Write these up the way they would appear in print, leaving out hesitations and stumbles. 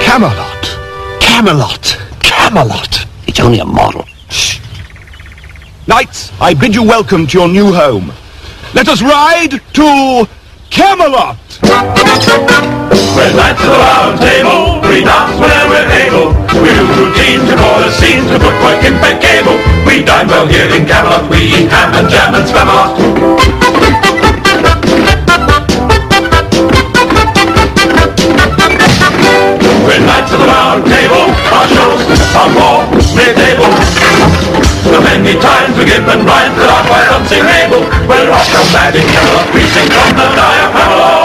Camelot. Camelot. Camelot. It's only a model. Shh. Knights, I bid you welcome to your new home. Let us ride to Camelot. We're knights of the round table, we dance whenever we're able. We do routine to call the scene, to put work in bed cable. We dine well here in Camelot, we eat ham and jam and spam a lot. We're knights of the round table, our shows are more mid-table. The many times we give and rhymes that are quite unsingable. We're off from bad in Camelot, we sing from the diaphragm.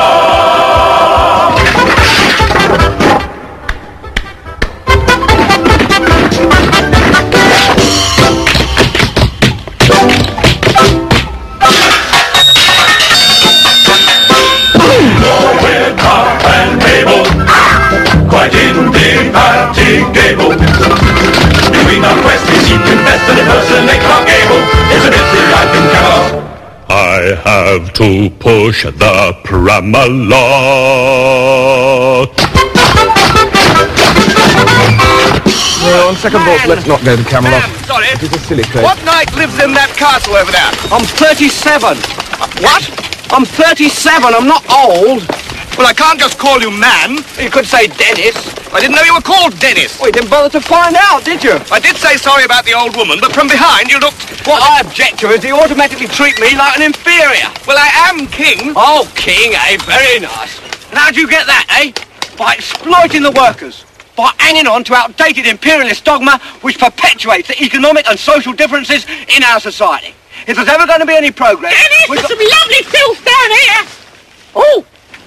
Quite indefatigable. Between our quest we seek to invest and impersonate our Gable. Isn't it the life in Camelot? I have to push the Pramalot. Well, on second thought, let's not go to Camelot. Sorry. It is a silly place. What knight lives in that castle over there? I'm 37. What? I'm 37. I'm not old. Well, I can't just call you man. You could say Dennis. I didn't know you were called Dennis. Well, you didn't bother to find out, did you? I did say sorry about the old woman, but from behind you looked... What I object to is you automatically treat me like an inferior. Well, I am king. Oh, king, eh? Very nice. And how do you get that, eh? By exploiting the workers. By hanging on to outdated imperialist dogma which perpetuates the economic and social differences in our society. If there's ever going to be any progress... Dennis, there's some lovely filth down here. Oh!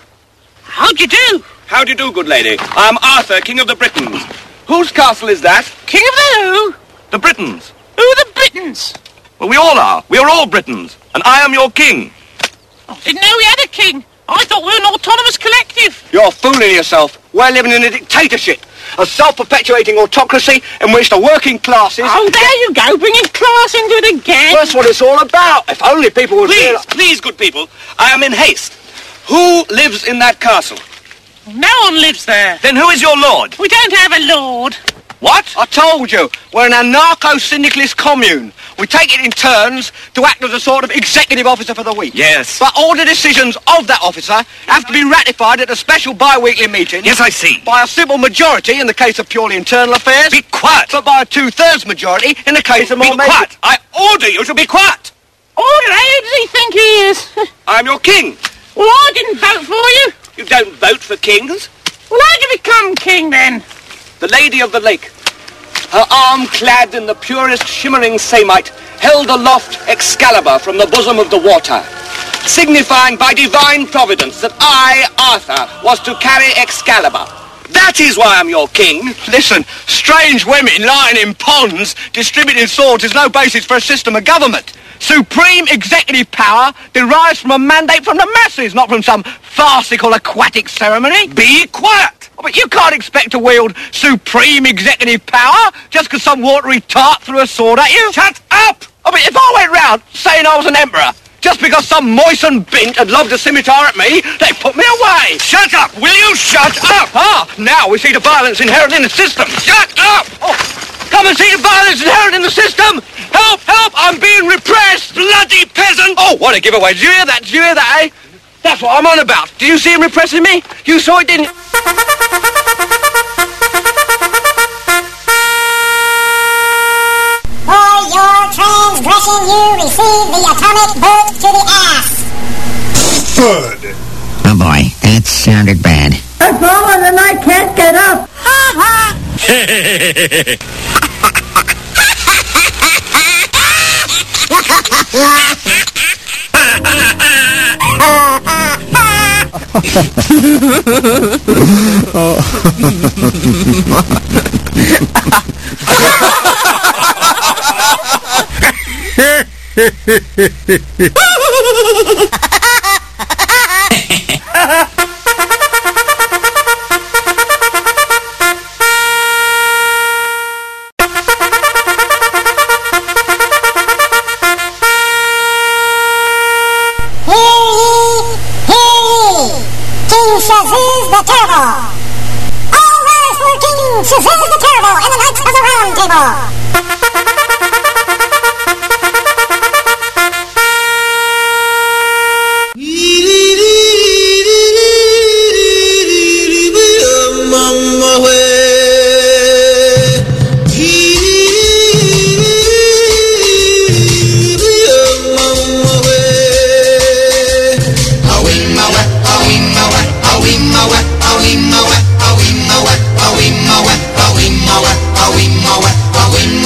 How do you do? How do you do, good lady? I am Arthur, King of the Britons. Whose castle is that? King of the who? The Britons. Who are the Britons? Well, we all are. We are all Britons. And I am your king. I didn't know we had a king. I thought we were an autonomous collective. You're fooling yourself. We're living in a dictatorship. A self-perpetuating autocracy in which the working classes... Oh, there you go, bringing class into it again. That's what it's all about. If only people would... Please, good people. I am in haste. Who lives in that castle? No one lives there. Then who is your lord? We don't have a lord. What? I told you, we're an anarcho-syndicalist commune. We take it in turns to act as a sort of executive officer for the week. Yes. But all the decisions of that officer have to be ratified at a special bi-weekly meeting. Yes, I see. By a simple majority in the case of purely internal affairs. Be quiet. But by a 2/3 majority in the case of more... Be quiet. I order you to be quiet. Order, who does he think he is? I'm your king. Well, I didn't vote for you. You don't vote for kings. Well, how'd you become king, then? The Lady of the Lake, her arm clad in the purest shimmering samite, held aloft Excalibur from the bosom of the water, signifying by divine providence that I, Arthur, was to carry Excalibur. That is why I'm your king. Listen, strange women lying in ponds distributing swords is no basis for a system of government. Supreme executive power derives from a mandate from the masses, not from some farcical aquatic ceremony. Be quiet. Oh, but you can't expect to wield supreme executive power just because some watery tart threw a sword at you. Shut up! I mean, if I went round saying I was an emperor, just because some moistened bint had lobbed a scimitar at me, they put me away. Shut up! Will you shut up? Ah, now we see the violence inherent in the system. Shut up! Oh, come and see the violence inherent in the system. Help, help, I'm being repressed. Bloody peasant! Oh, what a giveaway. Did you hear that? Did you hear that, eh? That's what I'm on about. Do you see him repressing me? You saw it, didn't you? For your transgression, you receive the atomic boot to the ass. Good. Oh boy, that sounded bad. I've fallen and I can't get up. King Shazuz the Turtle. All Shazam the Terrible and the Knights of the Round Table. Away,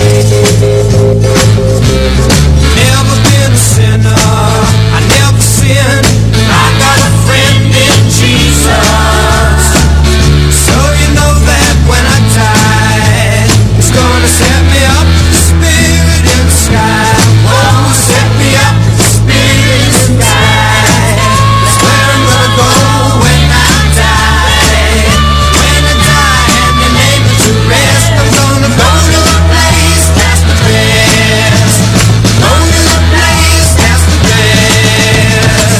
Never been a sinner, I never sinned. I got a friend in Jesus. So you know that when I die, it's gonna set me up, the spirit in the sky. Oh, set me up, the spirit in the sky. That's where I'm gonna go when I die. When I die and the neighbor to rest, I'm gonna go to a place that's the best. Go to a place that's the best.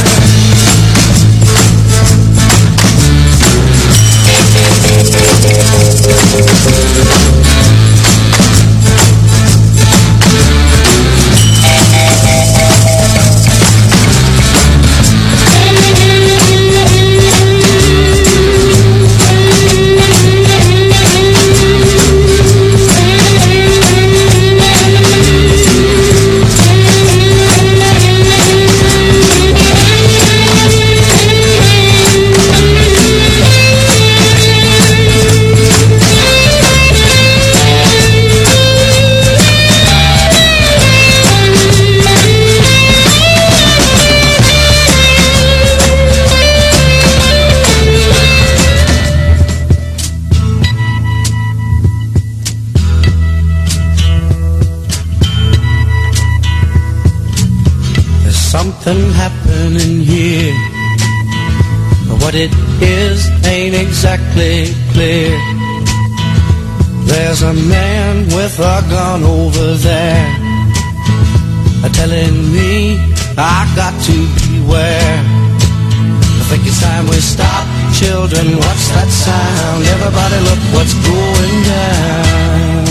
Something happening here. What it is ain't exactly clear. There's a man with a gun over there, telling me I got to beware. I think it's time we stop. Children, what's that sound? Everybody look what's going down.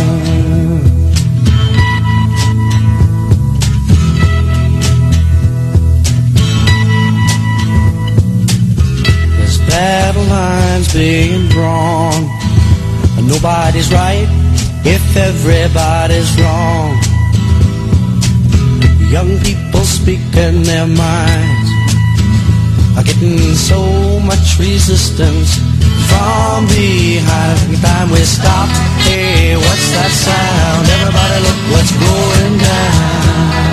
Battle lines being drawn. Nobody's right if everybody's wrong. Young people speaking their minds are getting so much resistance from behind. Every time we stop, hey, what's that sound? Everybody look what's going down.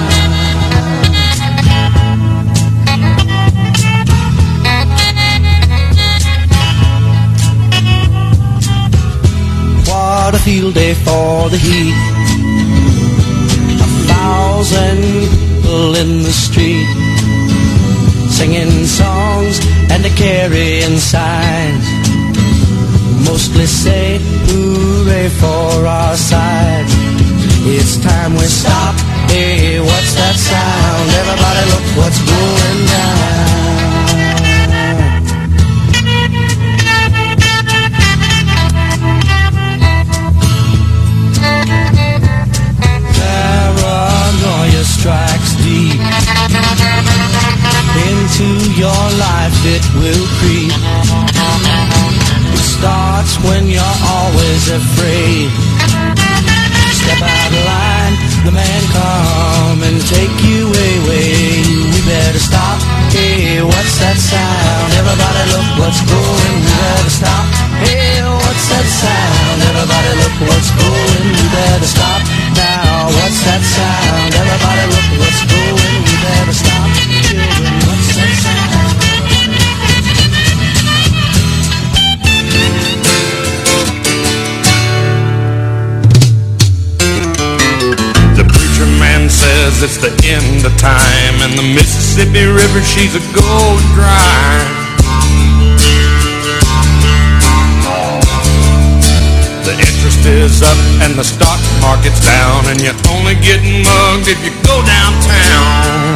What a field day for the heat. 1,000 people in the street, singing songs and carrying signs. Mostly say hooray for our side. It's time we stop. Hey, what's that sound? Everybody look what's going down. Paranoia strikes deep into your life, it will creep. It starts when you're always afraid. Step out of line, the man come and take you away. We better stop. Hey, what's that sound? Everybody look what's going. We better stop. Hey, what's that sound? Everybody look what's going. We better stop now. What's that sound? Everybody look what's going. We better stop. Children, what's that sound? The preacher man says it's the end of time, and the Mississippi River, she's a going dry. The interest is up and the stock market's down, and you're only getting mugged if you go downtown.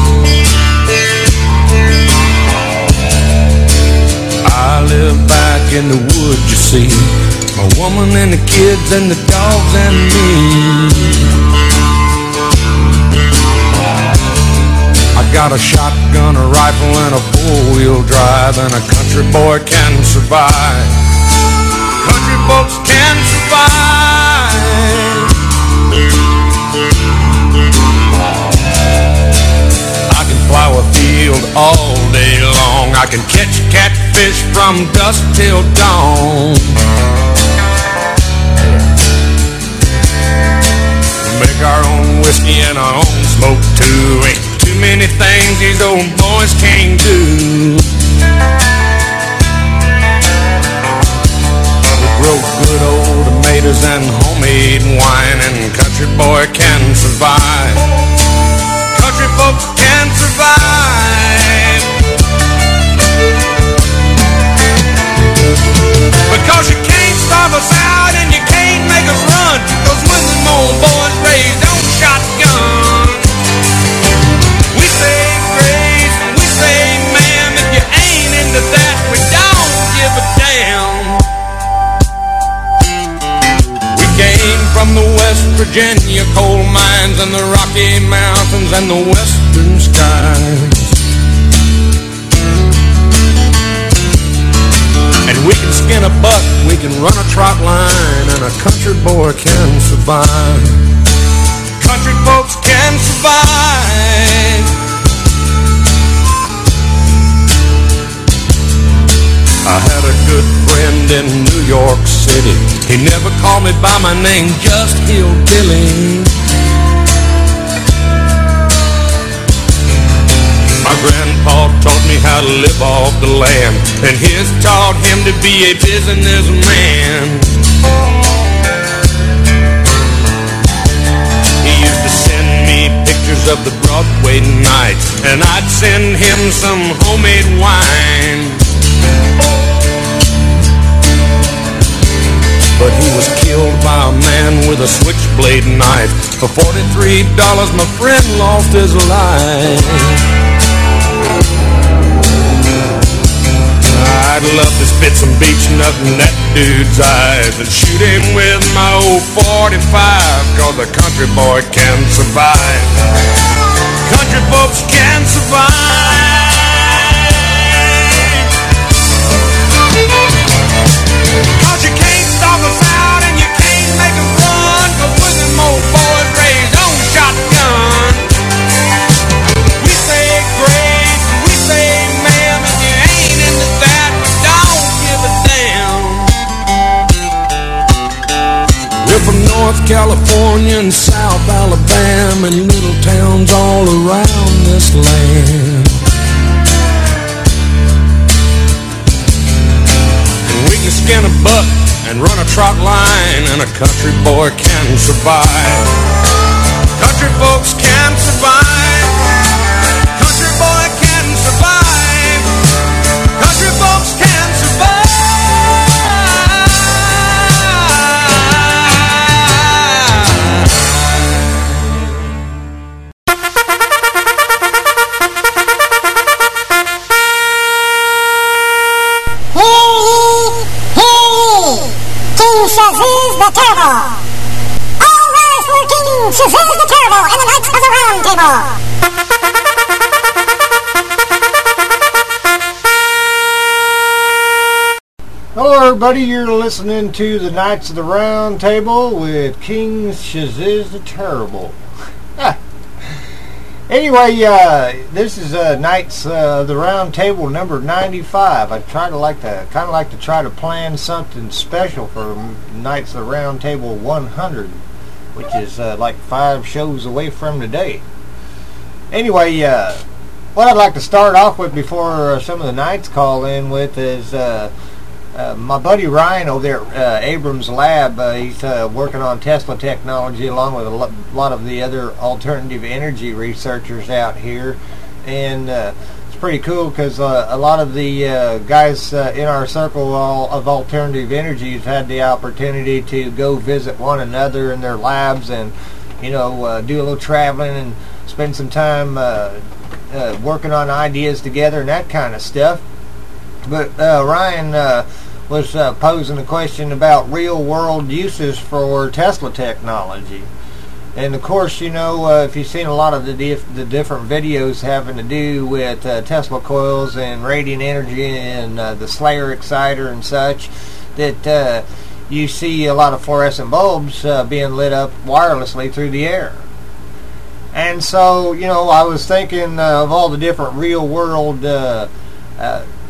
I live back in the woods, you see, my woman and the kids and the dogs and me. I got a shotgun, a rifle, and a four-wheel drive, and a country boy can survive. Country folks can survive. I can plow a field all day long. I can catch catfish from dusk till dawn. whiskey and our own smoke too. Ain't too many things these old boys can't do. We grow good old tomatoes and homemade wine, and country boy can survive. Country folks can survive. Because you can't starve us out and you can't make us run. Cause when them old boys raised on shotgun, we say grace and we say ma'am. If you ain't into that, we don't give a damn. We came from the West Virginia coal mines and the Rocky Mountains and the western skies. And we can skin a buck, we can run a trot line, and a country boy can survive. Country folks can survive. I had a good friend in New York City. He never called me by my name, just Hillbilly. My grandpa taught me how to live off the land, and his taught him to be a businessman. He used to send me pictures of the Broadway nights, and I'd send him some homemade wine. But he was killed by a man with a switchblade knife. For $43, my friend lost his life. I'd love to spit some beach nut in that dude's eyes and shoot him with my old 45, cause a country boy can survive. Country folks can survive. Cause you can't stop us out and you can't make us run. Cause when them old boys raised on shotgun, we say grace, we say ma'am. If you ain't into that, we don't give a damn. We're from North California and South Alabama and little towns all around this land. Skin a buck and run a trot line, and a country boy can survive. Country folks can survive. Country boy can survive. Country folks can survive. Shazuz the Turbo! All rise for King Shazuz the Turbo and the Knights of the Round Table! Hello everybody, you're listening to the Knights of the Round Table with King Shazuz the Terrible. Anyway, this is Knights of the Round Table number 95. I kind of like to try to plan something special for Knights of the Round Table 100, which is like 5 shows away from today. Anyway, what I'd like to start off with before some of the Knights call in with is my buddy Ryan over there at Abrams Lab. He's working on Tesla technology along with a lot of the other alternative energy researchers out here, and it's pretty cool because a lot of the guys in our circle of alternative energy have had the opportunity to go visit one another in their labs and do a little traveling and spend some time working on ideas together and that kind of stuff. But Ryan was posing a question about real-world uses for Tesla technology. And of course, if you've seen a lot of the different videos having to do with Tesla coils and radiant energy and the Slayer exciter and such, that you see a lot of fluorescent bulbs being lit up wirelessly through the air. And so, I was thinking of all the different real-world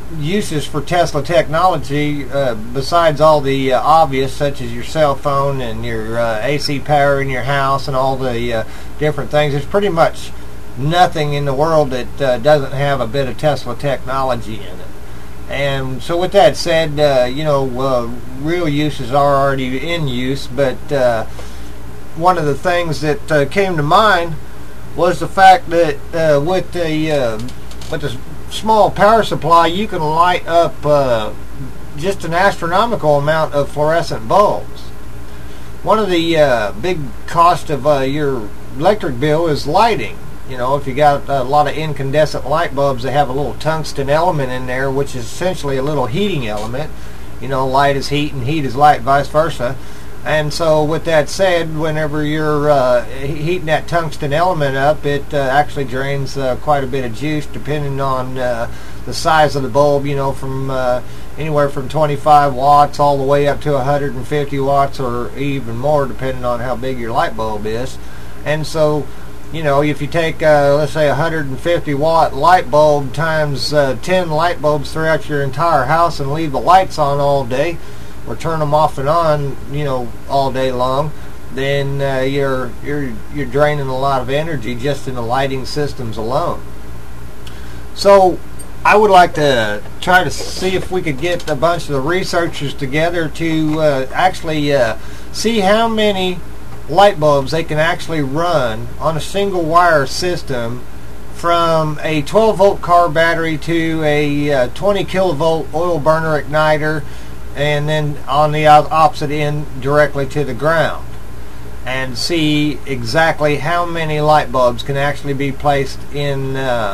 uses for Tesla technology, besides all the obvious, such as your cell phone and your AC power in your house and all the different things. There's pretty much nothing in the world that doesn't have a bit of Tesla technology in it. And so with that said, real uses are already in use, but one of the things that came to mind was the fact that with the small power supply, you can light up just an astronomical amount of fluorescent bulbs. One of the big cost of your electric bill is lighting. You know, if you got a lot of incandescent light bulbs, they have a little tungsten element in there, which is essentially a little heating element. You know, light is heat and heat is light, vice versa. And so with that said, whenever you're heating that tungsten element up, it actually drains quite a bit of juice, depending on the size of the bulb, you know, from anywhere from 25 watts all the way up to 150 watts or even more, depending on how big your light bulb is. And so, you know, if you take, let's say, 150 watt light bulb times 10 light bulbs throughout your entire house and leave the lights on all day, or turn them off and on, you know, all day long, then you're draining a lot of energy just in the lighting systems alone. So I would like to try to see if we could get a bunch of the researchers together to actually see how many light bulbs they can actually run on a single wire system, from a 12 volt car battery to a 20 kilovolt oil burner igniter, and then on the opposite end directly to the ground, and see exactly how many light bulbs can actually be placed in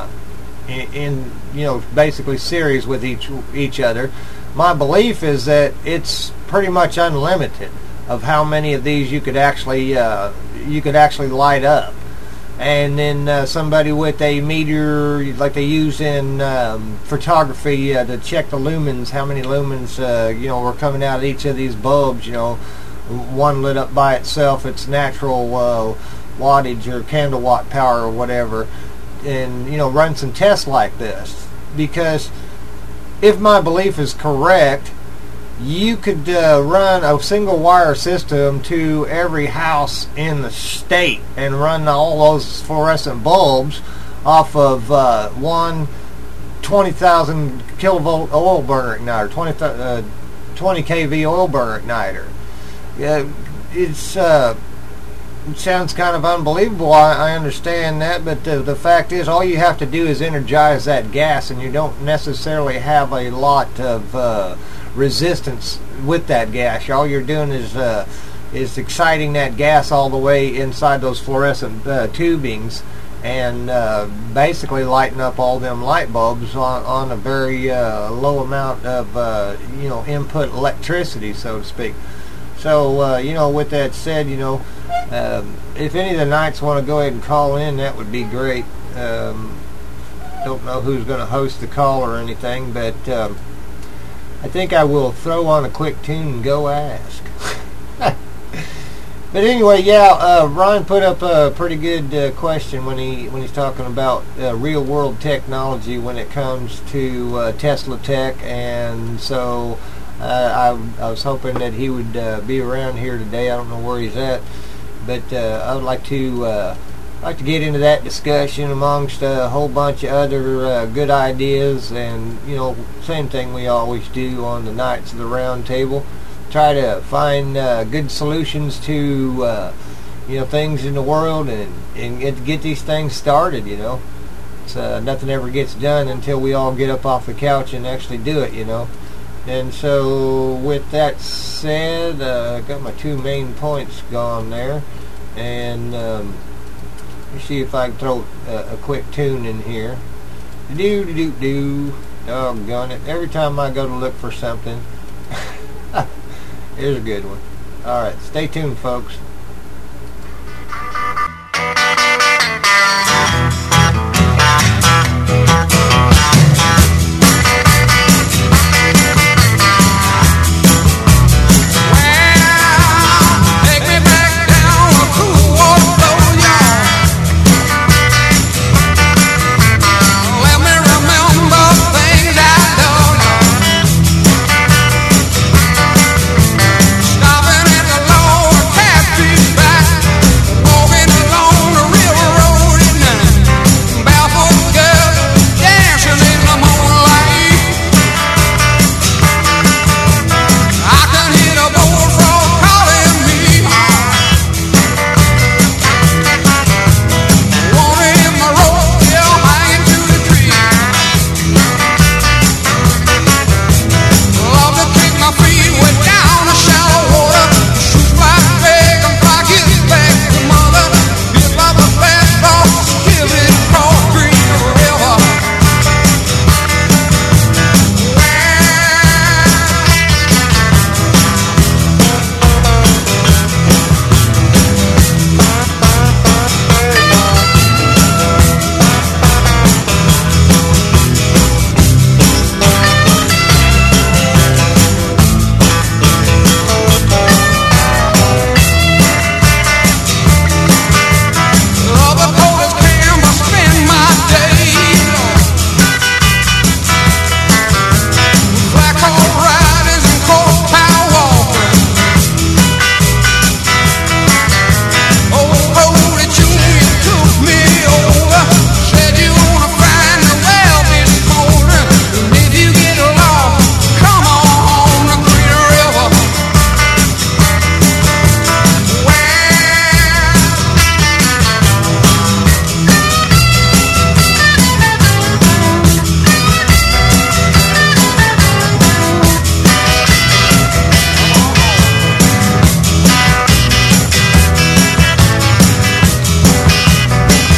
you know, basically series with each other. My belief is that it's pretty much unlimited of how many of these you could actually light up. And then somebody with a meter, like they use in photography, to check the lumens, how many lumens you know, were coming out of each of these bulbs. You know, one lit up by itself, its natural wattage or candle watt power or whatever, and you know, run some tests like this. Because if my belief is correct, you could run a single wire system to every house in the state and run all those fluorescent bulbs off of one 20,000 kilovolt oil burner igniter, 20 kV oil burner igniter. It sounds kind of unbelievable, I understand that, but the fact is, all you have to do is energize that gas, and you don't necessarily have a lot of resistance with that gas. All you're doing is exciting that gas all the way inside those fluorescent tubings, and basically lighting up all them light bulbs on a very low amount of you know, input electricity, so to speak. So you know, with that said, you know, if any of the Knights want to go ahead and call in, that would be great. Don't know who's going to host the call or anything, but I think I will throw on a quick tune and go ask. But anyway, yeah, Ryan put up a pretty good question when he's talking about real world technology when it comes to Tesla tech, and so I was hoping that he would be around here today. I don't know where he's at, but I would like to get into that discussion amongst a whole bunch of other good ideas, and you know, same thing we always do on the Knights of the Round Table, try to find good solutions to you know, things in the world, and get these things started. You know, it's, nothing ever gets done until we all get up off the couch and actually do it. You know. And so with that said, I got my two main points gone there, and let me see if I can throw a quick tune in here. Do. Doggone it. Every time I go to look for something, here's a good one. Alright, stay tuned, folks. Let me remember things I done.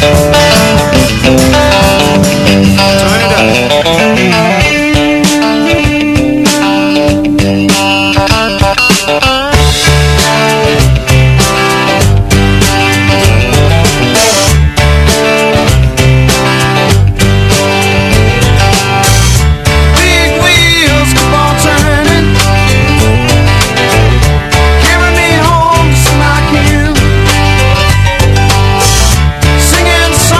Singing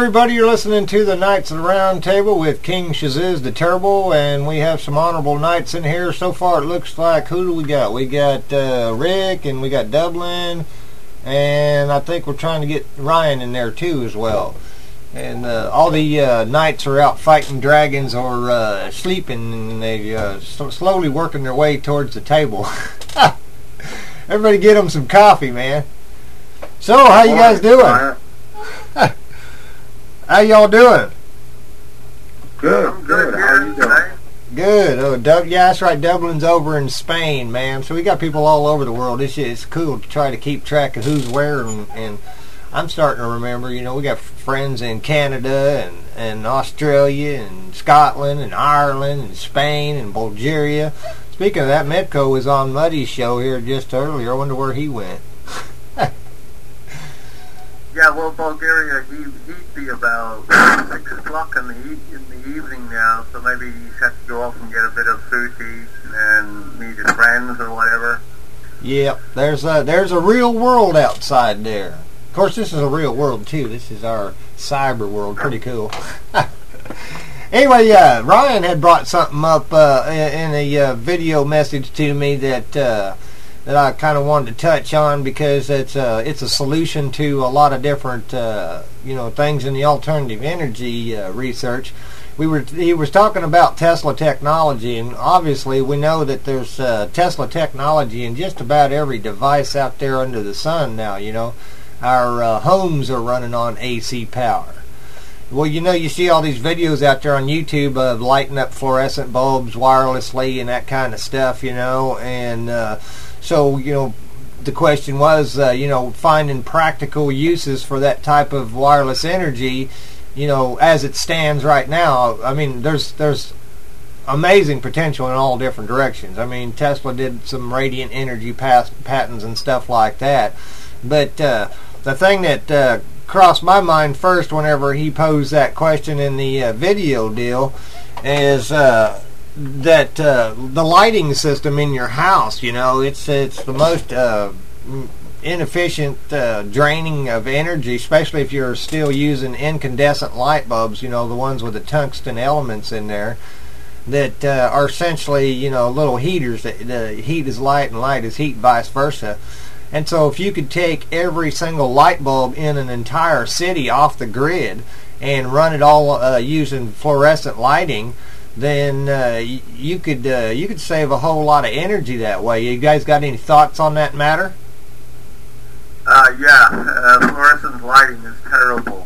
everybody, you're listening to the Knights of the Round Table with King Shaziz the Terrible, and we have some honorable knights in here. So far it looks like, who do we got? We got Rick, and we got Dublin, and I think we're trying to get Ryan in there too as well. And all the knights are out fighting dragons or sleeping, and they slowly working their way towards the table. Everybody get them some coffee, man. So, how you guys doing? How y'all doing? Good, good. How you doing? Good. Oh, yeah, that's right. Dublin's over in Spain, man. So we got people all over the world. It's cool to try to keep track of who's where, and I'm starting to remember. You know, we got friends in Canada and Australia and Scotland and Ireland and Spain and Bulgaria. Speaking of that, Metco was on Muddy's show here just earlier. I wonder where he went. Yeah, well, Bulgaria, he'd be about 6 o'clock in the evening now, so maybe he's had to go off and get a bit of food to eat and meet his friends or whatever. Yep, there's a real world outside there. Of course, this is a real world too. This is our cyber world. Pretty cool. Anyway, Ryan had brought something up in a video message to me that I kind of wanted to touch on, because it's a solution to a lot of different things in the alternative energy research. He was talking about Tesla technology, and obviously we know that there's Tesla technology in just about every device out there under the sun now. You know, our homes are running on AC power. Well, you see all these videos out there on YouTube of lighting up fluorescent bulbs wirelessly and that kind of stuff, and so, the question was, finding practical uses for that type of wireless energy, as it stands right now. I mean, there's amazing potential in all different directions. I mean, Tesla did some radiant energy patents and stuff like that. But the thing that crossed my mind first whenever he posed that question in the video deal is that the lighting system in your house, it's the most inefficient draining of energy, especially if you're still using incandescent light bulbs, the ones with the tungsten elements in there that are essentially, little heaters. The heat is light and light is heat, vice versa. And so if you could take every single light bulb in an entire city off the grid and run it all using fluorescent lighting, then you could save a whole lot of energy that way. You guys got any thoughts on that matter? Fluorescent lighting is terrible.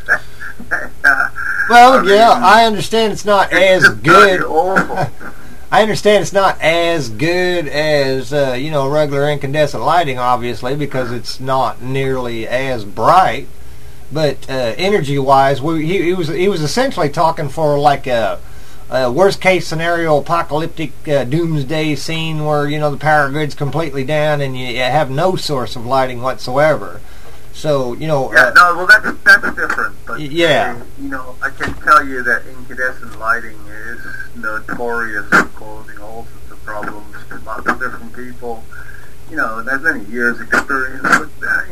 I understand it's not as good. Awful. I understand it's not as good as regular incandescent lighting, obviously, because it's not nearly as bright. But energy-wise, he was essentially talking for like a worst case scenario, apocalyptic doomsday scene where the power grid's completely down and you have no source of lighting whatsoever. So that's different. But yeah, I can tell you that incandescent lighting is notorious for causing all sorts of problems to lots of different people. There's many years' experience with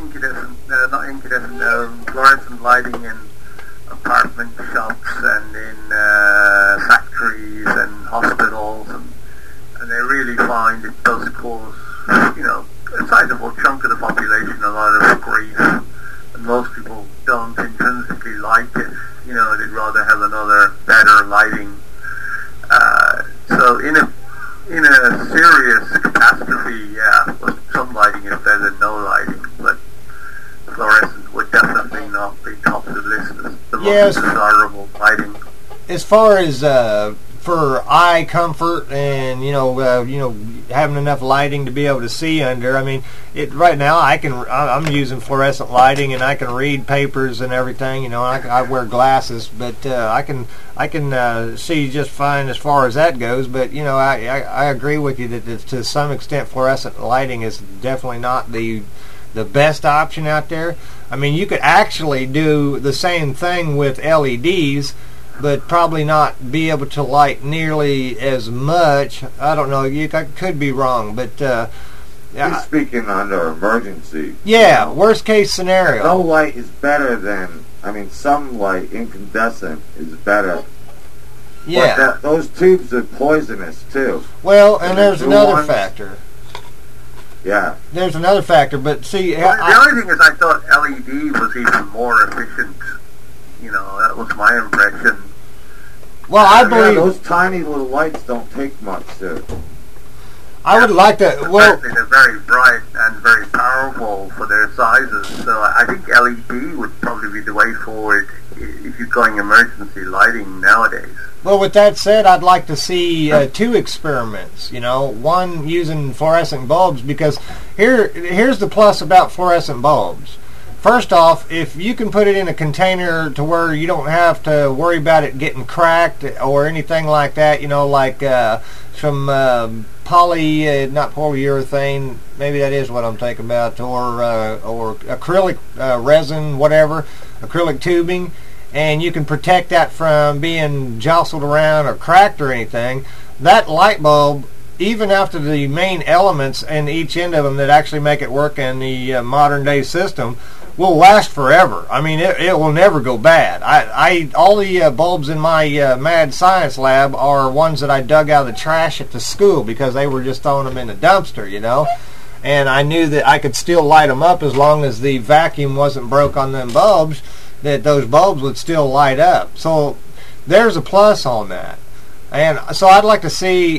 fluorescent lighting in apartment shops and in factories and hospitals, and they really find it does cause, a sizable chunk of the population a lot of grief, and most people don't intrinsically like it. They'd rather have another better lighting. So in a serious catastrophe, some lighting is better than no lighting, but fluorescent would definitely not be top of the list as the most desirable lighting. As far as for eye comfort and having enough lighting to be able to see under, I mean, right now I'm using fluorescent lighting and I can read papers and everything. I wear glasses, but I can see just fine as far as that goes. But I agree with you that to some extent fluorescent lighting is definitely not the best option out there. I mean, you could actually do the same thing with LEDs, but probably not be able to light nearly as much. I don't know. I could be wrong, but You're speaking under emergency. Yeah, worst case scenario. No light is better than I mean, some light, incandescent, is better. Yeah. But those tubes are poisonous, too. Well, and there's blue another ones- factor. Yeah. There's another factor, but see... Well, the only thing is I thought LED was even more efficient. You know, that was my impression. Well, I Yeah, believe... those tiny little lights don't take much, too. I would like to... Well, They're very bright and very powerful for their sizes, so I think LED would probably be the way forward if you're going emergency lighting nowadays. well, with that said, I'd like to see two experiments. You know, one using fluorescent bulbs, because here's the plus about fluorescent bulbs. First off, if you can put it in a container to where you don't have to worry about it getting cracked or anything like that, you know, like some not polyurethane, maybe that is what I'm thinking about, or acrylic resin, whatever, acrylic tubing, and you can protect that from being jostled around or cracked or anything, that light bulb, even after the main elements and each end of them that actually make it work in the modern day system, will last forever. I mean, it will never go bad. All the bulbs in my mad science lab are ones that I dug out of the trash at the school because they were just throwing them in the dumpster, you know. And I knew that I could still light them up as long as the vacuum wasn't broke on them bulbs, that those bulbs would still light up. So there's a plus on that. And so I'd like to see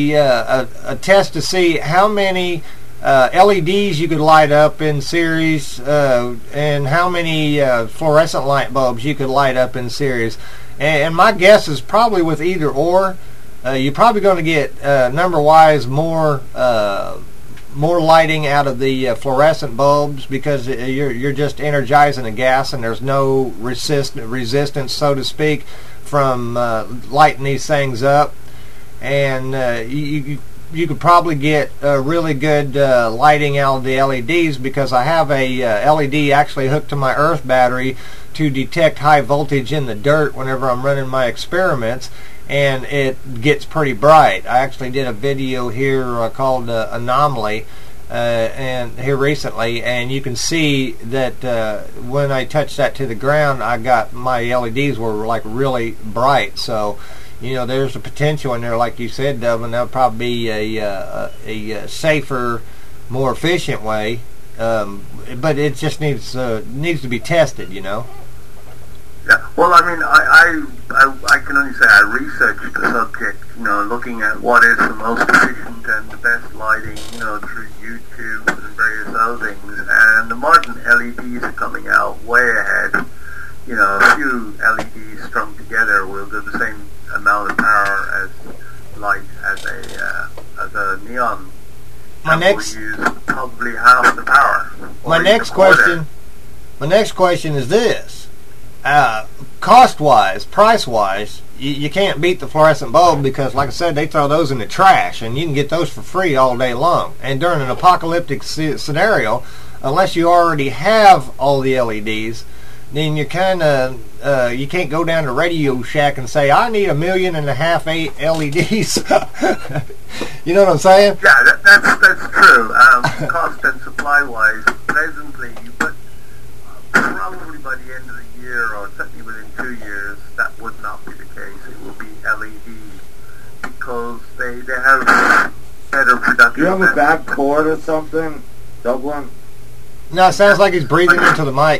a test to see how many LEDs you could light up in series, and how many fluorescent light bulbs you could light up in series. And my guess is probably with either or, you're probably going to get number-wise more lighting out of the fluorescent bulbs, because you're just energizing a gas and there's no resistance, so to speak, from lighting these things up. And you could probably get really good lighting out of the LEDs, because I have a LED actually hooked to my earth battery to detect high voltage in the dirt whenever I'm running my experiments, and it gets pretty bright. I actually did a video here called Anomaly and here recently, and you can see that when I touched that to the ground, I got my LEDs were like really bright. So you know, there's a potential in there, like you said, Dublin. That'll probably be a safer, more efficient way, but it just needs to be tested, you know. Yeah. Well, I mean, I can only say I researched the subject, you know, looking at what is the most efficient and the best lighting, you know, through YouTube and various other things. And the modern LEDs are coming out way ahead. You know, a few LEDs strung together will give the same amount of power as light as a neon. My next, will use probably half the power. My next question is this: cost-wise, price-wise, you can't beat the fluorescent bulb, because, like I said, they throw those in the trash, and you can get those for free all day long. And during an apocalyptic scenario, unless you already have all the LEDs, then you're kind of you can't go down to Radio Shack and say, I need 1.5 million LEDs. You know what I'm saying? Yeah, that's true. Cost and supply wise, presently, but probably by the end of the year, or certainly within 2 years, that would not be the case. It will be LED, because they have better production. Do you have a bad cord or something, Dublin? No, it sounds like he's breathing into the mic.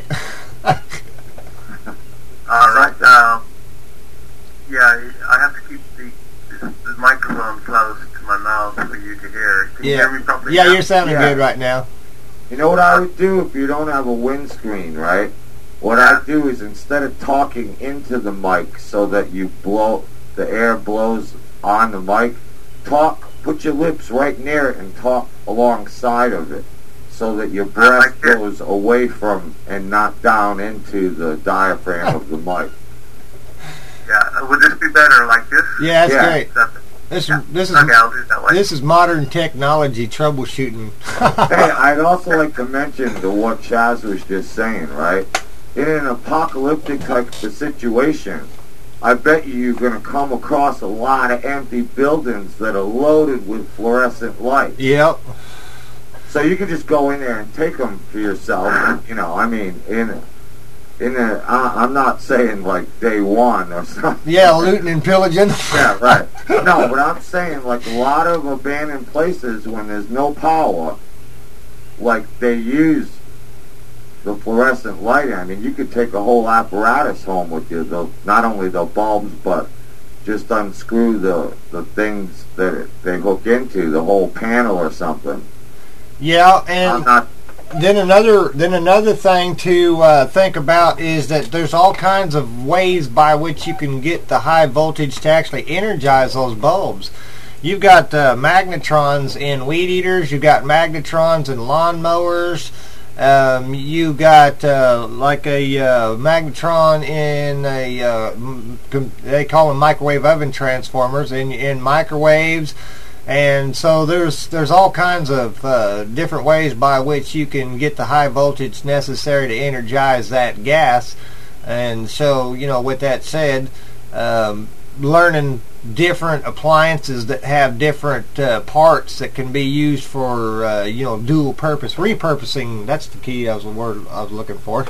Alright, yeah, I have to keep the microphone close to my mouth for you to hear. Can you hear me properly? Yeah, you're sounding good right now. You know what I would do if you don't have a windscreen, right? What I do is, instead of talking into the mic so that the air blows on the mic, put your lips right near it and talk alongside of it, so that your breath goes away from and not down into the diaphragm of the mic. Yeah, would this be better like this? Yeah, that's great. This is okay, I'll do it that way. This is modern technology troubleshooting. Hey, I'd also like to mention what Chaz was just saying, right? In an apocalyptic type of situation, I bet you're going to come across a lot of empty buildings that are loaded with fluorescent lights. Yep. So you can just go in there and take them for yourself. You know, I mean, I'm not saying like day one or something. Yeah, looting and pillaging. Yeah, right. No, but I'm saying like a lot of abandoned places when there's no power, like they use the fluorescent lighting. I mean, you could take a whole apparatus home with you. Not only the bulbs, but just unscrew the things that they hook into, the whole panel or something. Yeah, and then another thing to think about is that there's all kinds of ways by which you can get the high voltage to actually energize those bulbs. You've got magnetrons in weed eaters. You've got magnetrons in lawnmowers. You got like a magnetron in they call them microwave oven transformers in microwaves. And so there's all kinds of different ways by which you can get the high voltage necessary to energize that gas. And so, with that said, learning different appliances that have different parts that can be used for dual purpose repurposing. That's the key. That was the word I was looking for.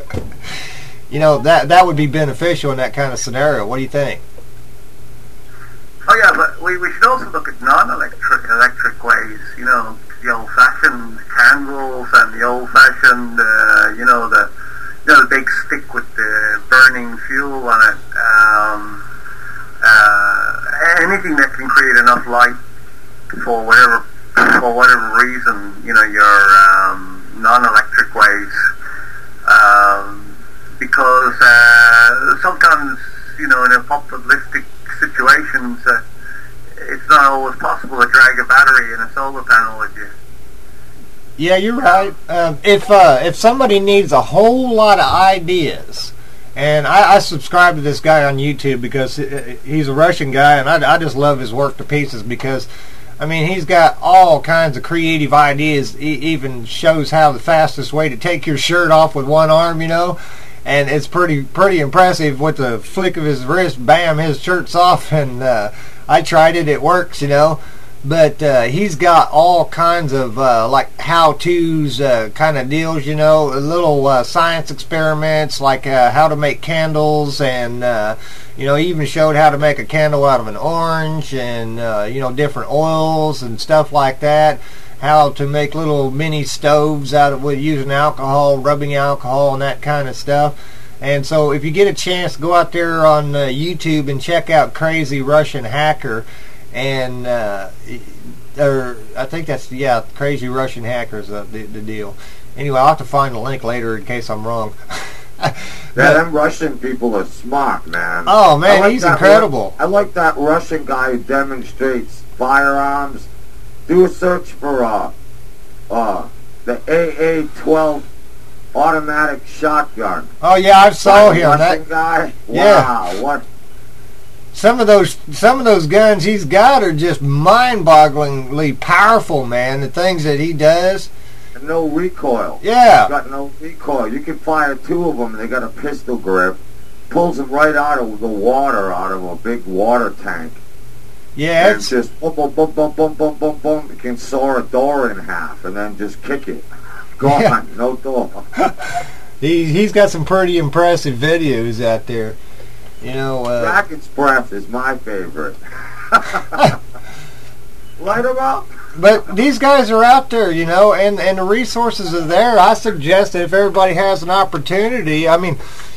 That would be beneficial in that kind of scenario. What do you think? Oh yeah, but we should also look at non-electric ways. The old-fashioned candles and the old-fashioned, the big stick with the burning fuel on it. Anything that can create enough light for whatever reason, your non-electric ways, because sometimes, in apocalyptic situations, it's not always possible to drag a battery and a solar panel with you. Yeah, you're right. If somebody needs a whole lot of ideas. And I subscribe to this guy on YouTube because he's a Russian guy, and I just love his work to pieces because, he's got all kinds of creative ideas. He even shows how the fastest way to take your shirt off with one arm, and it's pretty impressive. With the flick of his wrist, bam, his shirt's off, and I tried it. It works, But he's got all kinds of like how-tos kind of deals, little science experiments like how to make candles, and he even showed how to make a candle out of an orange, and different oils and stuff like that. How to make little mini stoves out of with using alcohol, rubbing alcohol, and that kind of stuff. And so, if you get a chance, go out there on YouTube and check out Crazy Russian Hacker. And I think that's Crazy Russian Hacker is the deal. Anyway, I'll have to find the link later in case I'm wrong. Them Russian people are smart, man. Oh man, he's incredible. I like that Russian guy who demonstrates firearms. Do a search for the AA-12 automatic shotgun. Oh yeah, I saw him. Russian guy. Yeah. Wow, what? Some of those guns he's got are just mind-bogglingly powerful, man. The things that he does. And no recoil. Yeah. He's got no recoil. You can fire two of them. They got a pistol grip. Pulls them right out of the water, out of a big water tank. Yeah. And just boom, boom, boom, boom, boom, boom, boom, boom. You can saw a door in half and then just kick it. Gone. Yeah. No door. He's got some pretty impressive videos out there. Dragon's Breath is my favorite. Light them up. But these guys are out there, and the resources are there. I suggest that if everybody has an opportunity, I'm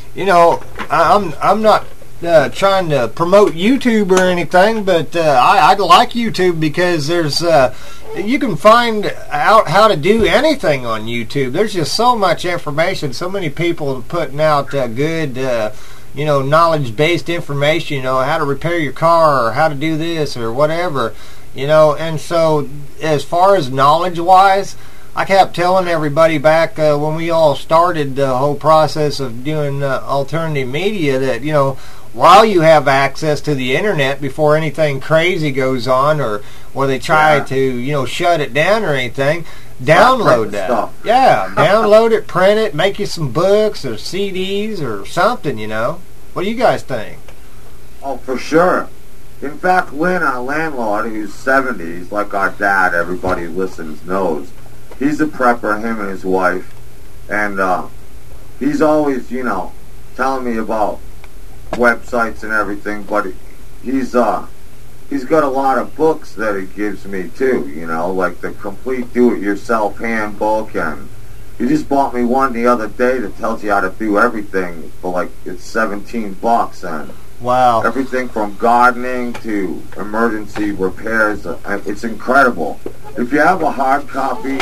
not trying to promote YouTube or anything, but I like YouTube because there's you can find out how to do anything on YouTube. There's just so much information, so many people putting out good. Knowledge-based information, how to repair your car or how to do this or whatever, and so as far as knowledge-wise, I kept telling everybody back when we all started the whole process of doing alternative media that, while you have access to the internet before anything crazy goes on or they try to, shut it down or anything, download that. Stuff. Yeah, download it, print it, make you some books or CDs or something, What do you guys think? Oh, for sure. In fact, Lynn, our landlord, who's 70, he's like our dad, everybody who listens knows. He's a prepper, him and his wife. And he's always, telling me about websites and everything, but he's got a lot of books that he gives me too, like the complete do-it-yourself handbook, and he just bought me one the other day that tells you how to do everything for it's $17, and wow, everything from gardening to emergency repairs. It's incredible. If you have a hard copy,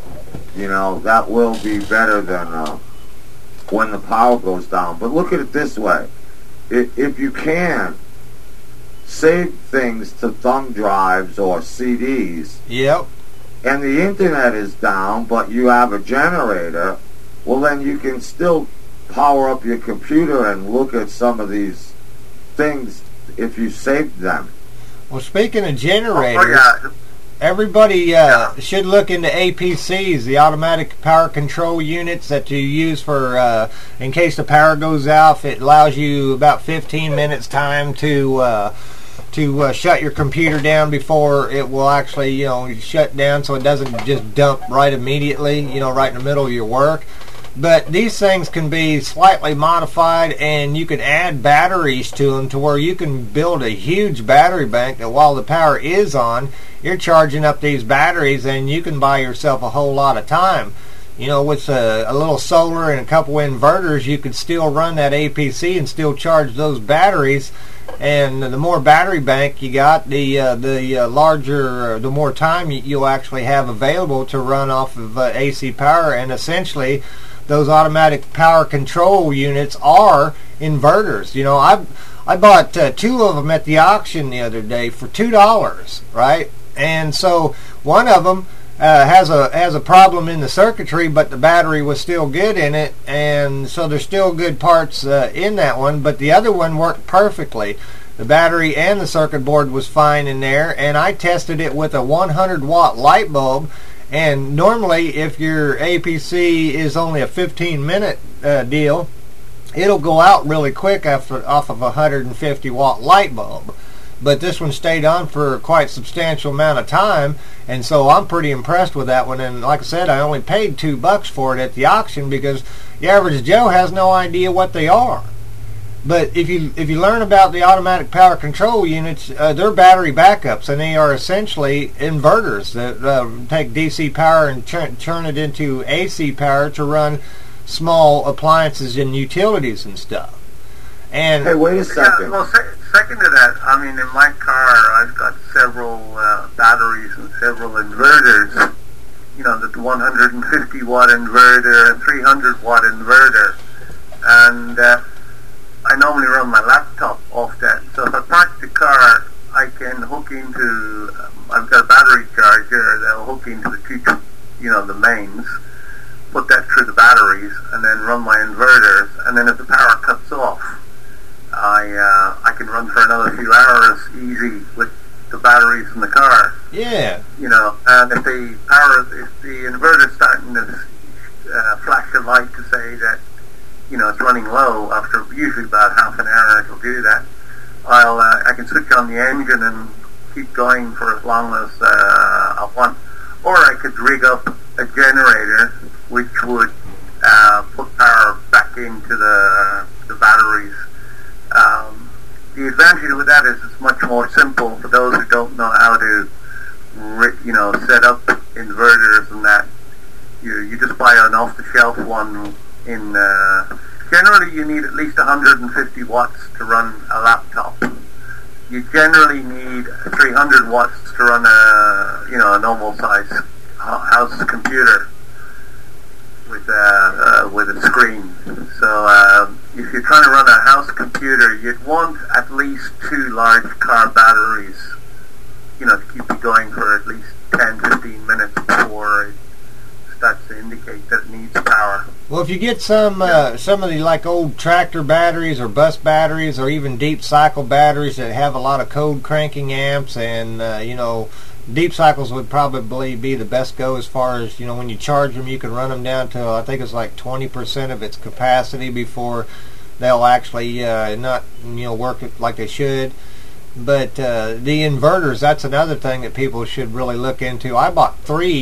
that will be better than when the power goes down. But look at it this way. If you can save things to thumb drives or CDs, yep, and the internet is down, but you have a generator, well, then you can still power up your computer and look at some of these things if you saved them. Well, speaking of generators, everybody should look into APCs, the automatic power control units that you use for in case the power goes off. It allows you about 15 minutes time to shut your computer down before it will actually shut down, so it doesn't just dump right immediately, right in the middle of your work. But these things can be slightly modified, and you can add batteries to them to where you can build a huge battery bank that while the power is on, you're charging up these batteries, and you can buy yourself a whole lot of time. With a little solar and a couple inverters, you could still run that APC and still charge those batteries. And the more battery bank you got, the larger, the more time you'll actually have available to run off of AC power. And essentially, those automatic power control units are inverters. I bought two of them at the auction the other day for $2, right? And so one of them has a problem in the circuitry, but the battery was still good in it, and so there's still good parts in that one, but the other one worked perfectly. The battery and the circuit board was fine in there, and I tested it with a 100-watt light bulb. And normally, if your APC is only a 15-minute deal, it'll go out really quick off of a 150-watt light bulb. But this one stayed on for quite a substantial amount of time, and so I'm pretty impressed with that one. And like I said, I only paid $2 for it at the auction because the average Joe has no idea what they are. But if you learn about the automatic power control units, they're battery backups, and they are essentially inverters that take DC power and turn it into AC power to run small appliances and utilities and stuff. And hey, wait a second. Yeah, well, second to that, in my car, I've got several batteries and several inverters. The 150-watt inverter, a 300-watt inverter, and I normally run my laptop off that. So if I park the car, I can hook into, I've got a battery charger that'll hook into the two, the mains, put that through the batteries, and then run my inverters. And then if the power cuts off, I can run for another few hours easy with the batteries in the car. Yeah. And if the inverter's starting to flash a light to say that, it's running low, after usually about half an hour it'll do that, I can switch on the engine and keep going for as long as I want. Or I could rig up a generator which would put power back into the batteries. The advantage with that is it's much more simple for those who don't know how to set up inverters and that. You just buy an off-the-shelf one. Generally you need at least 150 watts to run a laptop. You generally need 300 watts to run a normal size house computer with a screen. So if you're trying to run a house computer, you'd want at least 2 large car batteries, to keep it going for at least 10-15 minutes before it starts to indicate that it needs power. Well, if you get some of the old tractor batteries or bus batteries or even deep cycle batteries that have a lot of code cranking amps, and deep cycles would probably be the best go as far as when you charge them, you can run them down to I think it's like 20% of its capacity before they'll actually not work like they should. But the inverters, that's another thing that people should really look into. I bought 3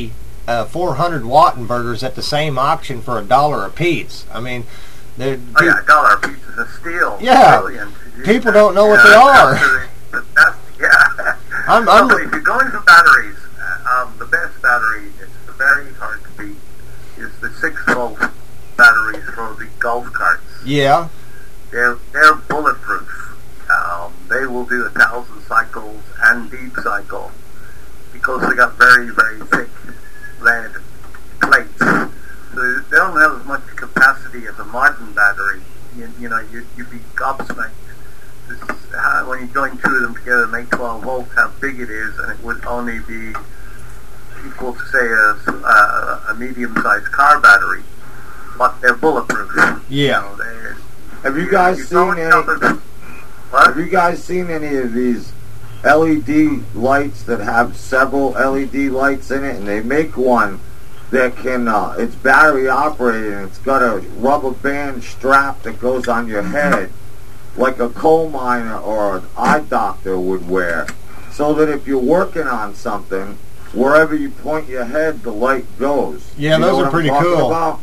400-watt inverters at the same auction for $1 a piece. I mean, they're... Oh, yeah, $1 a piece is a steal. Yeah. Brilliant. People don't know what they are. Yeah. So if you're going for batteries, the best battery, it's very hard to beat, is the 6-volt batteries for the golf carts. Yeah. They're bulletproof. They will do 1,000 cycles and deep cycle because they got very, very thick lead plates. So they don't have as much capacity as a Martin battery. You know, you'd be gobsmacked. This is when you join two of them together and make 12 volts, how big it is, and it would only be equal to, say, a medium-sized car battery. But they're bulletproof. Yeah. You know, have you guys seen any of these LED lights that have several LED lights in it? And they make one that can, it's battery operated, and it's got a rubber band strap that goes on your head like a coal miner or an eye doctor would wear, so that if you're working on something, wherever you point your head, the light goes. Yeah, those are pretty cool.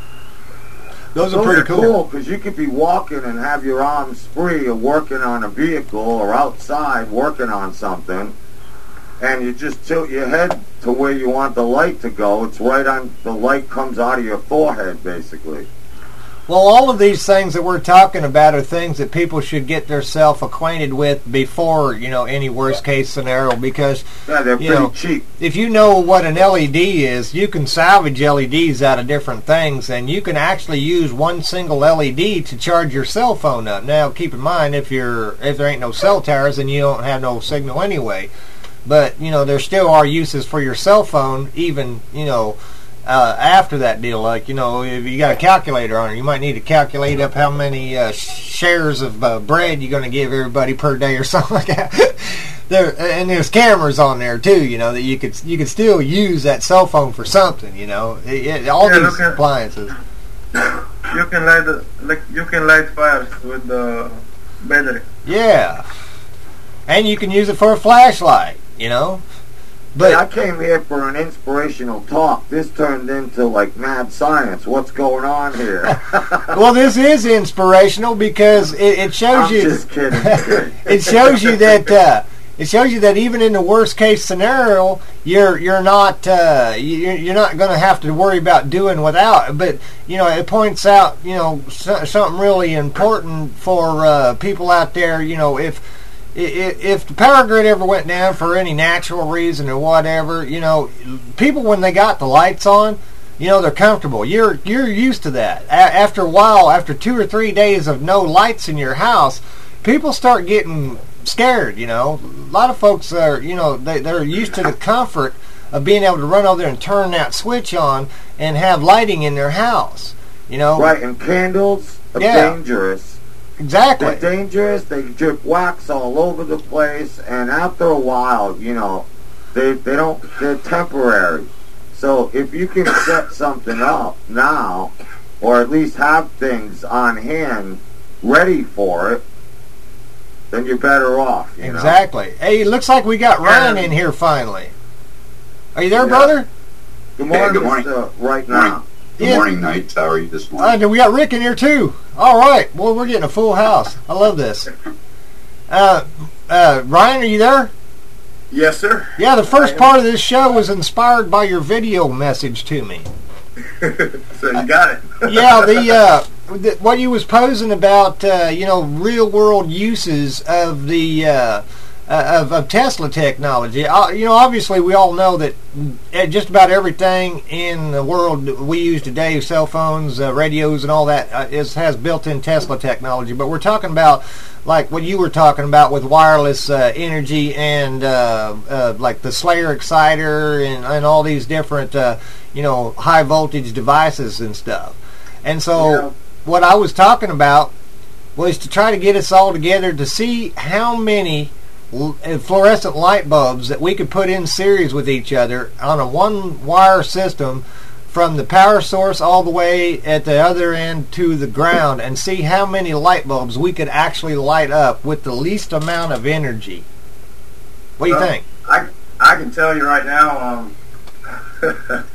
Those are pretty cool because you could be walking and have your arms free, or working on a vehicle or outside working on something, and you just tilt your head to where you want the light to go. It's right on, the light comes out of your forehead, basically. Well, all of these things that we're talking about are things that people should get themselves acquainted with before, any worst case scenario, because they're pretty cheap. If you know what an LED is, you can salvage LEDs out of different things, and you can actually use one single LED to charge your cell phone up. Now, keep in mind, if there ain't no cell towers, then you don't have no signal anyway. But there still are uses for your cell phone, even after that deal. Like, if you got a calculator on it, you might need to calculate up how many shares of bread you're going to give everybody per day or something like that. There's cameras on there too, that you could still use that cell phone for something, all these appliances. You can light fires with the battery. Yeah. And you can use it for a flashlight, But I came here for an inspirational talk. This turned into like mad science. What's going on here? Well, this is inspirational because it shows you. I'm just kidding. It shows you that even in the worst case scenario, you're not going to have to worry about doing without. But it points out something really important for people out there. If the power grid ever went down for any natural reason or whatever, people, when they got the lights on, they're comfortable. You're used to that. After a while, after 2 or 3 days of no lights in your house, people start getting scared. A lot of folks are, they're used to the comfort of being able to run over there and turn that switch on and have lighting in their house. Right, and candles are dangerous. Exactly. They're dangerous. They drip wax all over the place, and after a while, they're temporary. So if you can set something up now, or at least have things on hand ready for it, then you're better off. Exactly. Hey, it looks like we got Ryan in here finally. Are you there, brother? Good morning. Good morning. Right now. Good morning, Knights. How are you this morning? We got Rick in here too. All right. Well, we're getting a full house. I love this. Ryan, are you there? Yes, sir. Yeah, the first part of this show was inspired by your video message to me. So you got it. Yeah, what you was posing about, real world uses of the of Tesla technology. Obviously we all know that just about everything in the world that we use today, cell phones, radios, and all that, has built-in Tesla technology. But we're talking about like what you were talking about with wireless energy and like the Slayer exciter and all these different high voltage devices and stuff. And so what I was talking about was to try to get us all together to see how many fluorescent light bulbs that we could put in series with each other on a one wire system from the power source all the way at the other end to the ground, and see how many light bulbs we could actually light up with the least amount of energy. What do you think? I can tell you right now,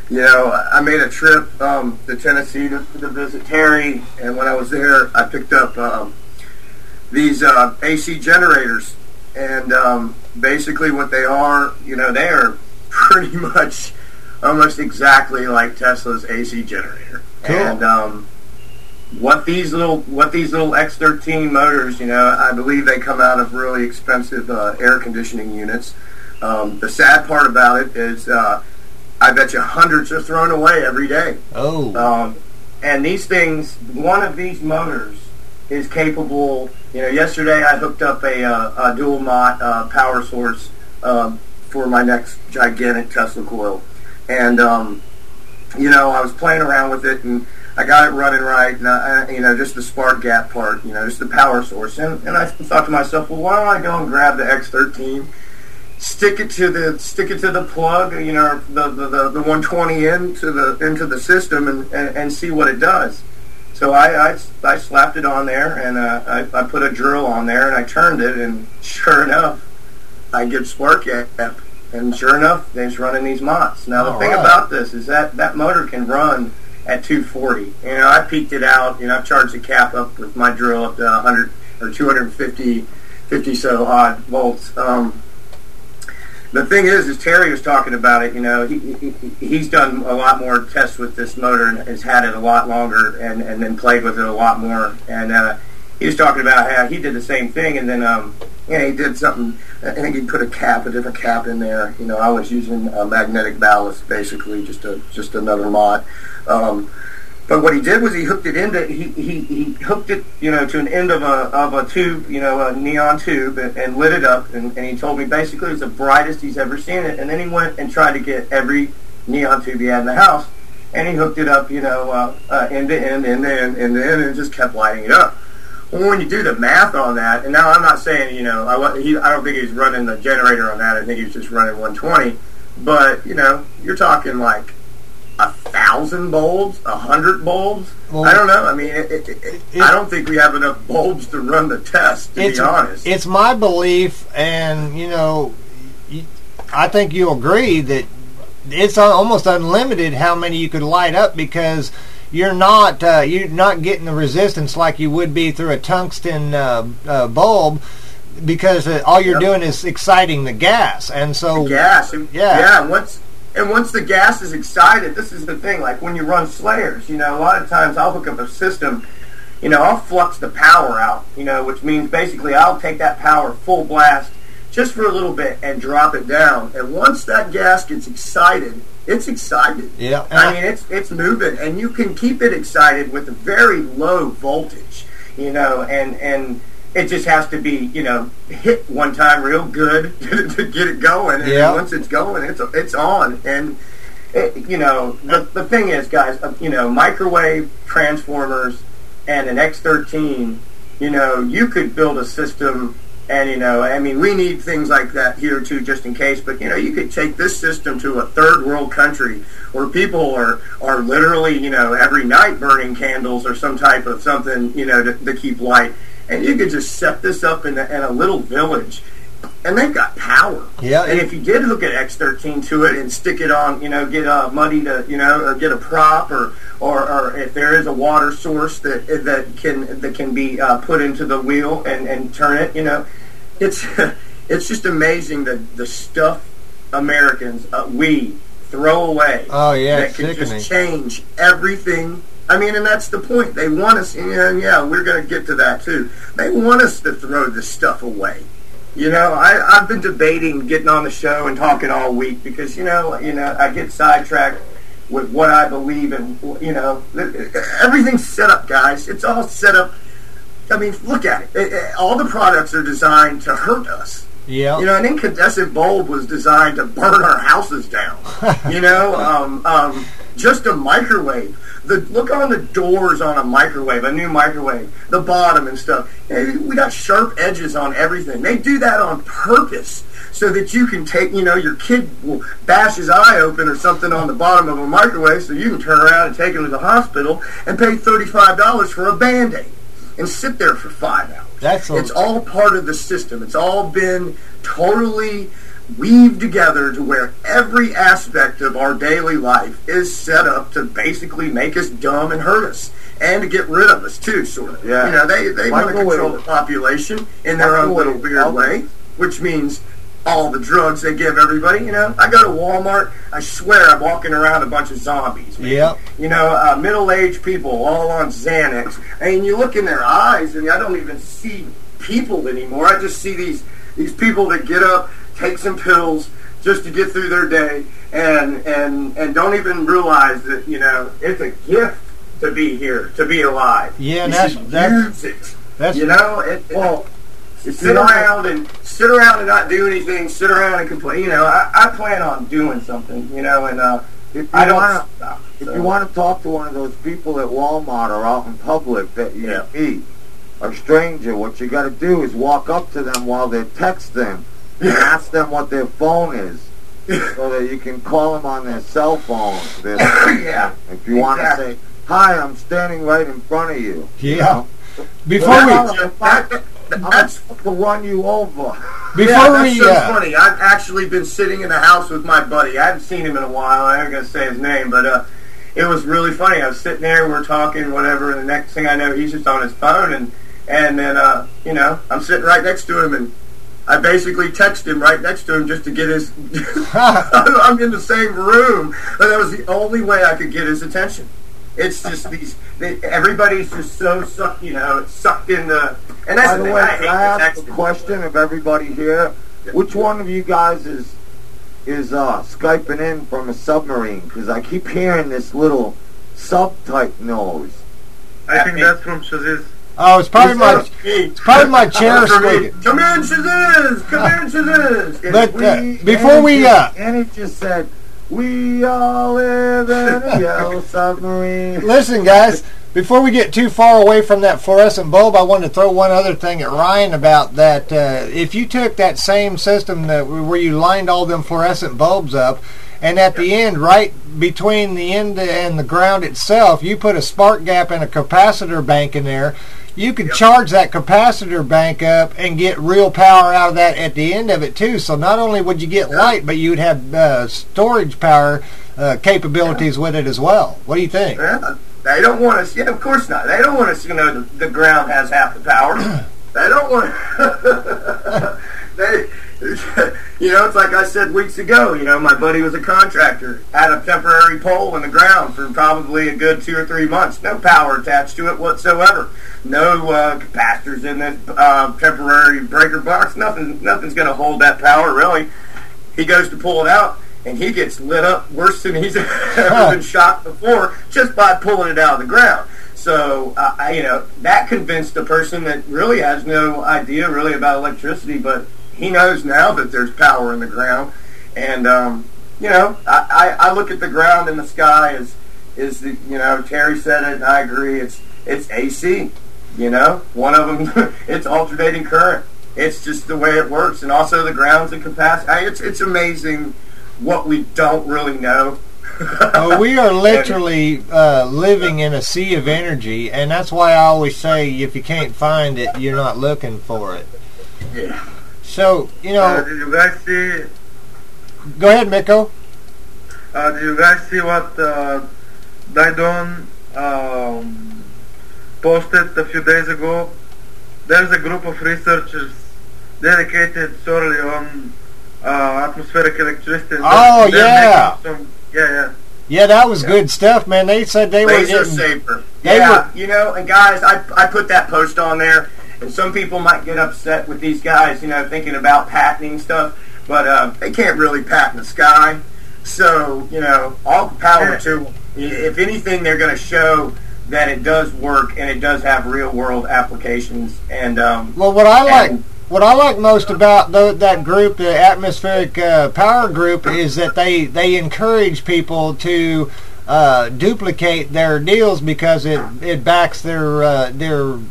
You know, I made a trip to Tennessee to visit Terry, and when I was there, I picked up these AC generators, and basically what they are, you know, they are pretty much almost exactly like Tesla's AC generator. Cool. And what these little X13 motors, you know, I believe they come out of really expensive air conditioning units. The sad part about it is I bet you hundreds are thrown away every day. Oh. And these things, one of these motors is capable, you know, yesterday I hooked up a dual mott power source for my next gigantic Tesla coil. And, you know, I was playing around with it, and I got it running right, and you know, just the spark gap part, you know, just the power source. And I thought to myself, well, why don't I go and grab the X13, stick it to the plug, you know, the 120 into the system, and see what it does. So I slapped it on there, and I put a drill on there, and I turned it, and sure enough, I get spark gap. And sure enough, they're running these motts. Now, the thing about this is that motor can run at 240. You know, I peaked it out. You know, I've charged the cap up with my drill up to 100 or 250 so odd volts. The thing is Terry was talking about it. You know, he's done a lot more tests with this motor and has had it a lot longer and then played with it a lot more. And he was talking about how he did the same thing, and then you know, he did something. I think he put a different cap in there. You know, I was using a magnetic ballast, basically, just another mott. But what he did was he hooked it into he hooked it, you know, to an end of a tube, you know, a neon tube, and lit it up. And he told me basically it was the brightest he's ever seen it. And then he went and tried to get every neon tube he had in the house, and he hooked it up, you know, end to end, and it just kept lighting it up. Well, when you do the math on that, and now I'm not saying, you know, I don't think he's running the generator on that. I think he's just running 120. But, you know, you're talking like 1,000 bulbs, 100 bulbs. Well, I don't know. I mean, I don't think we have enough bulbs to run the test, to be honest. It's my belief, and, you know, I think you'll agree that it's almost unlimited how many you could light up, because you're not getting the resistance like you would be through a tungsten bulb, because all you're doing is exciting the gas, and so the gas, and once the gas is excited, this is the thing. Like when you run Slayers, you know, a lot of times I'll hook up a system, you know, I'll flux the power out, you know, which means basically I'll take that power full blast just for a little bit and drop it down, and once that gas gets excited, it's excited. Yeah. I mean, it's moving, and you can keep it excited with a very low voltage, you know, and it just has to be, you know, hit one time real good to get it going, and then once it's going, it's on. And you know, the thing is, guys, you know, microwave transformers and an X13, you know, you could build a system. And, you know, I mean, we need things like that here, too, just in case. But, you know, you could take this system to a third world country where people are literally, you know, every night burning candles or some type of something, you know, to keep light. And you could just set this up in a little village. And they've got power. Yeah. And if you did hook an X13 to it and stick it on, you know, get a muddy to, you know, get a prop, or if there is a water source that can be put into the wheel and turn it, you know, it's just amazing the stuff Americans we throw away. Oh yeah, that can just change everything. I mean, and that's the point. They want us, and yeah, we're going to get to that too. They want us to throw this stuff away. You know, I've been debating getting on the show and talking all week because, you know, I get sidetracked with what I believe in. You know, everything's set up, guys. It's all set up. I mean, look at it. All the products are designed to hurt us. Yeah. You know, an incandescent bulb was designed to burn our houses down. You know, just a microwave. Look on the doors on a microwave, a new microwave, the bottom and stuff. We got sharp edges on everything. They do that on purpose so that you can take, you know, your kid will bash his eye open or something on the bottom of a microwave so you can turn around and take him to the hospital and pay $35 for a Band-Aid and sit there for 5 hours. It's all part of the system. It's all been totally weaved together to where every aspect of our daily life is set up to basically make us dumb and hurt us, and to get rid of us too, sort of. Yeah. You know, they want to control the population in their own little weird way, which means all the drugs they give everybody. You know, I go to Walmart, I swear I'm walking around a bunch of zombies. Man. Yep. You know, middle-aged people all on Xanax, and you look in their eyes, and I don't even see people anymore. I just see these people that get up, take some pills just to get through their day, and don't even realize that, you know, it's a gift to be here, to be alive. Yeah, you and that's you know, sit around and not do anything. Sit around and complain. You know, I plan on doing something. You know, and if I don't stop. If you want to talk to one of those people at Walmart or out in public that you meet, a stranger, what you got to do is walk up to them while they're texting and ask them what their phone is, so that you can call them on their cell phone. Yeah. If you want to say, "Hi, I'm standing right in front of you." Yeah. You know? Before that's to run you over. That's so funny. I've actually been sitting in the house with my buddy. I haven't seen him in a while. I ain't gonna say his name, but it was really funny. I was sitting there, we're talking, whatever, and the next thing I know, he's just on his phone, and then you know, I'm sitting right next to him, and I basically text him right next to him just to get his. I'm in the same room, but that was the only way I could get his attention. It's just everybody's just so sucked in the. And that's By the way, can I ask a question of everybody here? Which one of you guys is Skyping in from a submarine? Because I keep hearing this little sub-type noise. I think that's from Shaziz. Oh, it's probably my chair squeaking. Come in, Shaziz! Come in, Shaziz! But before we and it just said, "We all live in a yellow submarine." Listen, guys, before we get too far away from that fluorescent bulb, I wanted to throw one other thing at Ryan about that. If you took that same system where you lined all them fluorescent bulbs up, and at the end, right between the end and the ground itself, you put a spark gap and a capacitor bank in there, you could charge that capacitor bank up and get real power out of that at the end of it too. So not only would you get light, but you'd have storage power capabilities with it as well. What do you think? Yeah, they don't want us. Yeah, of course not. They don't want us to know the ground has half the power. They don't want. You know, it's like I said weeks ago. You know, my buddy was a contractor, had a temporary pole in the ground for probably a good 2 or 3 months. No power attached to it whatsoever. No capacitors in this temporary breaker box. Nothing's going to hold that power really. He goes to pull it out, and he gets lit up worse than he's ever been shocked before just by pulling it out of the ground. So, you know, that convinced a person that really has no idea really about electricity, but he knows now that there's power in the ground. And, you know, I look at the ground and the sky as the, you know, Terry said it, and I agree, it's AC, you know. One of them, it's alternating current. It's just the way it works. And also the ground's a capacity. It's amazing what we don't really know. Well, we are literally living in a sea of energy, and that's why I always say if you can't find it, you're not looking for it. Yeah. So, you know... did you guys see... Go ahead, Mikko. Did you guys see what Didon posted a few days ago? There's a group of researchers dedicated solely on atmospheric electricity. Oh, yeah. Yeah, that was good stuff, man. They said they Laser were saver. Yeah, you know, and guys, I put that post on there, and some people might get upset with these guys, you know, thinking about patenting stuff, but they can't really patent the sky. So, you know, all the power to them. If anything, they're going to show that it does work and it does have real-world applications. And well, what I like most about that group, the Atmospheric Power Group, is that they encourage people to duplicate their deals because it backs their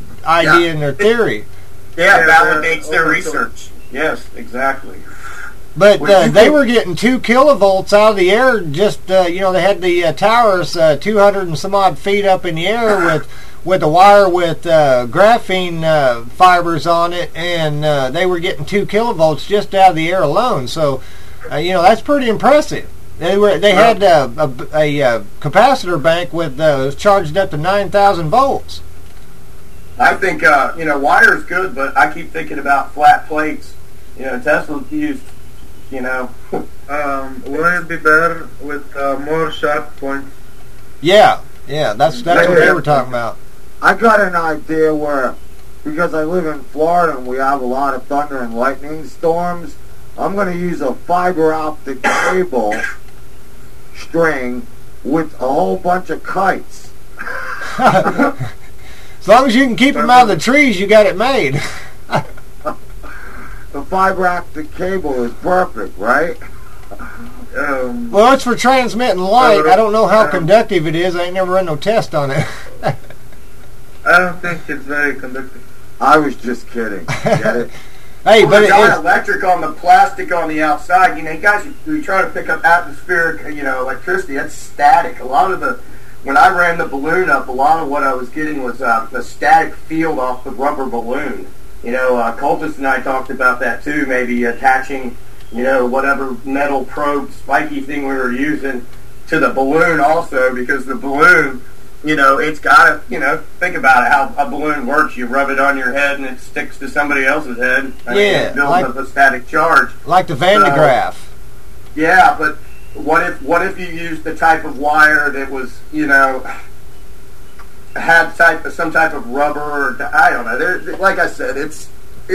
idea and their theory. Yeah, it validates their research. Yes, exactly. But they were getting 2 kilovolts out of the air. Just they had the towers 200 and some odd feet up in the air with a wire with graphene fibers on it, and they were getting 2 kilovolts just out of the air alone. So, that's pretty impressive. They had a capacitor bank with was charged up to 9,000 volts. I think wire is good, but I keep thinking about flat plates. Tesla used. Wouldn't it be better with more sharp points? Yeah, that's what they were talking about. I got an idea where, because I live in Florida and we have a lot of thunder and lightning storms, I'm going to use a fiber optic cable string with a whole bunch of kites. As long as you can keep them out of the trees, you got it made. The fiber optic cable is perfect, right? Well, it's for transmitting light. I don't know how conductive it is. I ain't never run no test on it. I don't think it's very conductive. I was just kidding. Get it? Hey, but it's got electric on the plastic on the outside. You guys who try to pick up atmospheric, electricity, that's static. A lot of when I ran the balloon up, a lot of what I was getting was a static field off the rubber balloon. Cultus and I talked about that too, maybe attaching, whatever metal probe spiky thing we were using to the balloon also, because the balloon, it's got to, think about it, how a balloon works. You rub it on your head and it sticks to somebody else's head. It builds up a static charge. Like the Van de Graaff. Yeah, but what if you used the type of wire that was, had some type of rubber, or I don't know. Like I said, it's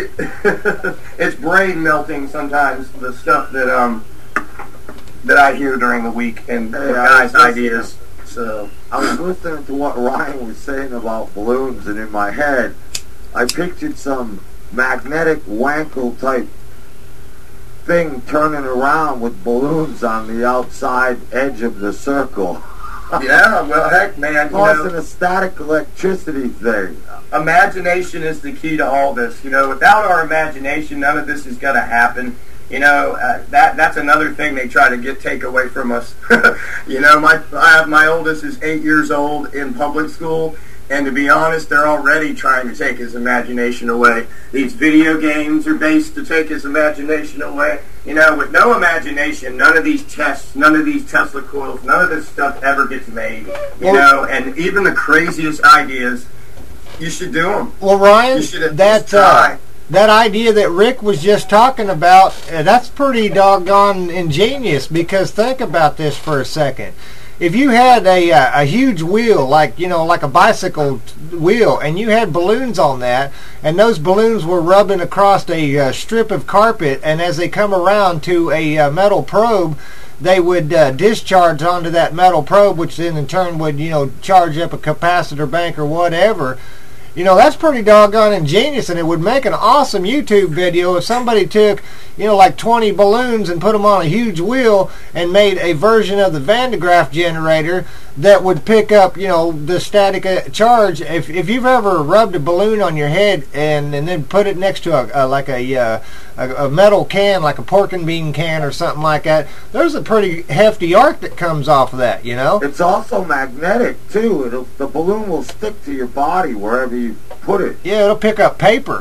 brain melting sometimes, the stuff that I hear during the week and guys' ideas. So I was listening to what Ryan was saying about balloons, and in my head, I pictured some magnetic Wankel type thing turning around with balloons on the outside edge of the circle. Yeah, well, heck, man. Causing a static electricity thing. Imagination is the key to all this. Without our imagination, none of this is going to happen. That's another thing they try to take away from us. My oldest is 8 years old in public school, and to be honest, they're already trying to take his imagination away. These video games are based to take his imagination away. With no imagination, none of these tests, none of these Tesla coils, none of this stuff ever gets made. And even the craziest ideas, you should do them. Well, Ryan, that idea that Rick was just talking about, that's pretty doggone ingenious, because think about this for a second. If you had a huge wheel, like a bicycle wheel, and you had balloons on that, and those balloons were rubbing across a strip of carpet, and as they come around to a metal probe, they would discharge onto that metal probe, which then in turn would charge up a capacitor bank or whatever. That's pretty doggone ingenious, and it would make an awesome YouTube video if somebody took, like 20 balloons and put them on a huge wheel and made a version of the Van de Graaff generator that would pick up, the static charge. If you've ever rubbed a balloon on your head and then put it next to a metal can, like a pork and bean can or something like that, there's a pretty hefty arc that comes off of that, It's also magnetic, too. The balloon will stick to your body wherever you put it. Yeah, it'll pick up paper.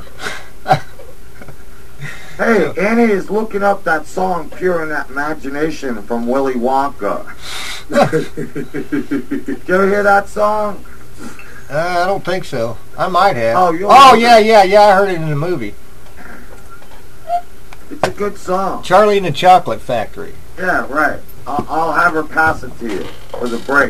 Hey, Annie is looking up that song Pure Imagination from Willy Wonka. Did you ever hear that song? I don't think so. I might have. Oh, yeah, I heard it in the movie. It's a good song. Charlie and the Chocolate Factory. Yeah, right. I'll have her pass it to you for the break.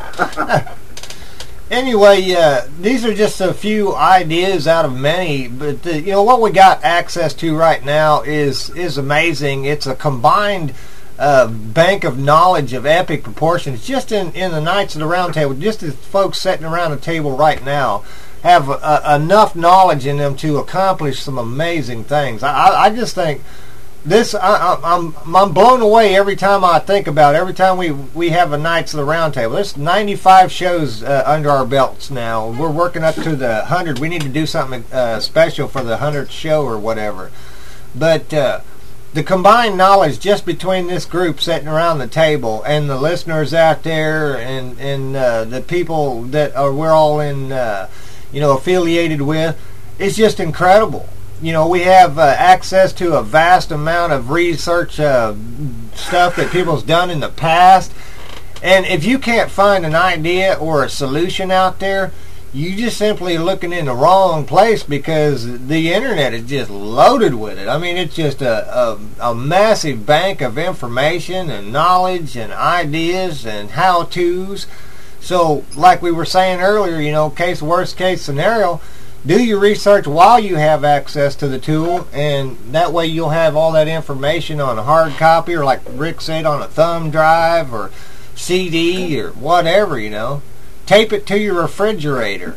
Anyway, these are just a few ideas out of many, but what we got access to right now is amazing. It's a combined bank of knowledge of epic proportions. Just in the Knights of the Round Table, just as folks sitting around the table right now have enough knowledge in them to accomplish some amazing things. I just think this, I'm blown away every time I think about it. Every time we have a Knights of the Round Table. There's 95 shows under our belts now. We're working up to the 100. We need to do something special for the 100th show or whatever. But the combined knowledge just between this group sitting around the table and the listeners out there and the people that we're all in, affiliated with, is just incredible. We have access to a vast amount of research stuff that people's done in the past. And if you can't find an idea or a solution out there, you just simply looking in the wrong place, because the internet is just loaded with it. I mean, it's just a massive bank of information and knowledge and ideas and how-tos. So, like we were saying earlier, worst case scenario, do your research while you have access to the tool, and that way you'll have all that information on a hard copy, or like Rick said, on a thumb drive or CD or whatever, Tape it to your refrigerator.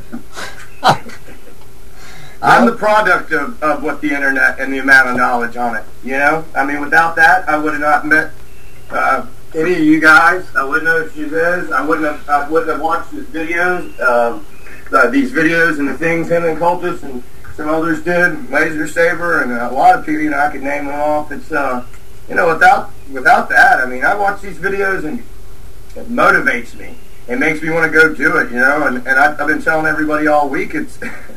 I'm the product of what the internet and the amount of knowledge on it, I mean, without that, I would have not met any of you guys. I wouldn't know who she is. I wouldn't have watched his videos, these videos and the things him and Cultus and some others did, Laser Saber, and a lot of people, I could name them off. It's, without that, I mean, I watch these videos and it motivates me. It makes me want to go do it, and I've been telling everybody all week, it's,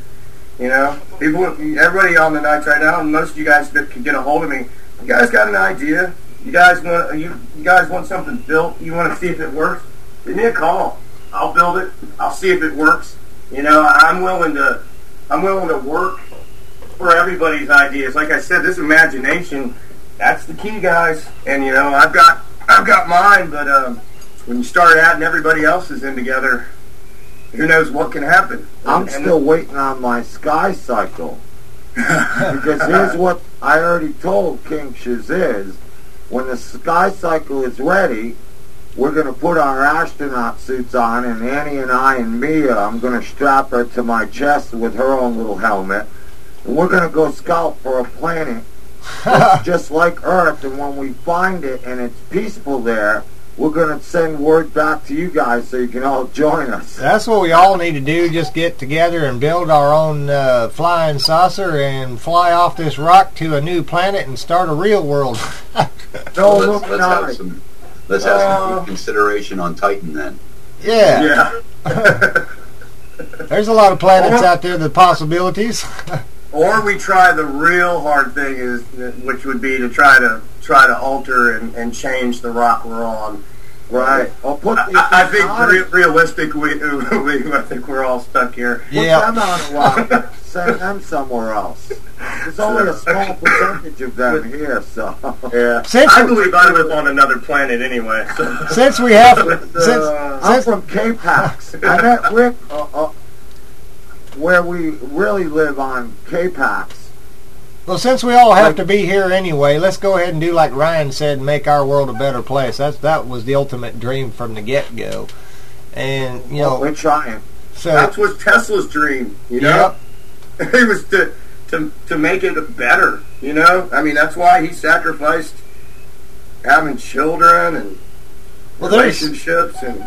everybody on the nights right now, and most of you guys that can get a hold of me, you guys got an idea, you guys want something built, you want to see if it works, give me a call. I'll build it, I'll see if it works. I'm willing to work for everybody's ideas. Like I said, this imagination, that's the key, guys. And I've got mine, but when you start adding everybody else's in together, who knows what can happen. I'm still waiting on my sky cycle. Because here's what I already told King Shaziz. When the sky cycle is ready, we're going to put our astronaut suits on, and Annie and I and Mia, I'm going to strap her to my chest with her own little helmet, and we're going to go scout for a planet just like Earth, and when we find it and it's peaceful there, we're going to send word back to you guys so you can all join us. That's what we all need to do, just get together and build our own flying saucer and fly off this rock to a new planet and start a real world. Let's have some consideration on Titan then. Yeah. There's a lot of planets out there, the possibilities. Or we try the real hard thing, which would be to try to alter and change the rock we're on. Right. I think realistically, I think we're all stuck here. Put them on a rock. Send them somewhere else. There's only a small percentage of them here, so. Yeah. I believe I live on another planet anyway. So. Since we have... I'm from K-Pax. I met Rick where we really live on K-Pax. Well, since we all have to be here anyway, let's go ahead and do like Ryan said and make our world a better place. That was the ultimate dream from the get-go. And, we're trying. So that was Tesla's dream, Yep. It was to make it better, I mean, that's why he sacrificed having children and relationships and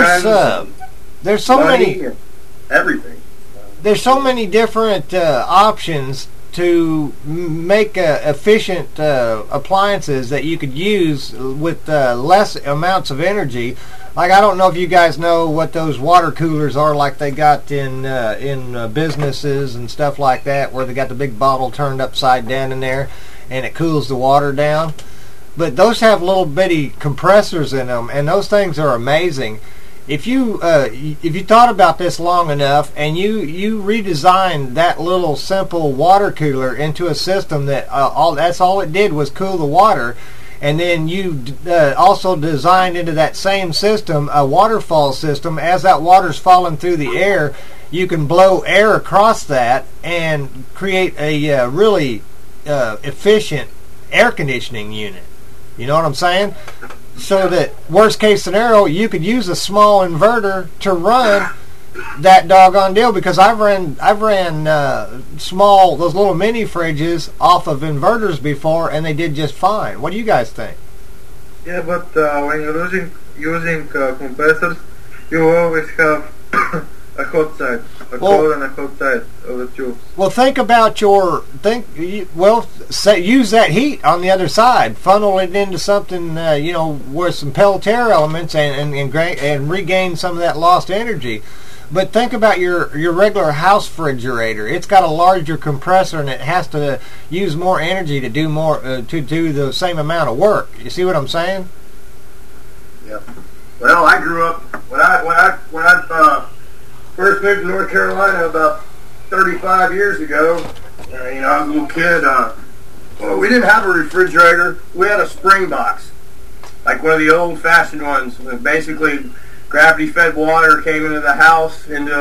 there's so many everything. There's so many different options to make efficient appliances that you could use with less amounts of energy. Like, I don't know if you guys know what those water coolers are, like they got in businesses and stuff like that, where they got the big bottle turned upside down in there, and it cools the water down. But those have little bitty compressors in them, and those things are amazing. If you thought about this long enough and you redesigned that little simple water cooler into a system that that's all it did was cool the water, and then you also designed into that same system a waterfall system. As that water's falling through the air, you can blow air across that and create a really efficient air conditioning unit. You know what I'm saying? So that, worst case scenario, you could use a small inverter to run that doggone deal, because I've ran those little mini fridges off of inverters before, and they did just fine. What do you guys think? Yeah, but when you're using compressors, you always have a hot side, a cold and a hot side of the tubes. Well, think about use that heat on the other side, funnel it into something, with some Peltier elements and regain some of that lost energy. But think about your regular house refrigerator. It's got a larger compressor and it has to use more energy to do more to do the same amount of work. You see what I'm saying? Yeah. Well, I grew up when I first moved to North Carolina about 35 years ago. I was a little kid. We didn't have a refrigerator. We had a spring box, like one of the old-fashioned ones. Basically, gravity-fed water came into the house into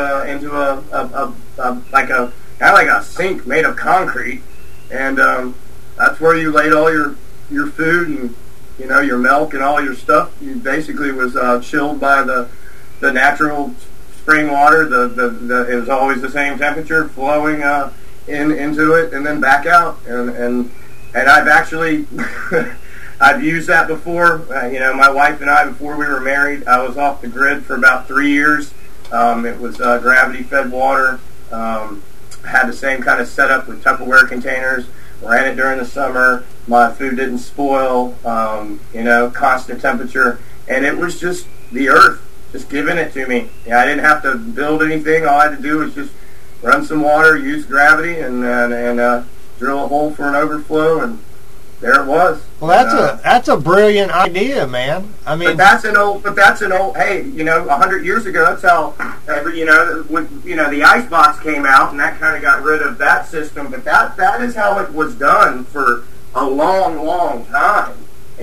a sink made of concrete, and that's where you laid all your food and your milk and all your stuff. You basically was chilled by the natural spring water. It was always the same temperature flowing into it and then back out. And I've actually I've used that before. My wife and I, before we were married, I was off the grid for about 3 years. It was gravity-fed water. Had the same kind of setup with Tupperware containers. Ran it during the summer. My food didn't spoil. Constant temperature, and it was just the earth just giving it to me. I didn't have to build anything. All I had to do was just run some water, use gravity, and drill a hole for an overflow, and there it was. Well, that's a brilliant idea, man. I mean, but that's an old. Hey, 100 years ago, that's how. When the ice box came out, and that kind of got rid of that system. But that is how it was done for a long, long time.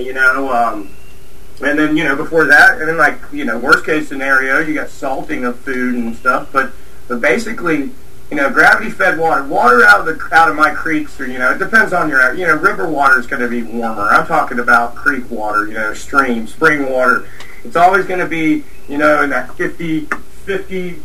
And then before that, and then worst case scenario, you got salting of food and stuff. But basically, gravity fed water out of my creeks, or it depends on your river water is going to be warmer. I'm talking about creek water, stream, spring water. It's always going to be in that 52,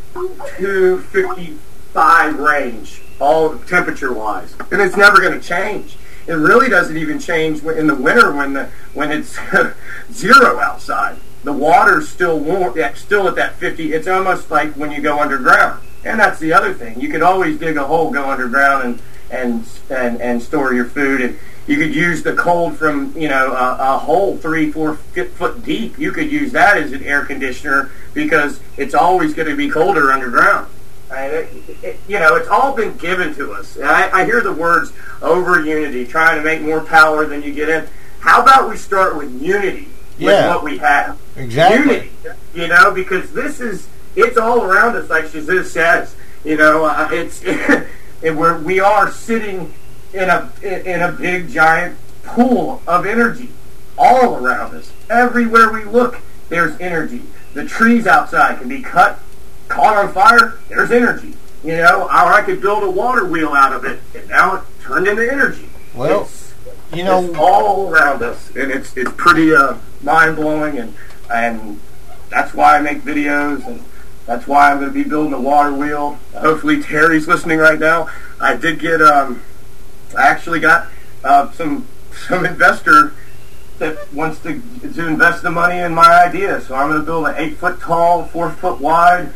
55 range, all temperature wise, and it's never going to change. It really doesn't even change in the winter when it's 0 outside. The water's still warm, still at that 50. It's almost like when you go underground. And that's the other thing. You could always dig a hole, go underground, and store your food. And you could use the cold from a hole 3-4 foot deep. You could use that as an air conditioner because it's always going to be colder underground. It's all been given to us. I hear the words over unity, trying to make more power than you get in. How about we start with unity with what we have? Exactly. Unity, because it's all around us, like Shazuz says. We are sitting in a big giant pool of energy all around us. Everywhere we look, there's energy. The trees outside can be caught on fire, there's energy. Or I could build a water wheel out of it, and now it turned into energy. Well, it's all around us, and it's pretty mind-blowing, and that's why I make videos, and that's why I'm going to be building a water wheel. Hopefully Terry's listening right now. I did get, I actually got some investor that wants to invest the money in my idea, so I'm going to build an 8-foot tall, 4-foot wide,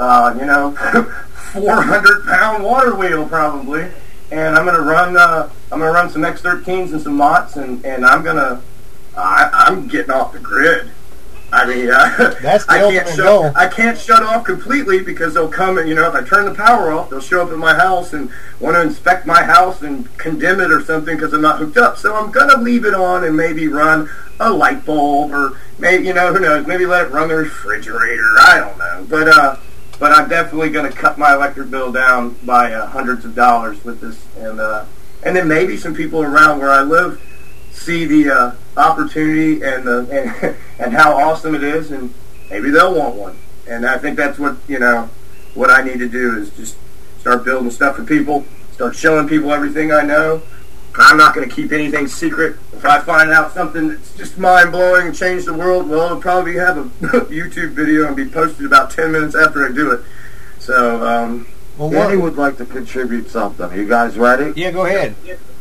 400-pound water wheel probably, and I'm gonna run some X13s and some Mott's, and I'm getting off the grid. I mean, that's the I can't shut off completely because they'll come and if I turn the power off, they'll show up at my house and want to inspect my house and condemn it or something because I'm not hooked up. So I'm gonna leave it on and maybe run a light bulb or maybe who knows, maybe let it run the refrigerator. I don't know, but I'm definitely going to cut my electric bill down by hundreds of dollars with this, and then maybe some people around where I live see the opportunity and how awesome it is, and maybe they'll want one. And I think that's what I need to do is just start building stuff for people, start showing people everything I know. I'm not going to keep anything secret. If I find out something that's just mind-blowing and change the world, well, it'll probably have a YouTube video and be posted about 10 minutes after I do it. So, Danny would like to contribute something. Are you guys ready? Yeah, go ahead.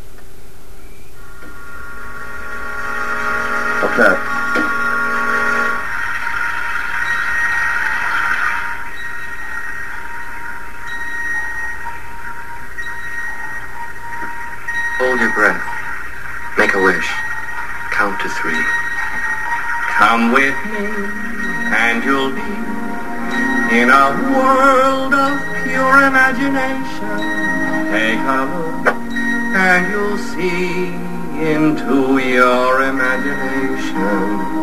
Okay. Come with me and you'll be in a world of pure imagination. Take a look and you'll see into your imagination.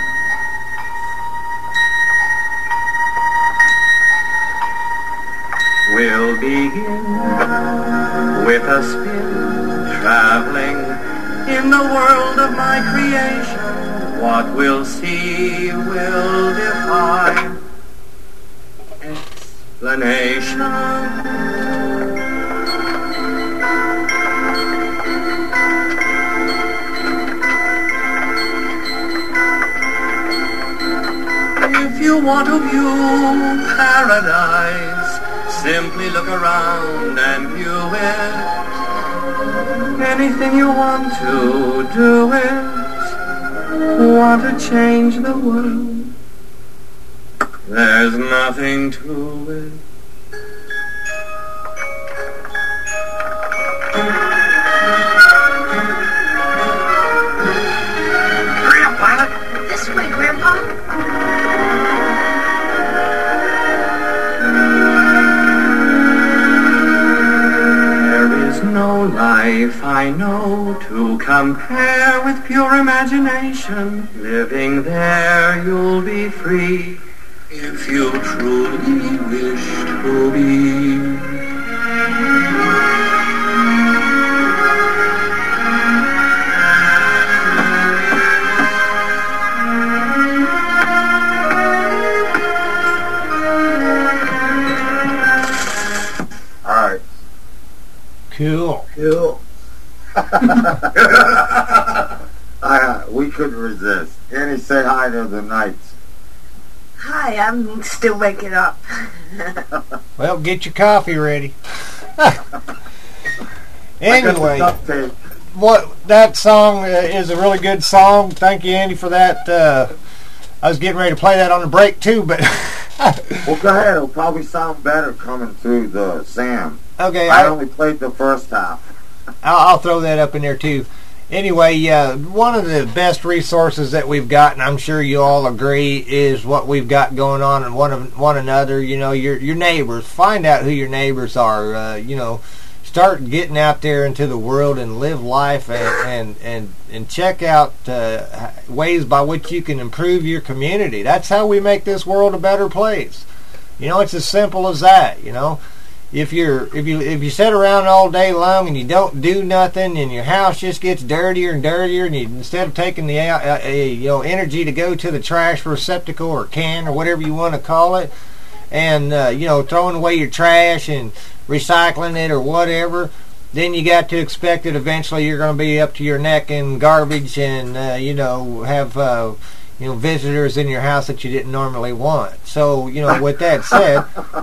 We'll begin with a spin, traveling in the world of my creation. What we'll see will defy explanation. If you want to view paradise, simply look around and view it. Anything you want to do it. Want to change the world. There's nothing to it. Hurry up, Pilot. This way, Grandpa. No life I know to compare with pure imagination. Living there you'll be free if you truly wish to be. Cool. We couldn't resist. Annie, say hi to the Knights. Hi, I'm still waking up. Well, get your coffee ready. Anyway, what that song is a really good song. Thank you, Andy, for that. I was getting ready to play that on the break too, but well, go ahead. It'll probably sound better coming through the Sam. Okay, I only played the first half. I'll throw that up in there too. Anyway, one of the best resources that we've got, and I'm sure you all agree, is what we've got going on in one another. You know, your neighbors. Find out who your neighbors are. You know, start getting out there into the world and live life, and check out ways by which you can improve your community. That's how we make this world a better place. You know, it's as simple as that. You know. If you sit around all day long and you don't do nothing and your house just gets dirtier and dirtier, and instead of taking the energy to go to the trash receptacle or can or whatever you want to call it, and throwing away your trash and recycling it or whatever, then you got to expect that eventually you're going to be up to your neck in garbage and have visitors in your house that you didn't normally want. So with that said.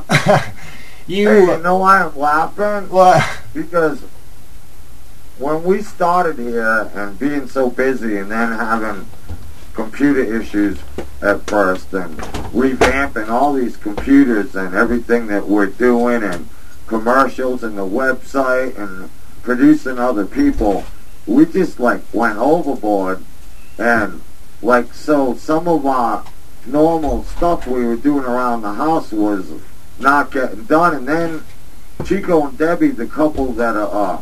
You know why I'm laughing? What? Because when we started here and being so busy and then having computer issues at first and revamping all these computers and everything that we're doing and commercials and the website and producing other people, we just went overboard, and so some of our normal stuff we were doing around the house was not getting done. And then Chico and Debbie, the couple that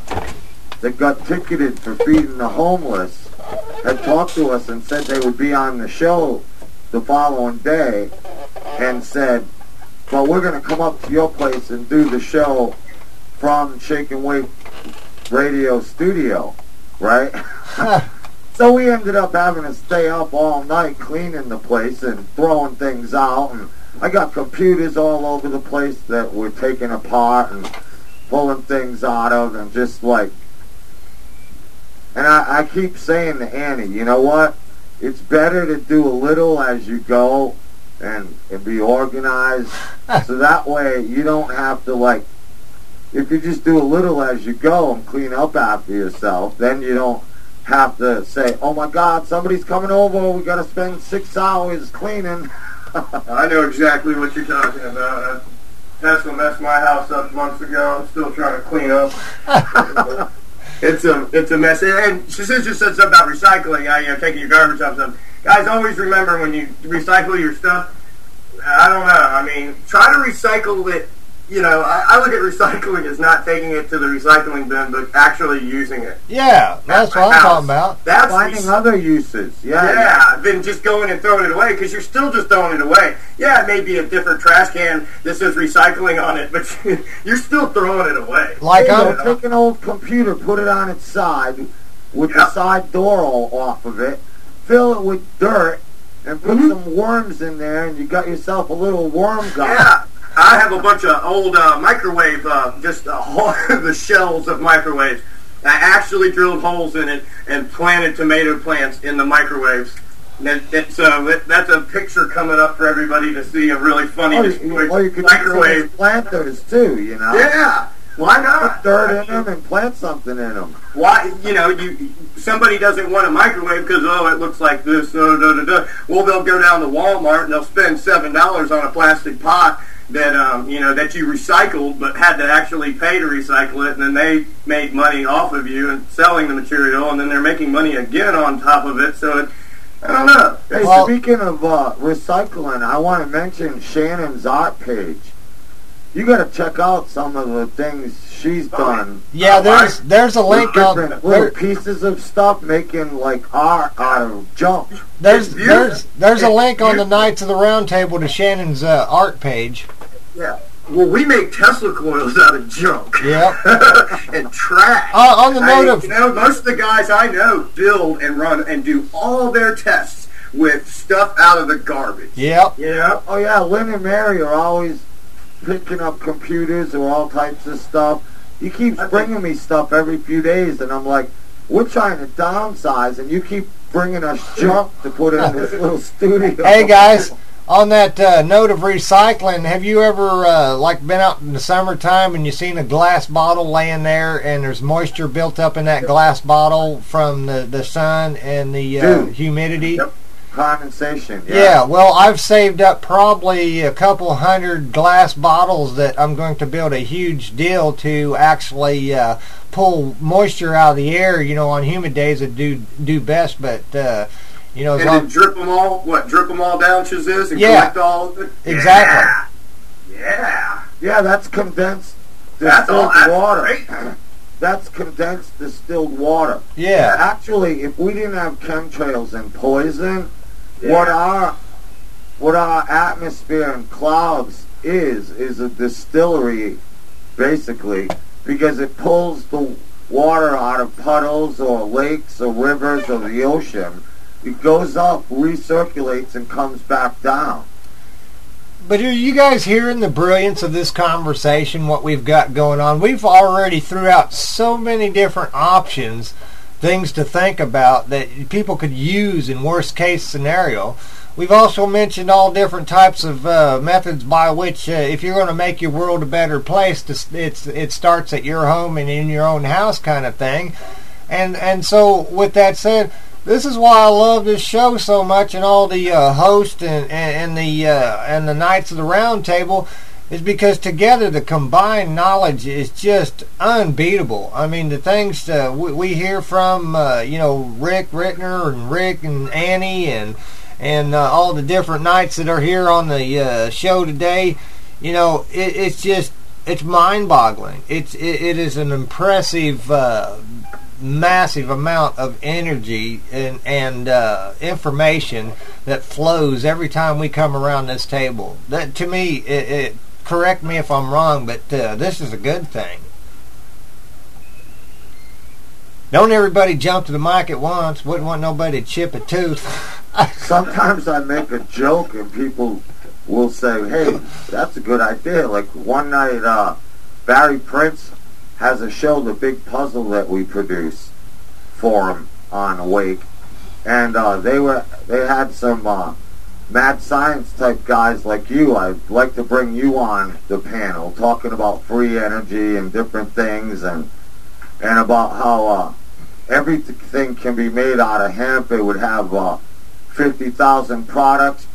got ticketed for feeding the homeless, had talked to us and said they would be on the show the following day, and said, well, we're going to come up to your place and do the show from Shake and Wake Radio Studio, right? So we ended up having to stay up all night cleaning the place and throwing things out, and I got computers all over the place that we're taking apart and pulling things out of, and and I keep saying to Annie, you know what? It's better to do a little as you go and be organized, so that way you don't have to, if you just do a little as you go and clean up after yourself, then you don't have to say, oh my God, somebody's coming over, we got to spend 6 hours cleaning. I know exactly what you're talking about. Tesla messed my house up months ago. I'm still trying to clean up. It's a mess. And since you said something about recycling, taking your garbage out, Guys, always remember when you recycle your stuff, I don't know, I mean, try to recycle it. You know, I look at recycling as not taking it to the recycling bin, but actually using it. Yeah, that's what I'm talking about. That's finding other uses. Yeah, than just going and throwing it away, because you're still just throwing it away. Yeah, it may be a different trash can that says recycling on it, but you're still throwing it away. Like, take an old computer, put it on its side, with the side door all off of it, fill it with dirt, and put some worms in there, and you got yourself a little worm guy. Yeah. I have a bunch of old microwave, the shells of microwaves. I actually drilled holes in it and planted tomato plants in the microwaves. That's a picture coming up for everybody to see, a really funny Or you could microwave. plant those too, you know? Yeah, why not? Put dirt in them and plant something in them. Why, somebody doesn't want a microwave because, it looks like this, Well, they'll go down to Walmart and they'll spend $7 on a plastic pot that that you recycled but had to actually pay to recycle it, and then they made money off of you and selling the material, and then they're making money again on top of it. So I don't know. Hey, speaking of recycling, I want to mention Shannon's art page. You got to check out some of the things she's done. Yeah, there's a link on little pieces of stuff making like art out of junk. There's a link on the Knights of the Round Table to Shannon's art page. Yeah. Well, we make Tesla coils out of junk. Yeah. And trash. On the note of... most of the guys I know build and run and do all their tests with stuff out of the garbage. Yep. Yeah. Oh, yeah, Lynn and Mary are always picking up computers or all types of stuff. He keeps bringing me stuff every few days, and I'm like, we're trying to downsize, and you keep bringing us junk to put in this little studio. Hey, guys, on that note of recycling, have you ever been out in the summertime and you seen a glass bottle laying there and there's moisture built up in that glass bottle from the sun and the humidity? Yep. Condensation. Yeah, well, I've saved up probably a couple hundred glass bottles that I'm going to build a huge deal to actually pull moisture out of the air, on humid days that do best, but and then drip them all down Shaziz and collect all of it? Exactly. Yeah. Yeah, that's condensed distilled water. That's condensed distilled water. Yeah. Actually, if we didn't have chemtrails and poison, what our atmosphere and clouds is a distillery, basically, because it pulls the water out of puddles or lakes or rivers or the ocean. It goes up, recirculates, and comes back down. But are you guys hearing the brilliance of this conversation, what we've got going on? We've already threw out so many different options, things to think about that people could use in worst case scenario. We've also mentioned all different types of methods by which if you're going to make your world a better place, it starts at your home and in your own house kind of thing. And so with that said, this is why I love this show so much, and all the hosts and the Knights of the Round Table, is because together the combined knowledge is just unbeatable. I mean, the things we hear from Rick Rittner and Rick and Annie and all the different knights that are here on the show today, it's mind-boggling. It is an impressive. Massive amount of energy and information that flows every time we come around this table. That, to me, it correct me if I'm wrong, but this is a good thing. Don't everybody jump to the mic at once. Wouldn't want nobody to chip a tooth. Sometimes I make a joke and people will say, hey, that's a good idea. Like one night, Barry Prince has a show, The Big Puzzle, that we produce for him on Awake, and they had some mad science type guys like you. I'd like to bring you on the panel, talking about free energy and different things, and about how everything can be made out of hemp. It would have 50,000 products,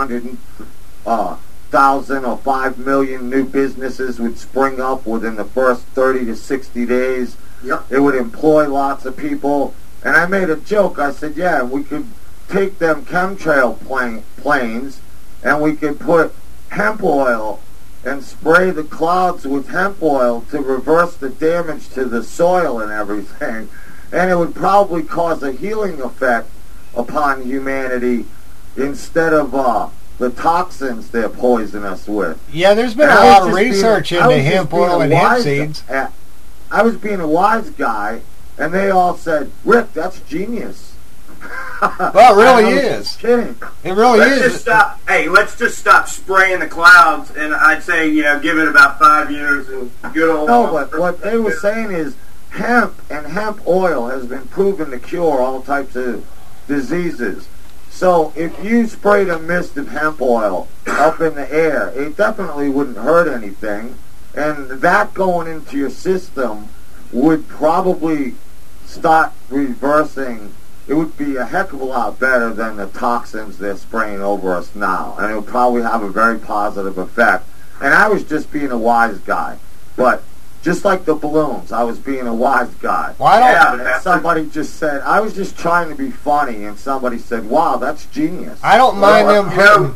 500,000 or 5 million new businesses would spring up within the first 30 to 60 days. Yep. It would employ lots of people. And I made a joke. I said, yeah, we could take them chemtrail planes and we could put hemp oil and spray the clouds with hemp oil to reverse the damage to the soil and everything. And it would probably cause a healing effect upon humanity instead of the toxins they're poisoning us with. Yeah, there's been a lot of research into hemp oil and hemp seeds. I was being a wise guy, and they all said, Rick, that's genius. Well, it really is. Kidding. It really let's is. Just stop. Hey, let's just stop spraying the clouds, and I'd say, give it about 5 years and good old... No, but what they were saying is hemp and hemp oil has been proven to cure all types of diseases. So if you sprayed a mist of hemp oil up in the air, it definitely wouldn't hurt anything. And that going into your system would probably start reversing. It would be a heck of a lot better than the toxins they're spraying over us now. And it would probably have a very positive effect. And I was just being a wise guy. But just like the balloons, I was being a wise guy. And somebody just said, I was just trying to be funny, and somebody said, wow, that's genius. I don't mind them hurting.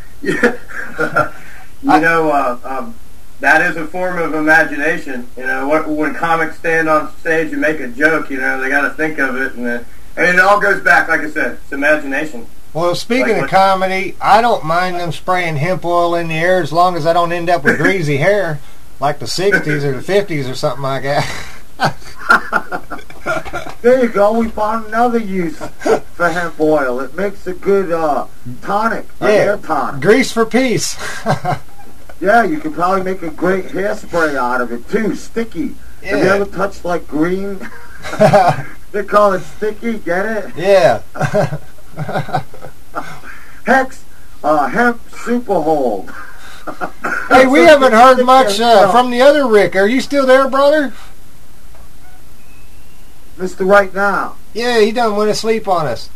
That is a form of imagination. When comics stand on stage and make a joke, they got to think of it, and it all goes back, like I said, it's imagination. Well, speaking of comedy, I don't mind them spraying hemp oil in the air as long as I don't end up with greasy hair, like the 60s or the 50s or something like that. There you go. We found another use for hemp oil. It makes a good tonic, hair tonic. Grease for peace. Yeah, you could probably make a great hairspray out of it, too. Sticky. Yeah. Have you ever touched, green? They call it sticky, get it? Yeah. Hex, hemp superhold. Hey, we haven't heard much from the other Rick. Are you still there, brother? Mr. Right Now. Yeah, he done went to sleep on us.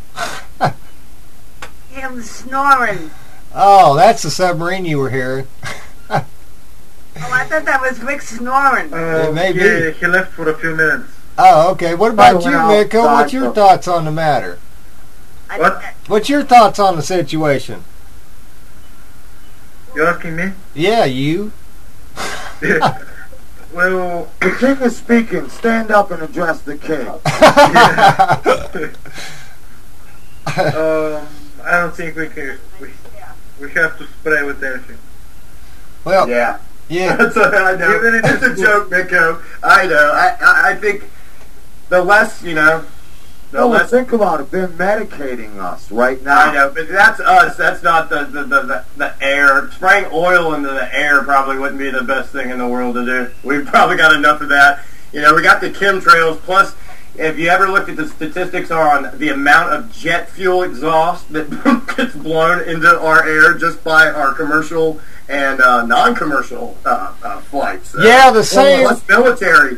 Him snoring. Oh, that's the submarine you were hearing. Oh, I thought that was Rick snoring. It may be. Yeah, he left for a few minutes. Oh, okay. What about you, Miko? What's your thoughts on the matter? What? What's your thoughts on the situation? You're asking me? Yeah, you. Well, the king is speaking. Stand up and address the king. I don't think we can. We have to spray with anything. Well, yeah. That's what I know. It's a joke, Miko. I know. I think the less, Well, think about it. They're medicating us right now. I know, but that's us. That's not the air. Spraying oil into the air probably wouldn't be the best thing in the world to do. We've probably got enough of that. We got the chemtrails. Plus, if you ever looked at the statistics on the amount of jet fuel exhaust that gets blown into our air just by our commercial and non-commercial flights. Yeah, the same. Plus military.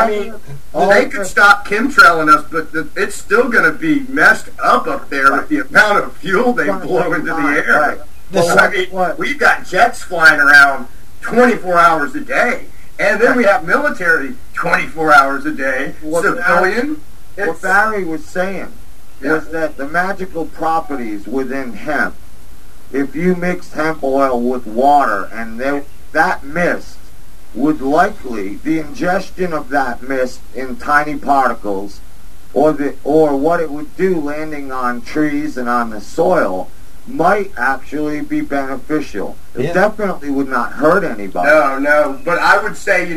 They could stop chemtrailing us, but it's still going to be messed up there with the amount of fuel they blow into the air. We've got jets flying around 24 hours a day. And then we have military 24 hours a day, civilian. What Barry was saying was that the magical properties within hemp, if you mixed hemp oil with water and that mist would likely, the ingestion of that mist in tiny particles, or what it would do landing on trees and on the soil, might actually be beneficial. It definitely would not hurt anybody. No. But I would say,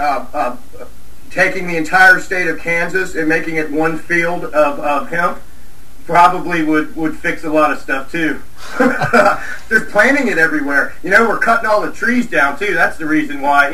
taking the entire state of Kansas and making it one field of hemp probably would fix a lot of stuff, too. Just planting it everywhere. We're cutting all the trees down, too. That's the reason why.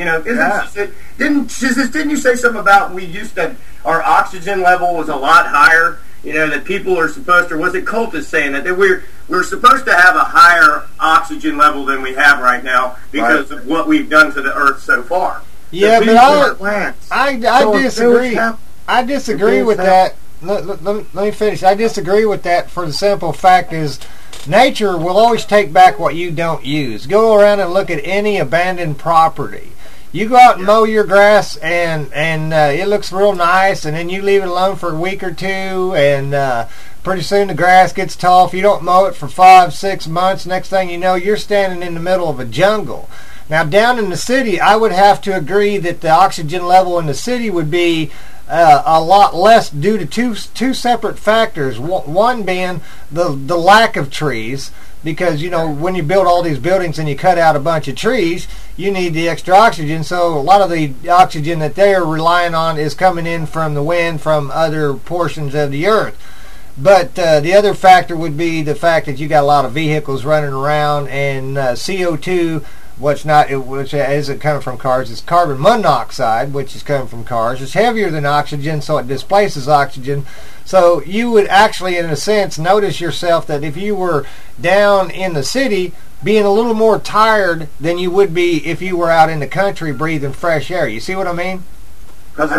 Didn't you say something about our oxygen level was a lot higher? That people are supposed to, was it Cultus saying that we're supposed to have a higher oxygen level than we have right now because of what we've done to the earth so far. Yeah, but I disagree. I disagree with that. Let me finish. I disagree with that for the simple fact is nature will always take back what you don't use. Go around and look at any abandoned property. You go out and mow your grass, and it looks real nice, and then you leave it alone for a week or two, and Pretty soon the grass gets tall. If you don't mow it for 5-6 months, next thing you know, you're standing in the middle of a jungle. Now, down in the city, I would have to agree that the oxygen level in the city would be a lot less due to two separate factors. One being the lack of trees, because, when you build all these buildings and you cut out a bunch of trees, you need the extra oxygen. So a lot of the oxygen that they're relying on is coming in from the wind from other portions of the earth. But the other factor would be the fact that you got a lot of vehicles running around, and CO2, which isn't coming from cars, it's carbon monoxide, which is coming from cars. It's heavier than oxygen, so it displaces oxygen. So you would actually, in a sense, notice yourself that if you were down in the city, being a little more tired than you would be if you were out in the country breathing fresh air. You see what I mean? Because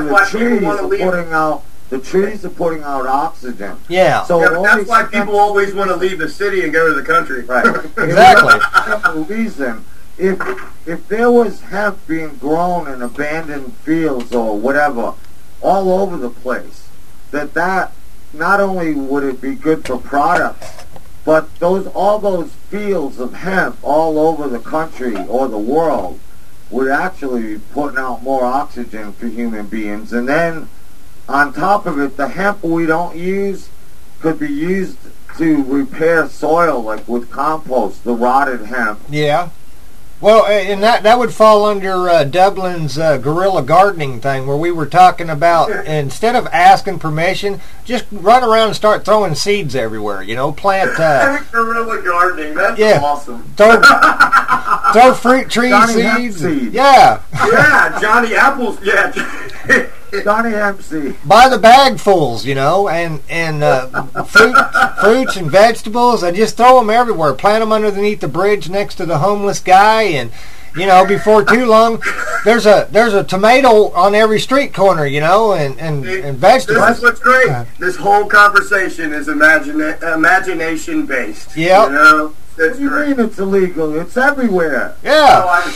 the trees are putting out oxygen. Yeah. So that's why people always want to leave the city and go to the country. Right. Exactly. The reason, if there was hemp being grown in abandoned fields or whatever all over the place, that not only would it be good for products, but all those fields of hemp all over the country or the world would actually be putting out more oxygen for human beings. And then on top of it, the hemp we don't use could be used to repair soil, like with compost, the rotted hemp. Yeah. Well, and that would fall under Dublin's guerrilla gardening thing, where we were talking about, instead of asking permission, just run around and start throwing seeds everywhere. Plant. Guerrilla gardening, that's awesome. Throw fruit tree seeds. Yeah. Yeah, Johnny Apples. Yeah. Johnny MC. Buy the bagfuls, and fruits and vegetables, and just throw them everywhere. Plant them underneath the bridge next to the homeless guy, and before too long, there's a tomato on every street corner, and vegetables. This is what's great. This whole conversation is imagination based. Yeah. What do you mean it's illegal? It's everywhere. Yeah.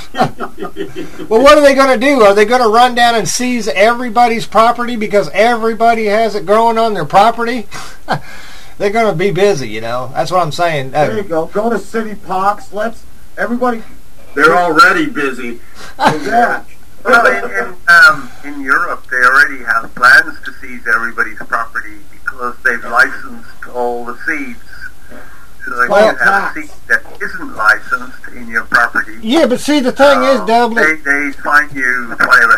Well, what are they going to do? Are they going to run down and seize everybody's property because everybody has it growing on their property? They're going to be busy, That's what I'm saying. There you go. Go to city parks. Everybody. They're already busy. Yeah. Well, in Europe, they already have plans to seize everybody's property because they've licensed all the seeds. So if you have a seed that isn't licensed in your property, yeah, but see, the thing is, Dublin, they fine you whatever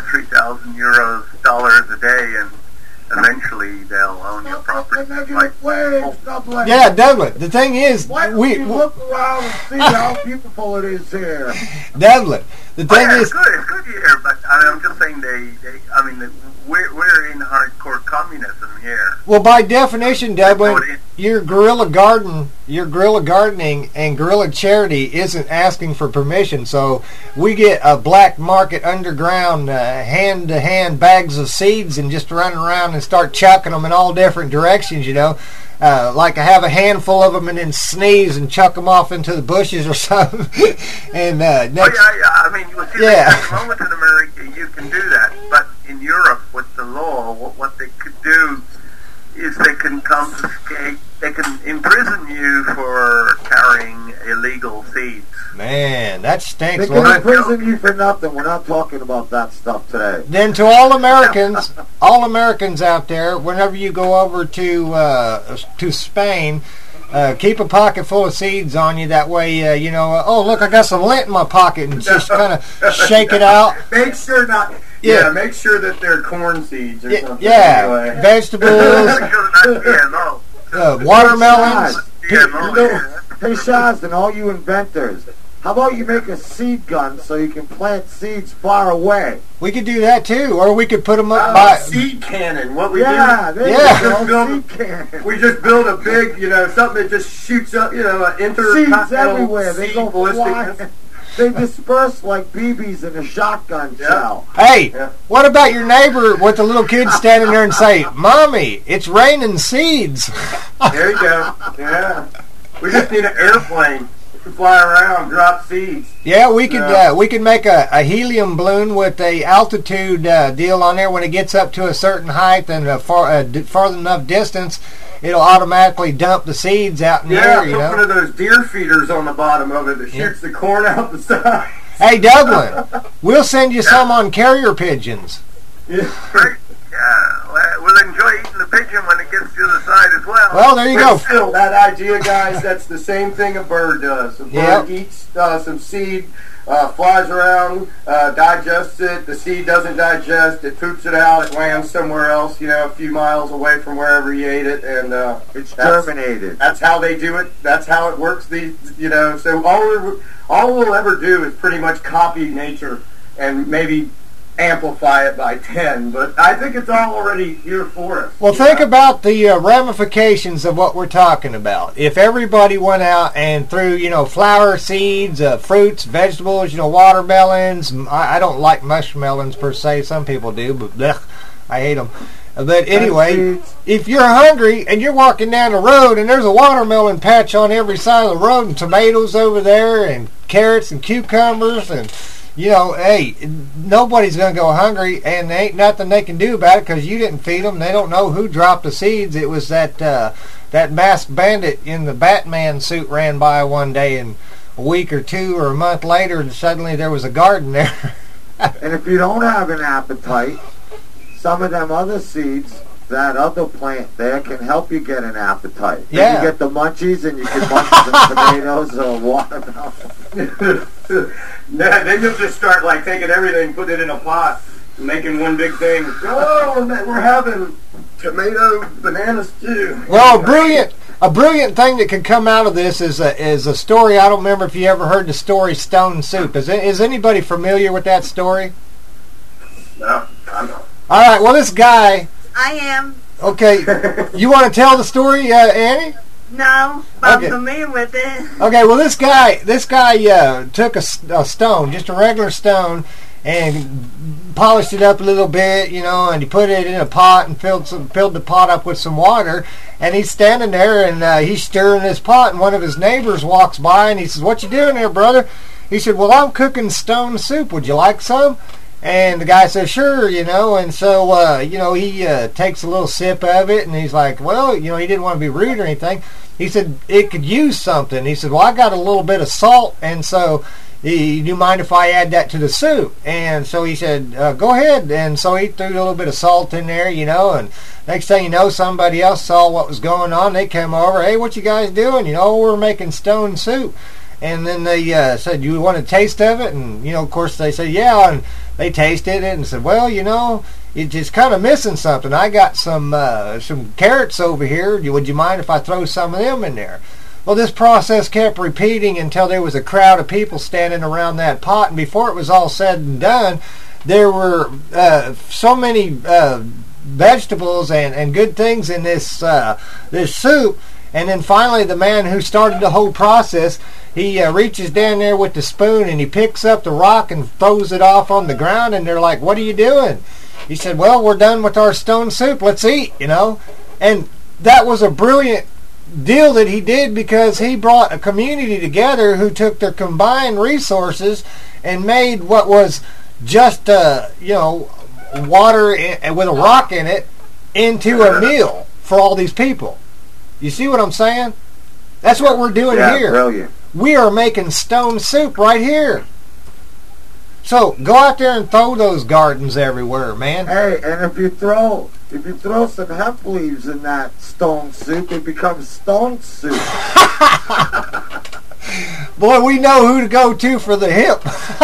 $3,000 a day, and eventually they'll own your property. Yeah, Dublin. The thing is, we look around and see how beautiful it is here. Dublin. The thing is, it's good here, but I'm just saying we're in hardcore communism here. Well, by definition, Dublin, your guerrilla gardening and guerrilla charity isn't asking for permission. So we get a black market underground hand-to-hand bags of seeds and just run around and start chucking them in all different directions, like I have a handful of them and then sneeze and chuck them off into the bushes or something. And next, I mean, you see at the moment in America you can do that, but in Europe with the law, what they could do is they can confiscate, they can imprison you for carrying illegal seeds. Man, that stinks. They can imprison you for nothing. We're not talking about that stuff today. Then to all Americans out there, whenever you go over to Spain, keep a pocket full of seeds on you. That way, oh, look, I got some lint in my pocket, and just kind of shake it out. Make sure not... Yeah, make sure that they're corn seeds or something. Yeah, anyway. Vegetables, watermelons. Hey, Shaz, and all you inventors, how about you make a seed gun so you can plant seeds far away? We could do that too, or we could put them up by seed cannon. What we do? Seed cannon. We just build a big, something that just shoots up, an seeds everywhere. They go flying. They disperse like BBs in a shotgun shell. Hey, what about your neighbor with the little kid standing there and say, "Mommy, it's raining seeds"? There you go. Yeah. We just need an airplane to fly around, drop seeds. Yeah, we could make a helium balloon with a altitude deal on there. When it gets up to a certain height and far enough distance, it'll automatically dump the seeds out in the air, put you know. one of those deer feeders on the bottom of it that shoots the corn out the side. Hey, Dublin, we'll send you some on carrier pigeons. Great. We'll enjoy eating the pigeon when it gets to the other side as well. Well, there you go. Still, that idea, guys, that's the same thing a bird does. A bird eats some seed, flies around, digests it. The seed doesn't digest. It poops it out. It lands somewhere else, a few miles away from wherever you ate it, and it's germinated. That's how they do it. That's how it works. So all we'll ever do is pretty much copy nature and maybe amplify it by 10, but I think it's all already here for us. Well, think about the ramifications of what we're talking about. If everybody went out and threw, flower seeds, fruits, vegetables, watermelons. I don't like mushmelons per se. Some people do, but blech, I hate them. But anyway, if you're hungry and you're walking down the road and there's a watermelon patch on every side of the road and tomatoes over there and carrots and cucumbers and hey, nobody's going to go hungry, and there ain't nothing they can do about it because you didn't feed them. They don't know who dropped the seeds. It was that masked bandit in the Batman suit ran by one day, and a week or two or a month later, suddenly there was a garden there. And if you don't have an appetite, some of them other seeds, that other plant there, can help you get an appetite. Then you get the munchies, and you can munch some tomatoes or watermelon. Then you'll just start taking everything, putting it in a pot, making one big thing. Oh, we're having tomato banana stew. Well, a brilliant thing that can come out of this is a story. I don't remember if you ever heard the story Stone Soup. Is anybody familiar with that story? No, I'm not. All right. Well, this guy. I am. Okay. You want to tell the story, Annie? No, but I'm familiar with it. Okay, well, this guy took a stone, just a regular stone, and polished it up a little bit, and he put it in a pot and filled the pot up with some water, and he's standing there, and he's stirring this pot, and one of his neighbors walks by, and he says, "What you doing there, brother?" He said, "Well, I'm cooking stone soup. Would you like some?" And the guy says, "Sure," and so, he takes a little sip of it, and he's like, well, he didn't want to be rude or anything. He said, it could use something. He said, well, I got a little bit of salt, and so, do you mind if I add that to the soup? And so he said, go ahead. And so he threw a little bit of salt in there, and next thing you know, somebody else saw what was going on. They came over, "Hey, what you guys doing?" We're making stone soup. And then they said, "You want a taste of it?" And, of course, they said, yeah, and they tasted it and said, "Well, it's just kind of missing something. I got some carrots over here. Would you mind if I throw some of them in there?" Well, this process kept repeating until there was a crowd of people standing around that pot, and before it was all said and done, there were so many vegetables and good things in this soup. And then finally, the man who started the whole process, he reaches down there with the spoon and he picks up the rock and throws it off on the ground, and they're like, "What are you doing?" He said, "Well, we're done with our stone soup. Let's eat," And that was a brilliant deal that he did, because he brought a community together who took their combined resources and made what was just, water with a rock in it into a meal for all these people. You see what I'm saying? That's what we're doing here. Brilliant. We are making stone soup right here. So go out there and throw those gardens everywhere, man. Hey, and if you throw some hemp leaves in that stone soup, it becomes stone soup. Boy, we know who to go to for the hip.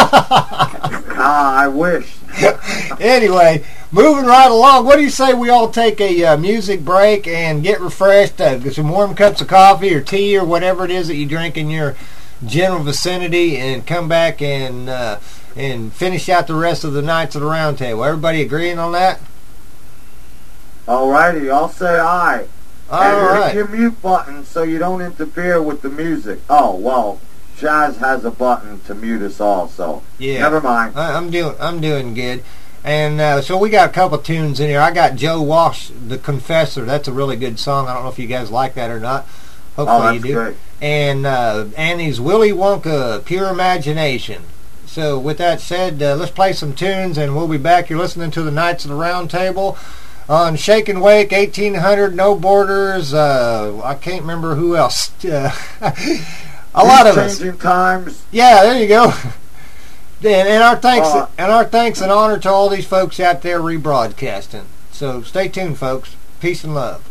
I wish. Anyway, moving right along, what do you say we all take a music break and get refreshed, get some warm cups of coffee or tea or whatever it is that you drink in your general vicinity, and come back and finish out the rest of the Knights of the Round Table. Everybody agreeing on that? Alrighty, I'll say aye. Alright. Hit your mute button so you don't interfere with the music. Oh, well, Chaz has a button to mute us all, so yeah. Never mind. I'm doing good. And so we got a couple tunes in here. I got Joe Walsh, The Confessor. That's a really good song. I don't know if you guys like that or not. Hopefully you do. Great. And Annie's Willy Wonka, Pure Imagination. So with that said, let's play some tunes, and we'll be back. You're listening to the Knights of the Round Table on Shake and Wake, 1800, No Borders. I can't remember who else. A lot of us. Changing Times. Yeah, there you go. And our thanks and honor to all these folks out there rebroadcasting. So stay tuned, folks. Peace and love.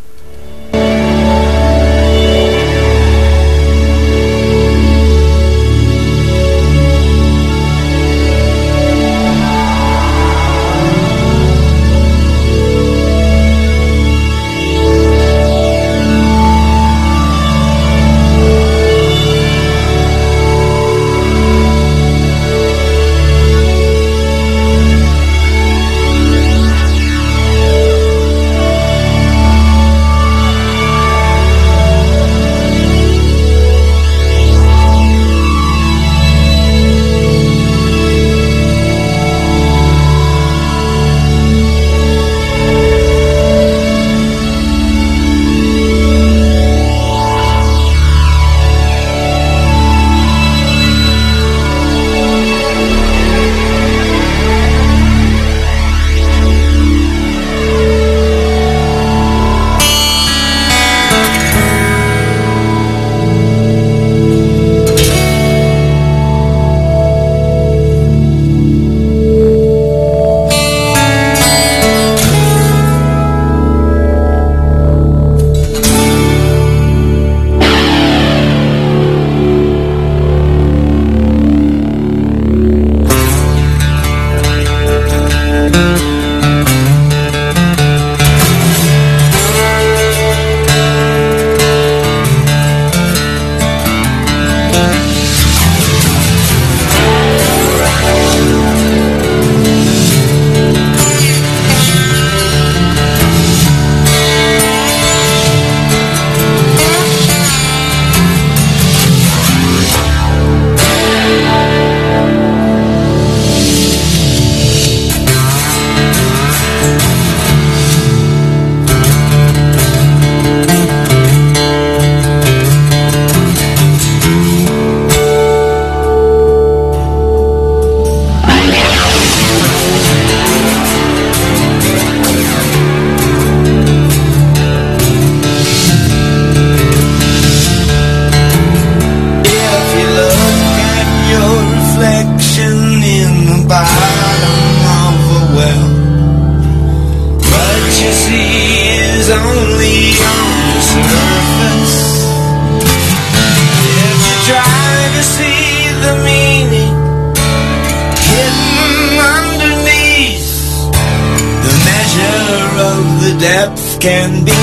Can be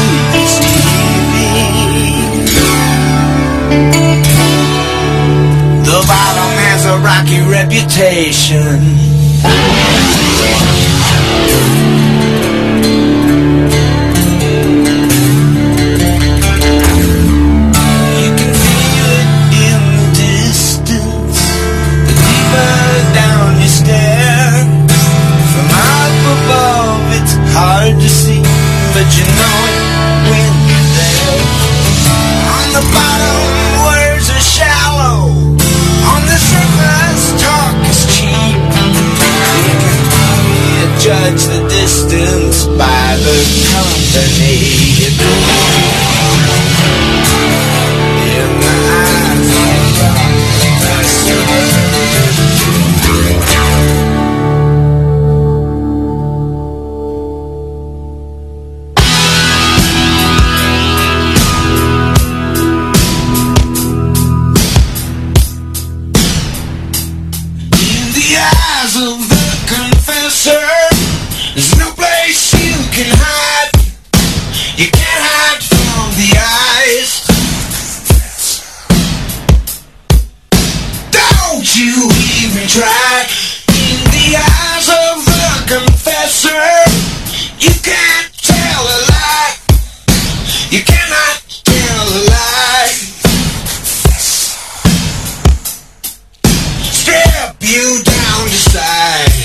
deceiving. The bottom has a rocky reputation. You can feel it in the distance, the deeper down you stare. From up above it's hard to see, but you know it when you're there. On the bottom, words are shallow. On the surface, talk is cheap. You can only judge the distance by the company you keep. In the eyes of the of the confessor, there's no place you can hide. You can't hide from the eyes. Don't you even try. In the eyes of the confessor, you can't tell a lie. You cannot tell a lie. Strip you down to size.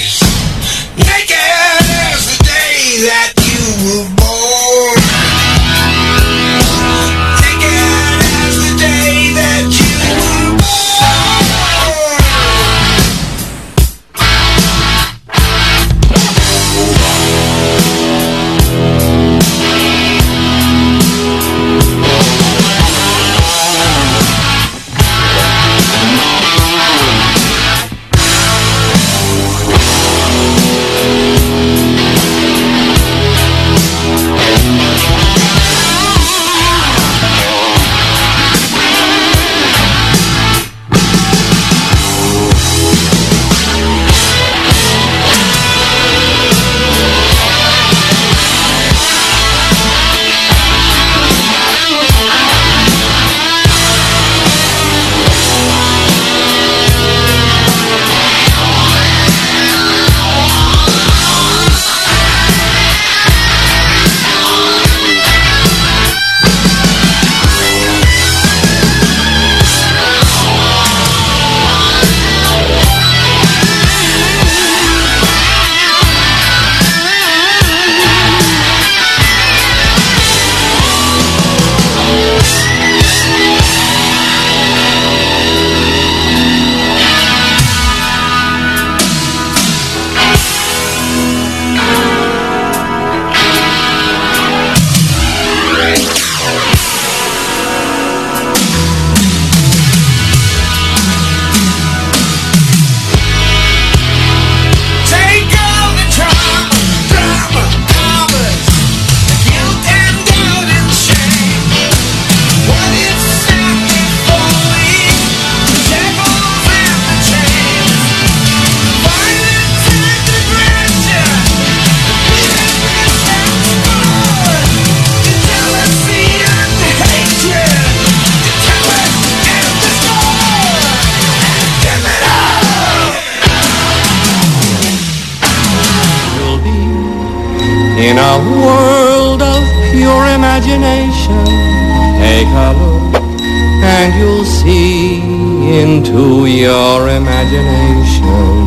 In a world of pure imagination, take a look and you'll see into your imagination.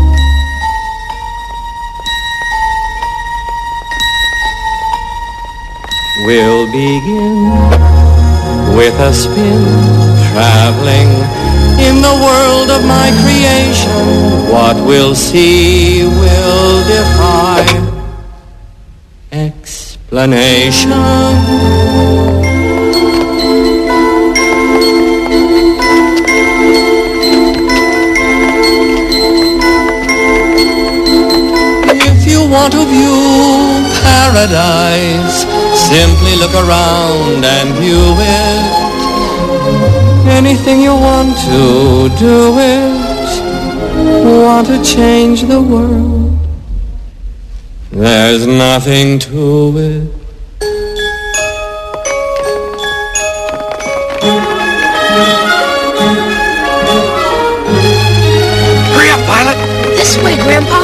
We'll begin with a spin, traveling in the world of my creation. What we'll see will defy explanation. Want to view paradise, simply look around and view it. Anything you want to do it. Want to change the world, there's nothing to it. Hurry up, Violet! This way, Grandpa.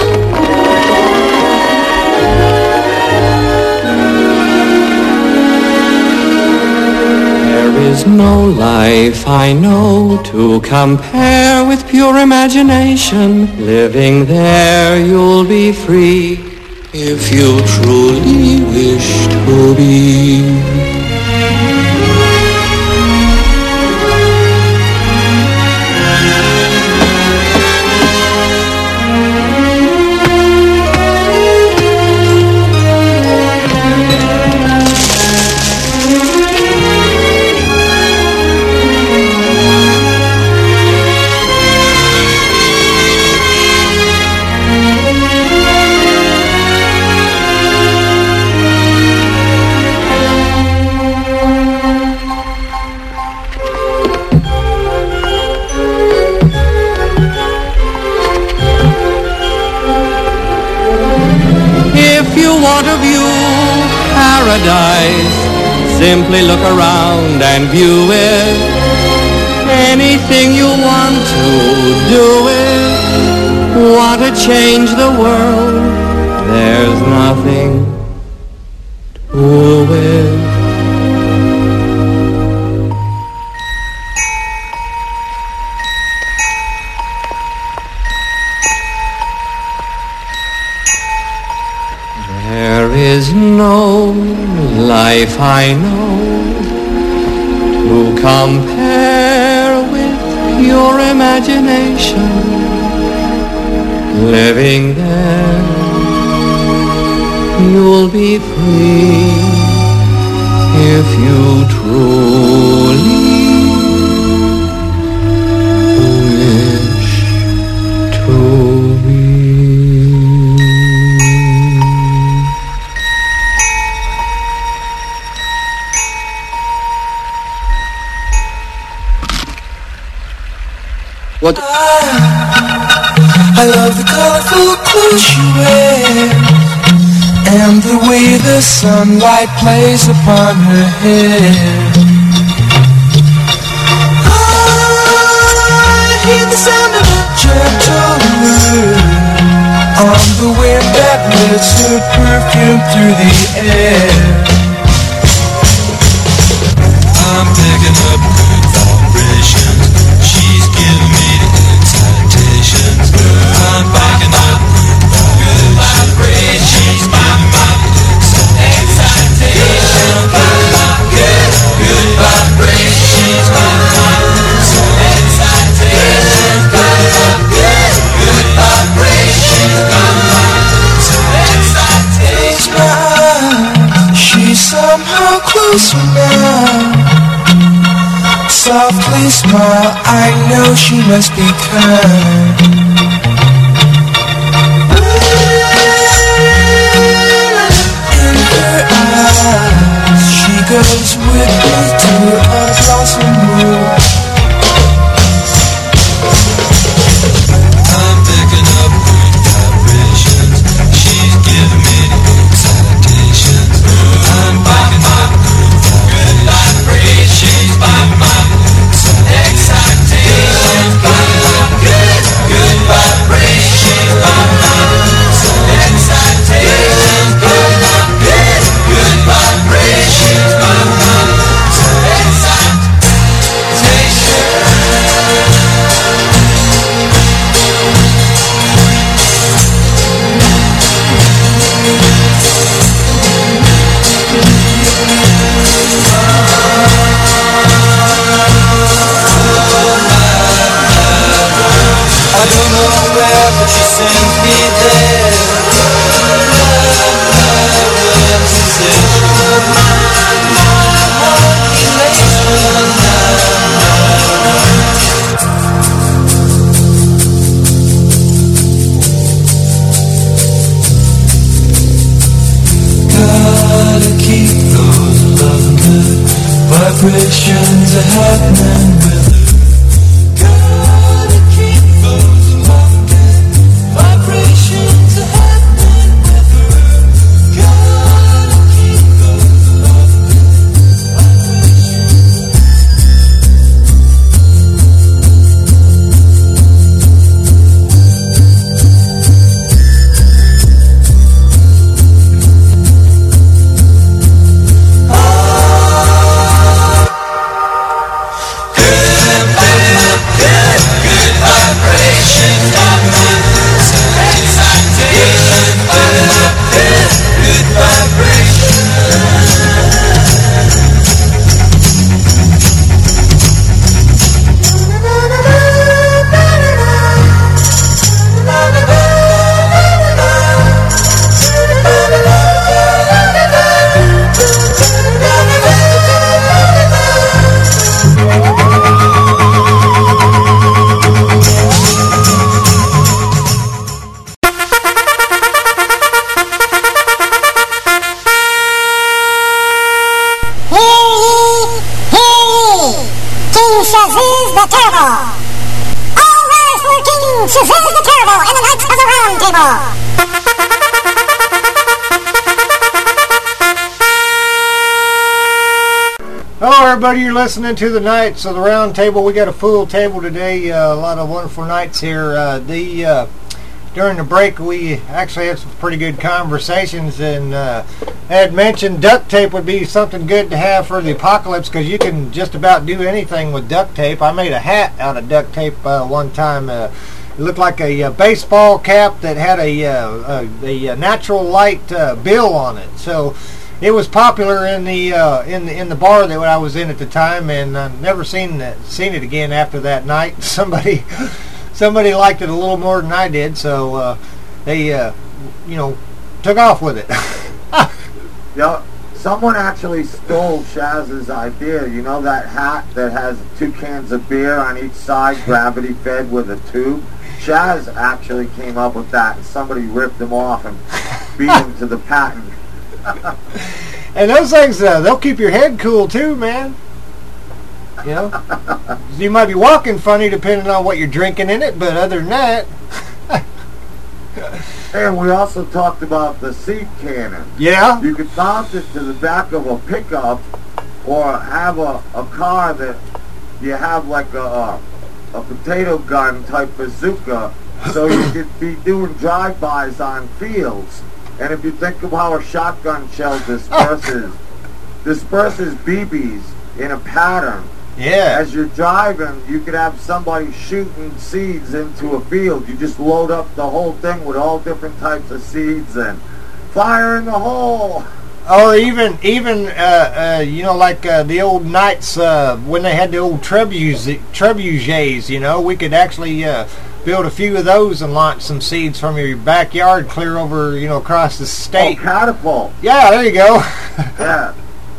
There's no life I know to compare with pure imagination. Living there you'll be free if you truly wish to be. Simply look around and view it. Anything you want to do it. Want to change the world, there's nothing to it. There is no life I know to compare with pure imagination. Living there, you'll be free if you truly wish to be. What? I love the colorful clothes you wear and the way the sunlight plays upon her hair. I hear the sound of a gentle word on the wind that lifts her perfume through the air. I'm picking up good vibrations. She's giving me the excitations. I'm picking up good vibrations. She's giving me the excitations. Good vibrations. She's giving me the excitations. Good vibrations. Excitations. She's somehow closer now. Softly smile, I know she must be kind. In her eyes, she goes with me to a blossom room. I'm picking up good vibrations. She's giving me the excitations. I'm picking up good vibrations. She's by my excitations. Good Vibrations are happening with gotta keep those lofty. Vibrations are happening with gotta keep those lofty. Shazuz the Turbo. All rise for King Shazuz the Turbo and the Knights of the Round Table. Hello everybody, you're listening to the Knights of the Round Table. We got a full table today, a lot of wonderful knights here. During the break we actually had some pretty good conversations, and I had mentioned duct tape would be something good to have for the apocalypse because you can just about do anything with duct tape. I made a hat out of duct tape one time. It looked like a baseball cap that had a natural light bill on it. So it was popular in the bar that I was in at the time, and I've never seen it again after that night. Somebody liked it a little more than I did, so they took off with it. Yeah, someone actually stole Shaz's idea. You know that hat that has 2 cans of beer on each side, gravity fed with a tube? Shaz actually came up with that, and somebody ripped him off and beat him to the patent. And those things, they'll keep your head cool too, man. You know, you might be walking funny depending on what you're drinking in it, but other than that. And we also talked about the seed cannon. Yeah. You could mount it to the back of a pickup, or have a car that you have like a potato gun type bazooka, so you could be doing drive-bys on fields. And if you think of how a shotgun shell disperses BBs in a pattern. Yeah. As you're driving, you could have somebody shooting seeds into a field. You just load up the whole thing with all different types of seeds and fire in the hole. Or even like the old knights when they had the old trebuchets. We could actually build a few of those and launch some seeds from your backyard clear over, across the state. Oh, catapult. Yeah, there you go. Yeah.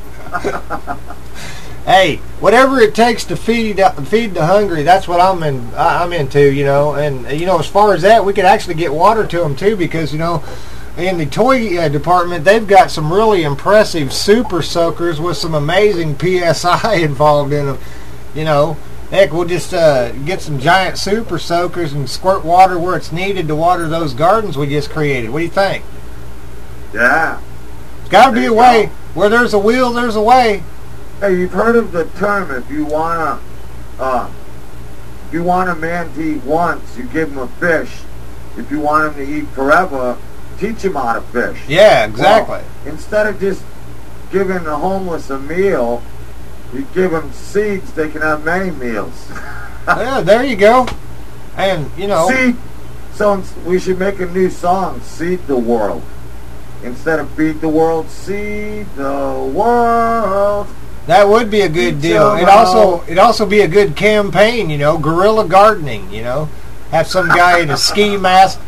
Hey, whatever it takes to feed the hungry, that's what I'm into, And as far as that, we could actually get water to them too, because in the toy department, they've got some really impressive super soakers with some amazing PSI involved in them. Heck, we'll just get some giant super soakers and squirt water where it's needed to water those gardens we just created. What do you think? Yeah. It's got to be a way. Where there's a will, there's a way. Hey, you've heard of the term, if you want a man to eat once, you give him a fish. If you want him to eat forever, teach him how to fish. Yeah, exactly. Well, instead of just giving the homeless a meal, you give them seeds, they can have many meals. Yeah, there you go. And, Seed. So we should make a new song, Seed the World. Instead of Feed the World, Seed the World. That would be a good deal. It'd also be a good campaign, guerrilla gardening, Have some guy in a ski mask,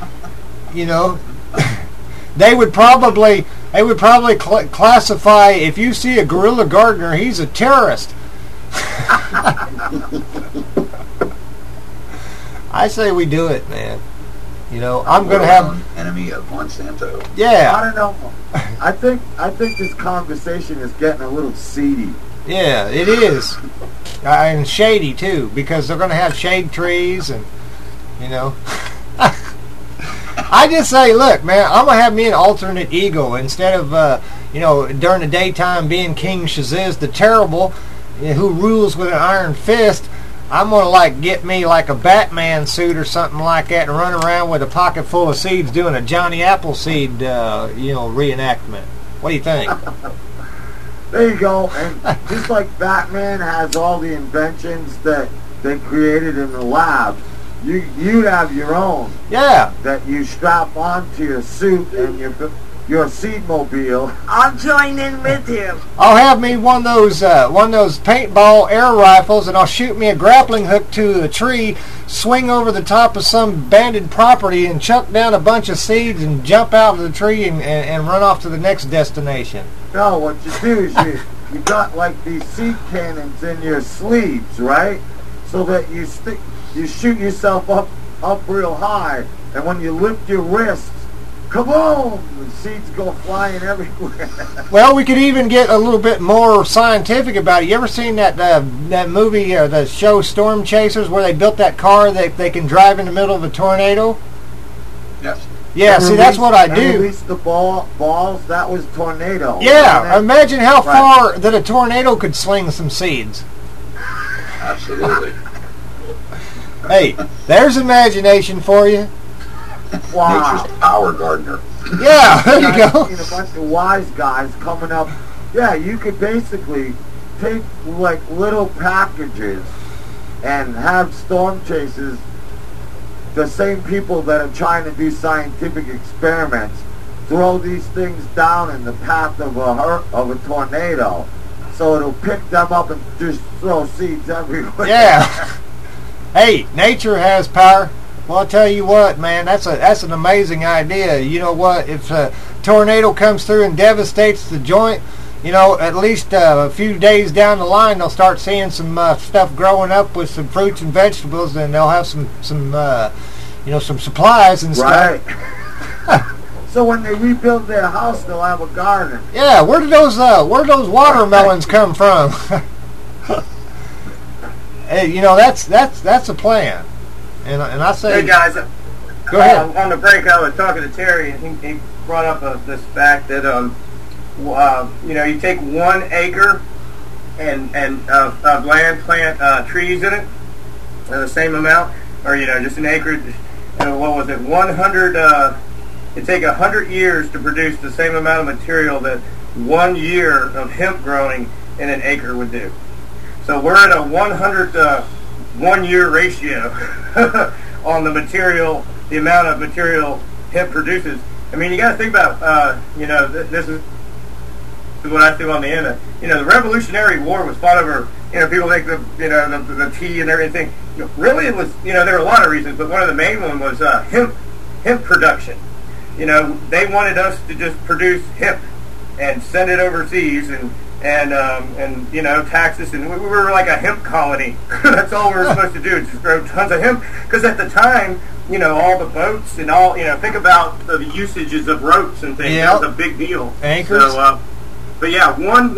They would probably classify, if you see a guerrilla gardener, he's a terrorist. I say we do it, man. I'm going to have enemy of Yeah. I don't know. I think this conversation is getting a little seedy. Yeah, it is. And shady, too, because they're going to have shade trees and, you know. I just say, look, man, I'm going to have me an alternate ego. Instead of, you know, during the daytime being King Shaziz the Terrible, who rules with an iron fist, I'm going to, like, get me, like, a Batman suit or something like that and run around with a pocket full of seeds doing a Johnny Appleseed, you know, reenactment. What do you think? There you go. And just like Batman has all the inventions that they created in the lab, you'd have your own. Yeah. That you strap onto your suit and your seatmobile. I'll join in with you. I'll have me one of those paintball air rifles, and I'll shoot me a grappling hook to a tree, swing over the top of some banded property, and chuck down a bunch of seeds and jump out of the tree and run off to the next destination. No, what you do is you got like these seed cannons in your sleeves, right? So that you shoot yourself up real high, and when you lift your wrists, kaboom! The seeds go flying everywhere. Well, we could even get a little bit more scientific about it. You ever seen that movie, the show Storm Chasers, where they built that car that they can drive in the middle of a tornado? Yes. Yeah, see, that's what I do. Release the balls, that was tornado. Yeah, imagine how far that a tornado could sling some seeds. Absolutely. Hey, there's imagination for you. Wow. Nature's power gardener. Yeah, there you go. I've seen a bunch of wise guys coming up. Yeah, you could basically take like little packages and have storm chasers, the same people that are trying to do scientific experiments, throw these things down in the path of a tornado, so it'll pick them up and just throw seeds everywhere. Yeah. Hey, nature has power. Well, I'll tell you what, man, that's an amazing idea. You know what? If a tornado comes through and devastates the joint, you know, at least a few days down the line, they'll start seeing some stuff growing up with some fruits and vegetables, and they'll have some supplies and stuff. Right. So when they rebuild their house, they'll have a garden. Yeah, where did those watermelons come from? Hey, you know, that's a plan. And I say, hey guys, go ahead. On the break, I was talking to Terry, and he brought up this fact that you know, you take 1 acre and of land, plant trees in it, the same amount, or you know, just an acre. What was it? 100. It take 100 years to produce the same amount of material that 1 year of hemp growing in an acre would do. So we're at a 1 year ratio on the material, the amount of material hemp produces. I mean, you got to think about, you know, this is what I think on the end. You know, the Revolutionary War was fought over. You know, people think the tea and everything. You know, really, it was. You know, there were a lot of reasons, but one of the main one was hemp production. You know, they wanted us to just produce hemp and send it overseas and you know, tax us, and we were like a hemp colony. That's all we were supposed to do, is just grow tons of hemp. Because at the time, you know, all the boats and all, you know, think about the usages of ropes and things. That was a big deal. Anchors. So, but yeah,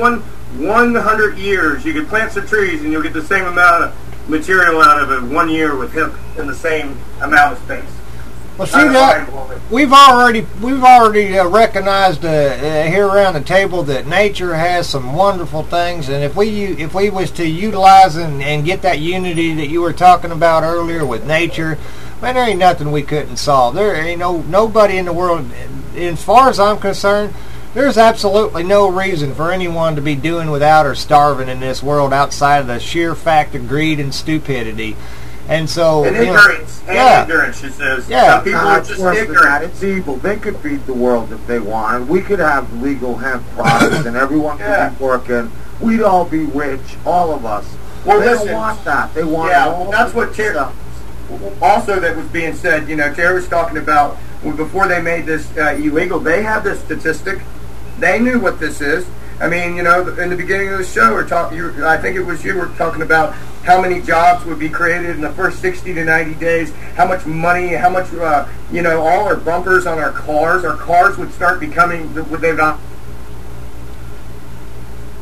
100 years, you could plant some trees and you'll get the same amount of material out of it 1 year with hemp in the same amount of space. Well, see that we've already recognized here around the table that nature has some wonderful things, and if we was to utilize and get that unity that you were talking about earlier with nature, man, there ain't nothing we couldn't solve. There ain't nobody in the world, as far as I'm concerned, there's absolutely no reason for anyone to be doing without or starving in this world outside of the sheer fact of greed and stupidity. And so, ignorance, ignorance, she says. Yeah, people are just ignorant. It's evil. They could feed the world if they wanted. We could have legal hemp products, and everyone could be working. We'd all be rich, all of us. Well, they listen, don't want that. They want all that's what Terry. Also, that was being said. You know, Terry was talking about before they made this illegal. They have this statistic. They knew what this is. I mean, you know, in the beginning of the show, I think it was you were talking about how many jobs would be created in the first 60 to 90 days, how much money, how much, you know, all our bumpers on our cars would start becoming, would they not?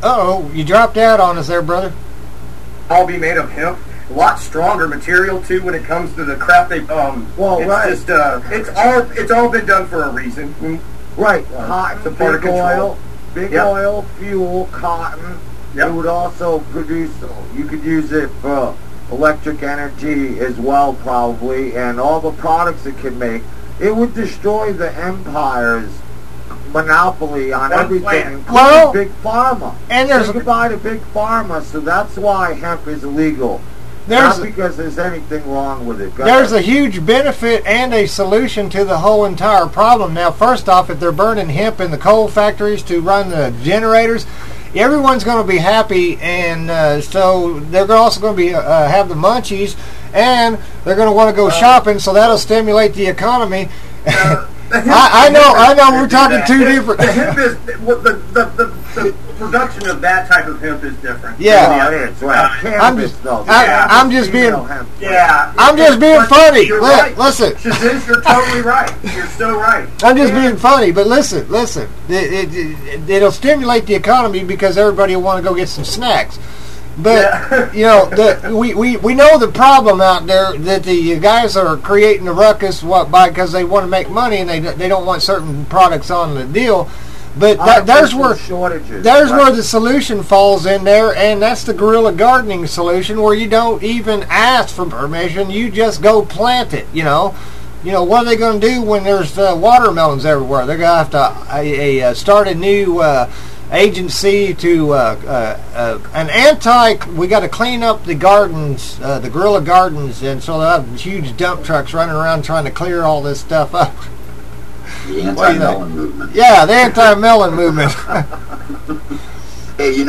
Uh-oh, you dropped out on us there, brother. All be made of hemp. A lot stronger material too when it comes to the crap they it's right. just it's all been done for a reason. Right, cotton, it's a part of control. Big oil, fuel, cotton. Yep. It would also produce, you could use it for electric energy as well probably, and all the products it can make. It would destroy the empire's monopoly on everything, including Big Pharma. And there's Say goodbye to Big Pharma, so that's why hemp is illegal. Not because there's anything wrong with it. There's a huge benefit and a solution to the whole entire problem. Now, first off, if they're burning hemp in the coal factories to run the generators, everyone's going to be happy, and so they're also going to be have the munchies, and they're going to want to go shopping, so that'll stimulate the economy. I know. We're talking two different. The hemp is the production of that type of hemp is different. Yeah, I'm just being funny. You're right. Listen, Shaziz, you're totally right. You're so right. I'm just being funny, but listen. It'll stimulate the economy because everybody will want to go get some snacks. But you know, we know the problem out there that the guys are creating the ruckus because they want to make money and they don't want certain products on the deal. But there's where the solution falls in there, and that's the guerrilla gardening solution, where you don't even ask for permission; you just go plant it. You know, what are they going to do when there's watermelons everywhere? They're going to have to start a new agency to we got to clean up the gardens, the guerrilla gardens, and so they'll have huge dump trucks running around trying to clear all this stuff up. The anti-melon movement. Yeah, the anti-melon movement. Hey,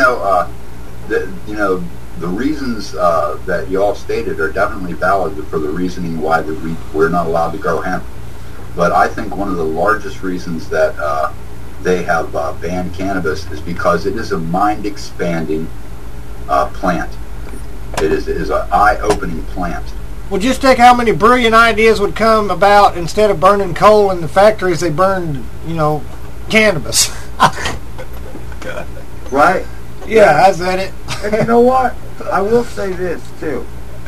the reasons that you all stated are definitely valid for the reasoning why we're not allowed to grow hemp. But I think one of the largest reasons that they have banned cannabis is because it is a mind-expanding plant. It is an eye-opening plant. Well, just think how many brilliant ideas would come about instead of burning coal in the factories. They burned, cannabis. Right? Yeah, I said it. And you know what? I will say this too.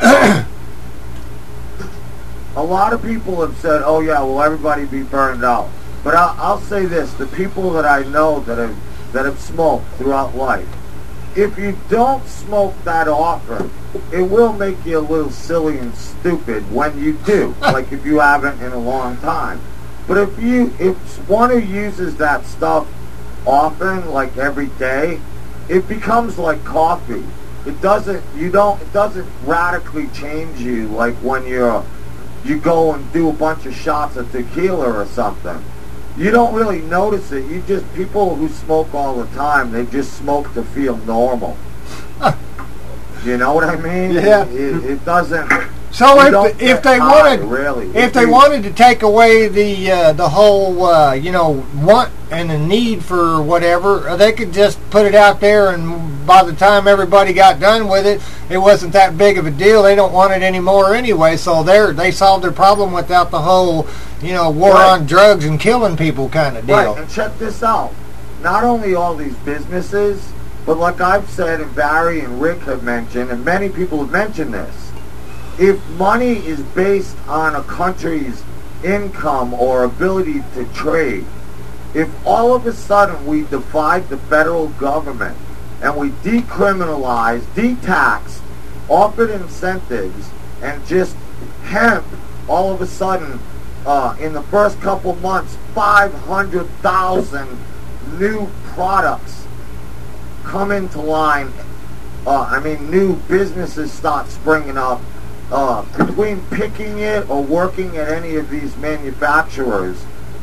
A lot of people have said, "Oh yeah, will everybody be burned out?" But I'll say this: the people that I know that have smoked throughout life, if you don't smoke that often, it will make you a little silly and stupid when you do, like if you haven't in a long time. But if one who uses that stuff often, like every day, it becomes like coffee. It doesn't radically change you like when you go and do a bunch of shots of tequila or something. You don't really notice it. People who smoke all the time, they just smoke to feel normal. You know what I mean? Yeah. It doesn't. So if they wanted to take away the whole want and the need for whatever, they could just put it out there, and by the time everybody got done with it, it wasn't that big of a deal. They don't want it anymore anyway, so they solved their problem without the whole war on drugs and killing people kind of deal. Right, and check this out. Not only all these businesses, but like I've said, and Barry and Rick have mentioned, and many people have mentioned this, if money is based on a country's income or ability to trade, if all of a sudden we defied the federal government and we decriminalized, detaxed, offered incentives, and just hemp, all of a sudden, in the first couple months, 500,000 new products come into line. New businesses start springing up. Between picking it or working at any of these manufacturers,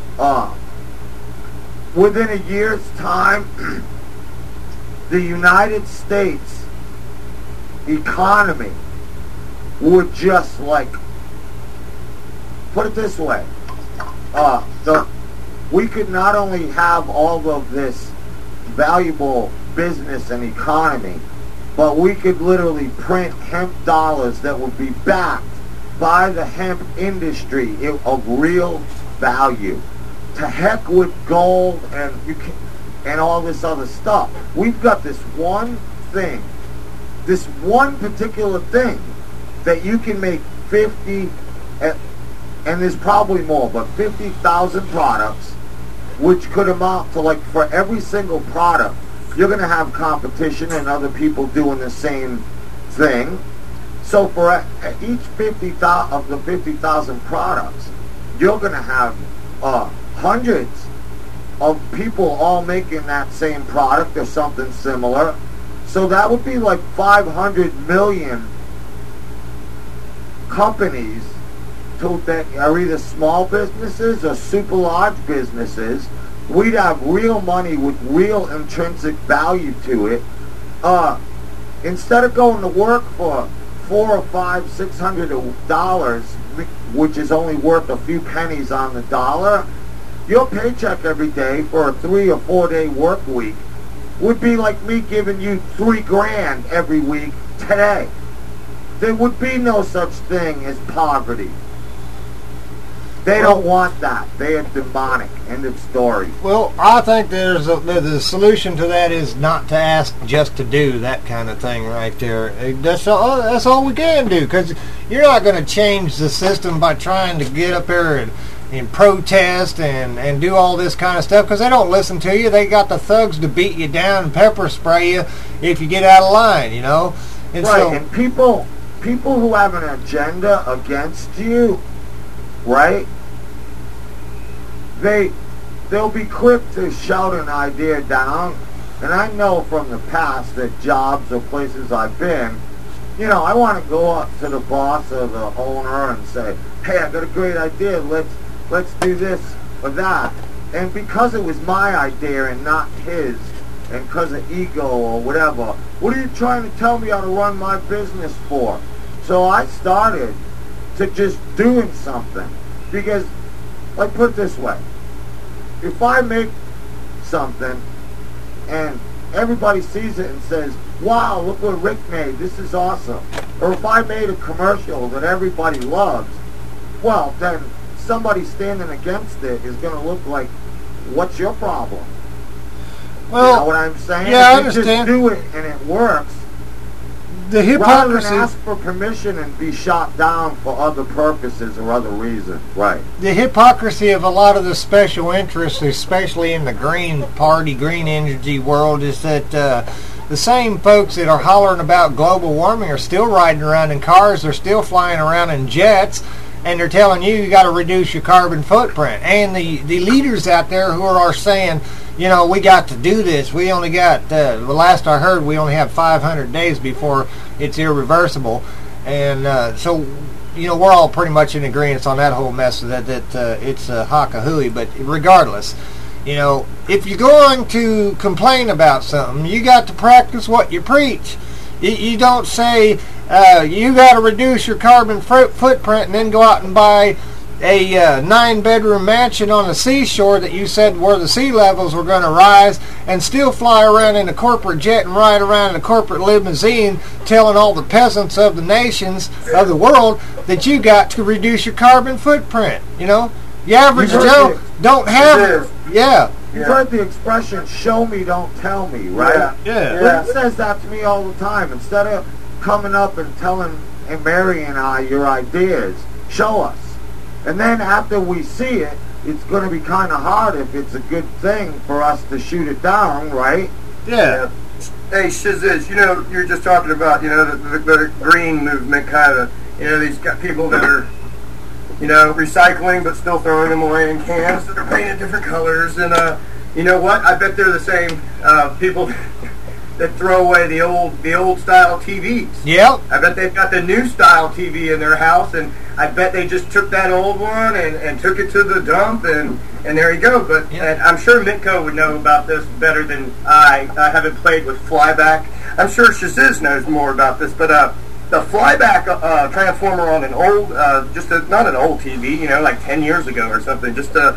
within a year's time, the United States economy would just put it this way, we could not only have all of this valuable business and economy, but we could literally print hemp dollars that would be backed by the hemp industry of real value. To heck with gold, and and all this other stuff. We've got this one thing, this one particular thing that you can make 50, and there's probably more, but 50,000 products, which could amount to, like, for every single product, you're going to have competition and other people doing the same thing. So for each 50,000 of the 50,000 products, you're going to have hundreds of people all making that same product or something similar. So that would be like 500 million companies that are either small businesses or super large businesses. We'd have real money with real intrinsic value to it. Instead of going to work for $400 or $500, $600, which is only worth a few pennies on the dollar, your paycheck every day for a 3 or 4 day work week would be like me giving you $3,000 every week today. There would be no such thing as poverty. They don't want that. They are demonic. End of story. Well, I think the solution to that is not to ask, just to do that kind of thing right there. That's all we can do, because you're not going to change the system by trying to get up there and protest and do all this kind of stuff, because they don't listen to you. They got the thugs to beat you down and pepper spray you if you get out of line, you know. And right, and people who have an agenda against you, right? They'll be quick to shout an idea down. And I know from the past that jobs or places I've been, you know, I want to go up to the boss or the owner and say, hey, I got a great idea. Let's do this or that. And because it was my idea and not his, and because of ego or whatever, what are you trying to tell me how to run my business for? So I started to just doing something. Because, like, put it this way. If I make something and everybody sees it and says, wow, look what Rick made, this is awesome. Or if I made a commercial that everybody loves, well, then somebody standing against it is going to look like, what's your problem? Well, you know what I'm saying? Yeah, I if understand. You just do it and it works. The hypocrisy. Rather than ask for permission and be shot down for other purposes or other reasons. Right. The hypocrisy of a lot of the special interests, especially in the green party, green energy world, is that the same folks that are hollering about global warming are still riding around in cars, they're still flying around in jets, and they're telling you got to reduce your carbon footprint. And the leaders out there who are saying, you know, we got to do this. We only got, the last I heard, we only have 500 days before it's irreversible. And so, you know, we're all pretty much in agreement on that whole mess that it's a hock-a-hooey. But regardless, you know, if you're going to complain about something, you got to practice what you preach. You don't say, you got to reduce your carbon footprint and then go out and buy a 9-bedroom mansion on the seashore that you said where the sea levels were going to rise, and still fly around in a corporate jet and ride around in a corporate limousine telling all the peasants of the nations of the world that you got to reduce your carbon footprint. You know, the average Joe don't have. Yeah. You've heard the expression, show me, don't tell me, right? Yeah. Rick says that to me all the time. Instead of coming up and telling Mary and I your ideas, show us. And then after we see it, it's going to be kind of hard if it's a good thing for us to shoot it down, right? Yeah. Hey, Shiziz, you know, you're just talking about, you know, the green movement kind of, you know, these people that are, you know, recycling but still throwing them away in cans that are painted different colors. And, you know what? I bet they're the same people that throw away the old style TVs. Yep. I bet they've got the new style TV in their house, and I bet they just took that old one and took it to the dump, and there you go. But and I'm sure Mitko would know about this better than I. I haven't played with flyback. I'm sure Shiziz knows more about this, but the flyback transformer on an old, not an old TV, you know, like 10 years ago or something, just a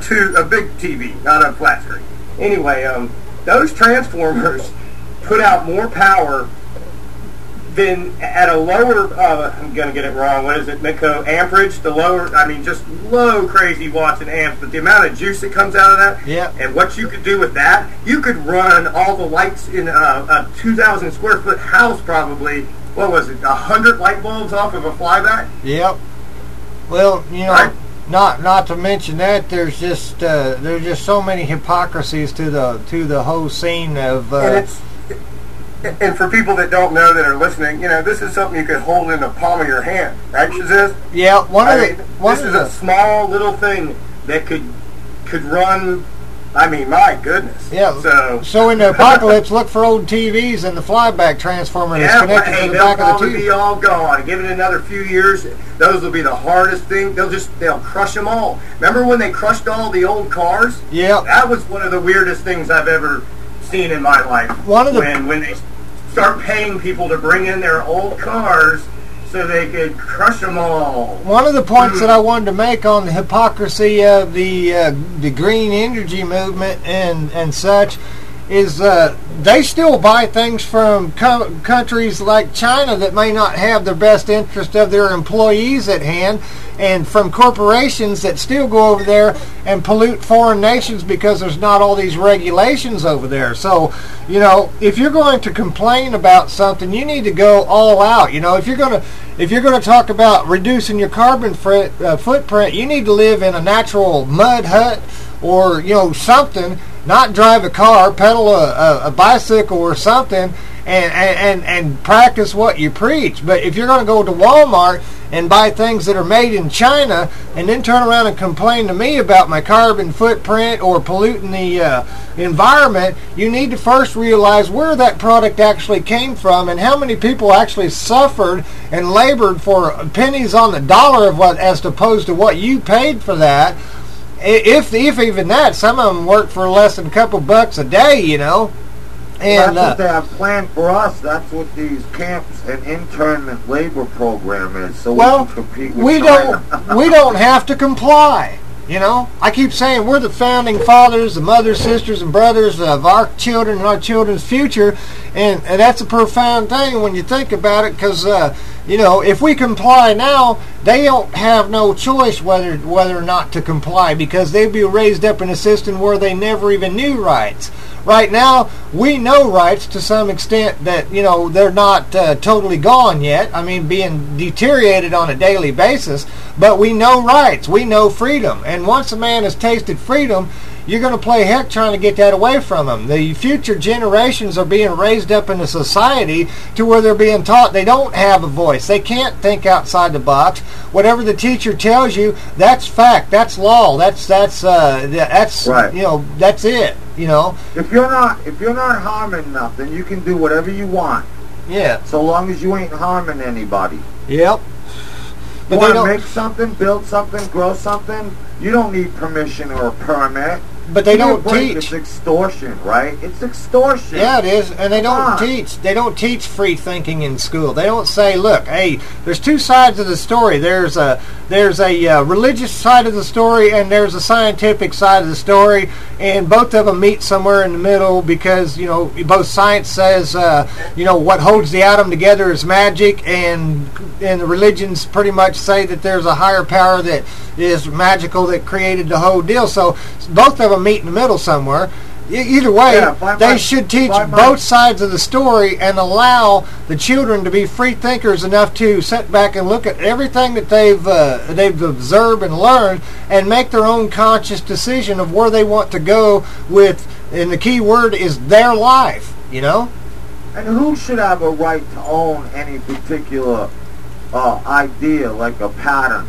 big TV, not a flat screen. Anyway, those transformers put out more power then at a lower, I'm going to get it wrong, what is it, Miko amperage, the lower, I mean, just low crazy watts and amps, but the amount of juice that comes out of that, and what you could do with that, you could run all the lights in a 2,000 square foot house probably, what was it, 100 light bulbs off of a flyback? Yep. Well, you know, not to mention that there's just so many hypocrisies to the whole scene of. And for people that don't know that are listening, you know, this is something you could hold in the palm of your hand, right, Shazam? Yeah, this is a small little thing that could run. I mean, my goodness. Yeah. So in the apocalypse, look for old TVs and the flyback transformer that's connected to the back of the they'll TV. probably be all gone. Give it another few years, those will be the hardest thing. They'll crush them all. Remember when they crushed all the old cars? Yeah. That was one of the weirdest things I've ever seen in my life. When they start paying people to bring in their old cars so they could crush them all. One of the points that I wanted to make on the hypocrisy of the green energy movement and such is they still buy things from countries like China that may not have the best interest of their employees at hand, and from corporations that still go over there and pollute foreign nations because there's not all these regulations over there. So, you know, if you're going to complain about something, you need to go all out. You know, if you're going to talk about reducing your carbon footprint, you need to live in a natural mud hut or, you know, something. Not drive a car, pedal a bicycle or something, and practice what you preach. But if you're going to go to Walmart and buy things that are made in China and then turn around and complain to me about my carbon footprint or polluting the environment, you need to first realize where that product actually came from and how many people actually suffered and labored for pennies on the dollar of what, as opposed to what you paid for that. If even that, some of them work for less than a couple bucks a day, you know. And that's what they have planned for us. That's what these camps and internment labor program is. So we can compete with China. we don't have to comply. You know, I keep saying we're the founding fathers, the mothers, sisters, and brothers of our children and our children's future, and that's a profound thing when you think about it, because you know, if we comply now, they don't have no choice whether or not to comply, because they'd be raised up in a system where they never even knew rights. Right now, we know rights to some extent that, you know, they're not totally gone yet. I mean, being deteriorated on a daily basis, but we know rights. We know freedom. And once a man has tasted freedom, you're going to play heck trying to get that away from them. The future generations are being raised up in a society to where they're being taught they don't have a voice. They can't think outside the box. Whatever the teacher tells you, that's fact. That's law. That's right. You know, that's it. You know, if you're not harming nothing, you can do whatever you want. Yeah. So long as you ain't harming anybody. Yep. But you want to make something, build something, grow something, you don't need permission or a permit. But they don't teach. It's extortion, right? It's extortion. Yeah, it is, and they don't teach. They don't teach free thinking in school. They don't say, "Look, hey, there's two sides of the story. There's a religious side of the story, and there's a scientific side of the story, and both of them meet somewhere in the middle because, you know, both science says, you know, what holds the atom together is magic, and the religions pretty much say that there's a higher power that is magical that created the whole deal. So both of them meet in the middle somewhere. Either way, they should teach both sides of the story and allow the children to be free thinkers enough to sit back and look at everything that they've observed and learned and make their own conscious decision of where they want to go with, and the key word is their life, you know? And who should have a right to own any particular idea, like a patent?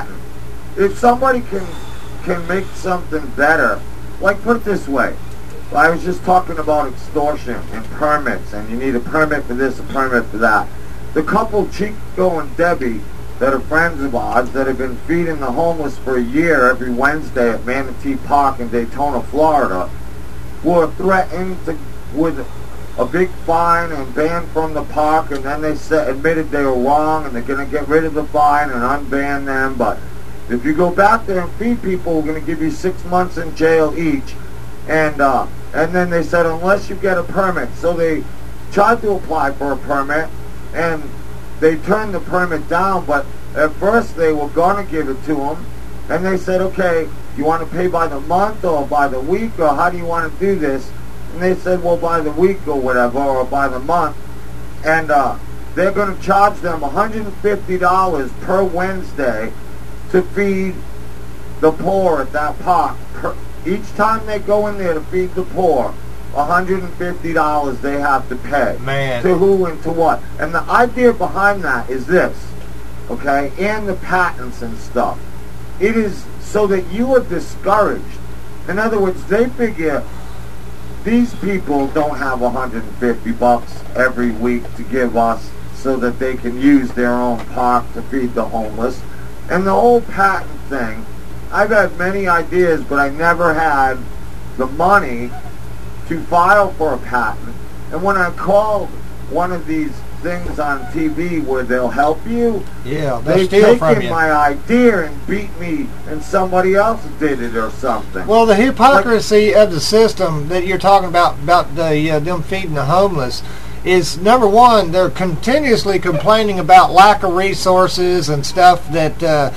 If somebody can make something better, like, put it this way, I was just talking about extortion and permits, and you need a permit for this, a permit for that. The couple, Chico and Debbie, that are friends of ours, that have been feeding the homeless for a year every Wednesday at Manatee Park in Daytona, Florida, were threatened with a big fine and banned from the park, and then they admitted they were wrong, and they're going to get rid of the fine and unban them. But if you go back there and feed people, we're going to give you 6 months in jail each. And then they said, unless you get a permit. So they tried to apply for a permit, and they turned the permit down. But at first they were going to give it to them, and they said, okay, you want to pay by the month or by the week, or how do you want to do this? And they said, well, by the week or whatever, or by the month. And they're going to charge them $150 per Wednesday to feed the poor at that park. Each time they go in there to feed the poor, $150 they have to pay. Man. To who and to what? And the idea behind that is this, okay, and the patents and stuff. It is so that you are discouraged. In other words, they figure these people don't have $150 every week to give us so that they can use their own park to feed the homeless. And the whole patent thing, I've had many ideas, but I never had the money to file for a patent. And when I called one of these things on TV where they'll help you, they've taken my idea and beat me, and somebody else did it or something. Well, the hypocrisy of the system that you're talking about the them feeding the homeless, is number one, they're continuously complaining about lack of resources and stuff that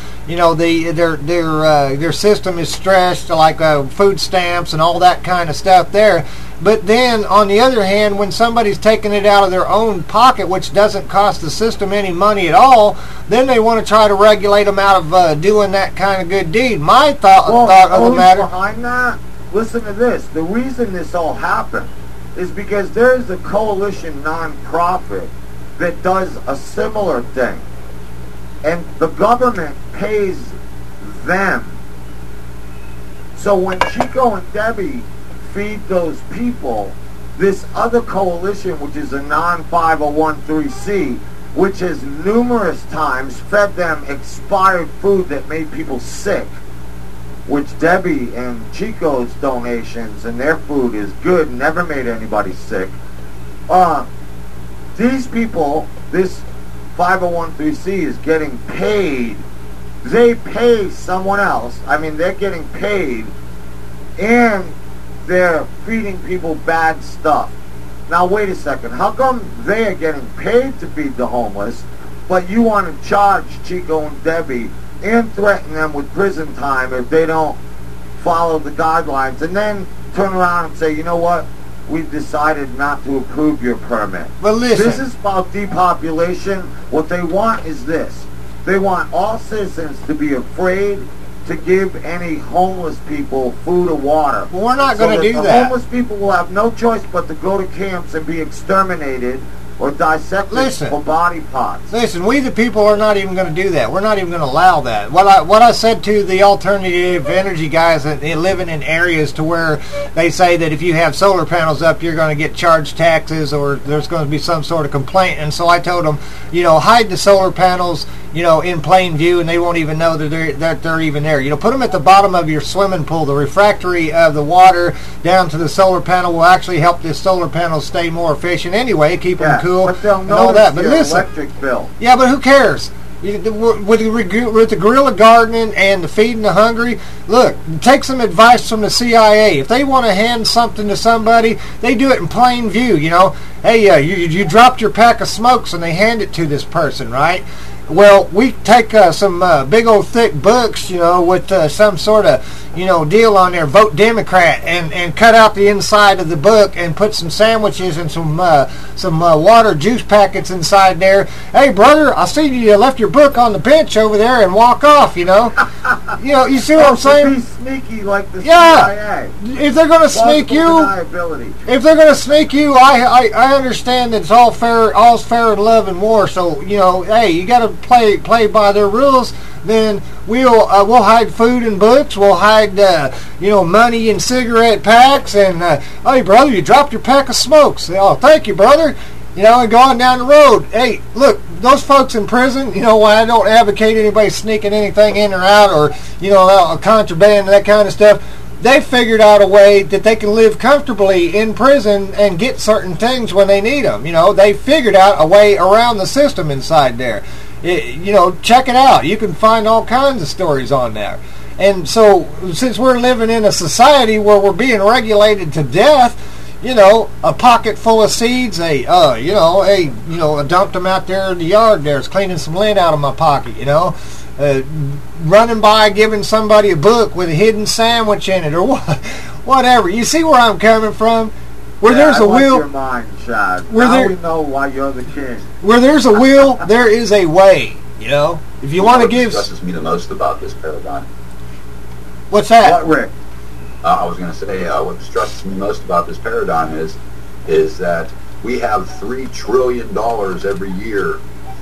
their system is stretched, like food stamps and all that kind of stuff there. But then on the other hand, when somebody's taking it out of their own pocket, which doesn't cost the system any money at all, then they want to try to regulate them out of doing that kind of good deed. My thought of the matter behind that, listen to this. The reason this all happened is because there is a coalition non-profit that does a similar thing. And the government pays them. So when Chico and Debbie feed those people, this other coalition, which is a non-501(c), which has numerous times fed them expired food that made people sick, which Debbie and Chico's donations and their food is good, never made anybody sick. These people, this 501(c) is getting paid. They pay someone else. I mean, they're getting paid, and they're feeding people bad stuff. Now, wait a second. How come they are getting paid to feed the homeless, but you want to charge Chico and Debbie and threaten them with prison time if they don't follow the guidelines, and then turn around and say, you know what, we've decided not to approve your permit? But listen, this is about depopulation. What they want is this. They want all citizens to be afraid to give any homeless people food or water. Well, we're not going to do the that. Homeless people will have no choice but to go to camps and be exterminated or dissected for body parts. Listen, we the people are not even going to do that. We're not even going to allow that. What I said to the alternative energy guys that living in areas to where they say that if you have solar panels up, you're going to get charged taxes or there's going to be some sort of complaint. And so I told them, hide the solar panels, in plain view, and they won't even know that they're even there. Put them at the bottom of your swimming pool. The refractory of the water down to the solar panel will actually help the solar panels stay more efficient anyway, keep them cool. But they'll and all that. But listen, electric bill. Yeah, but who cares? With the guerrilla gardening and the feeding the hungry, look, take some advice from the CIA. If they want to hand something to somebody, they do it in plain view. Hey, you dropped your pack of smokes and they hand it to this person, right? Well, we take some big old thick books, with some sort of, deal on there, vote Democrat, and cut out the inside of the book and put some sandwiches and some water juice packets inside there. Hey, brother, I see you left your book on the bench over there and walk off, You see what I'm saying? Be sneaky like the CIA. If they're going to sneak you, I understand that it's all's fair in love and war. So hey, you got to play by their rules. Then we'll hide food and books. We'll hide money and cigarette packs. And hey, brother, you dropped your pack of smokes. Oh, thank you, brother. And going down the road. Hey, look, those folks in prison, why I don't advocate anybody sneaking anything in or out or, contraband and that kind of stuff. They figured out a way that they can live comfortably in prison and get certain things when they need them. They figured out a way around the system inside there. Check it out. You can find all kinds of stories on there. And so, since we're living in a society where we're being regulated to death, a pocket full of seeds. I dumped them out there in the yard. There's cleaning some lint out of my pocket. Running by, giving somebody a book with a hidden sandwich in it, or whatever. You see where I'm coming from? Where there's a will, your mind, Shad. Where we know why you're the king. Where there's a will, there is a way. If you want to give. What stresses me the most about this paradigm? What's that? What, Rick? I was going to say what stresses me most about this paradigm is that we have $3 trillion every year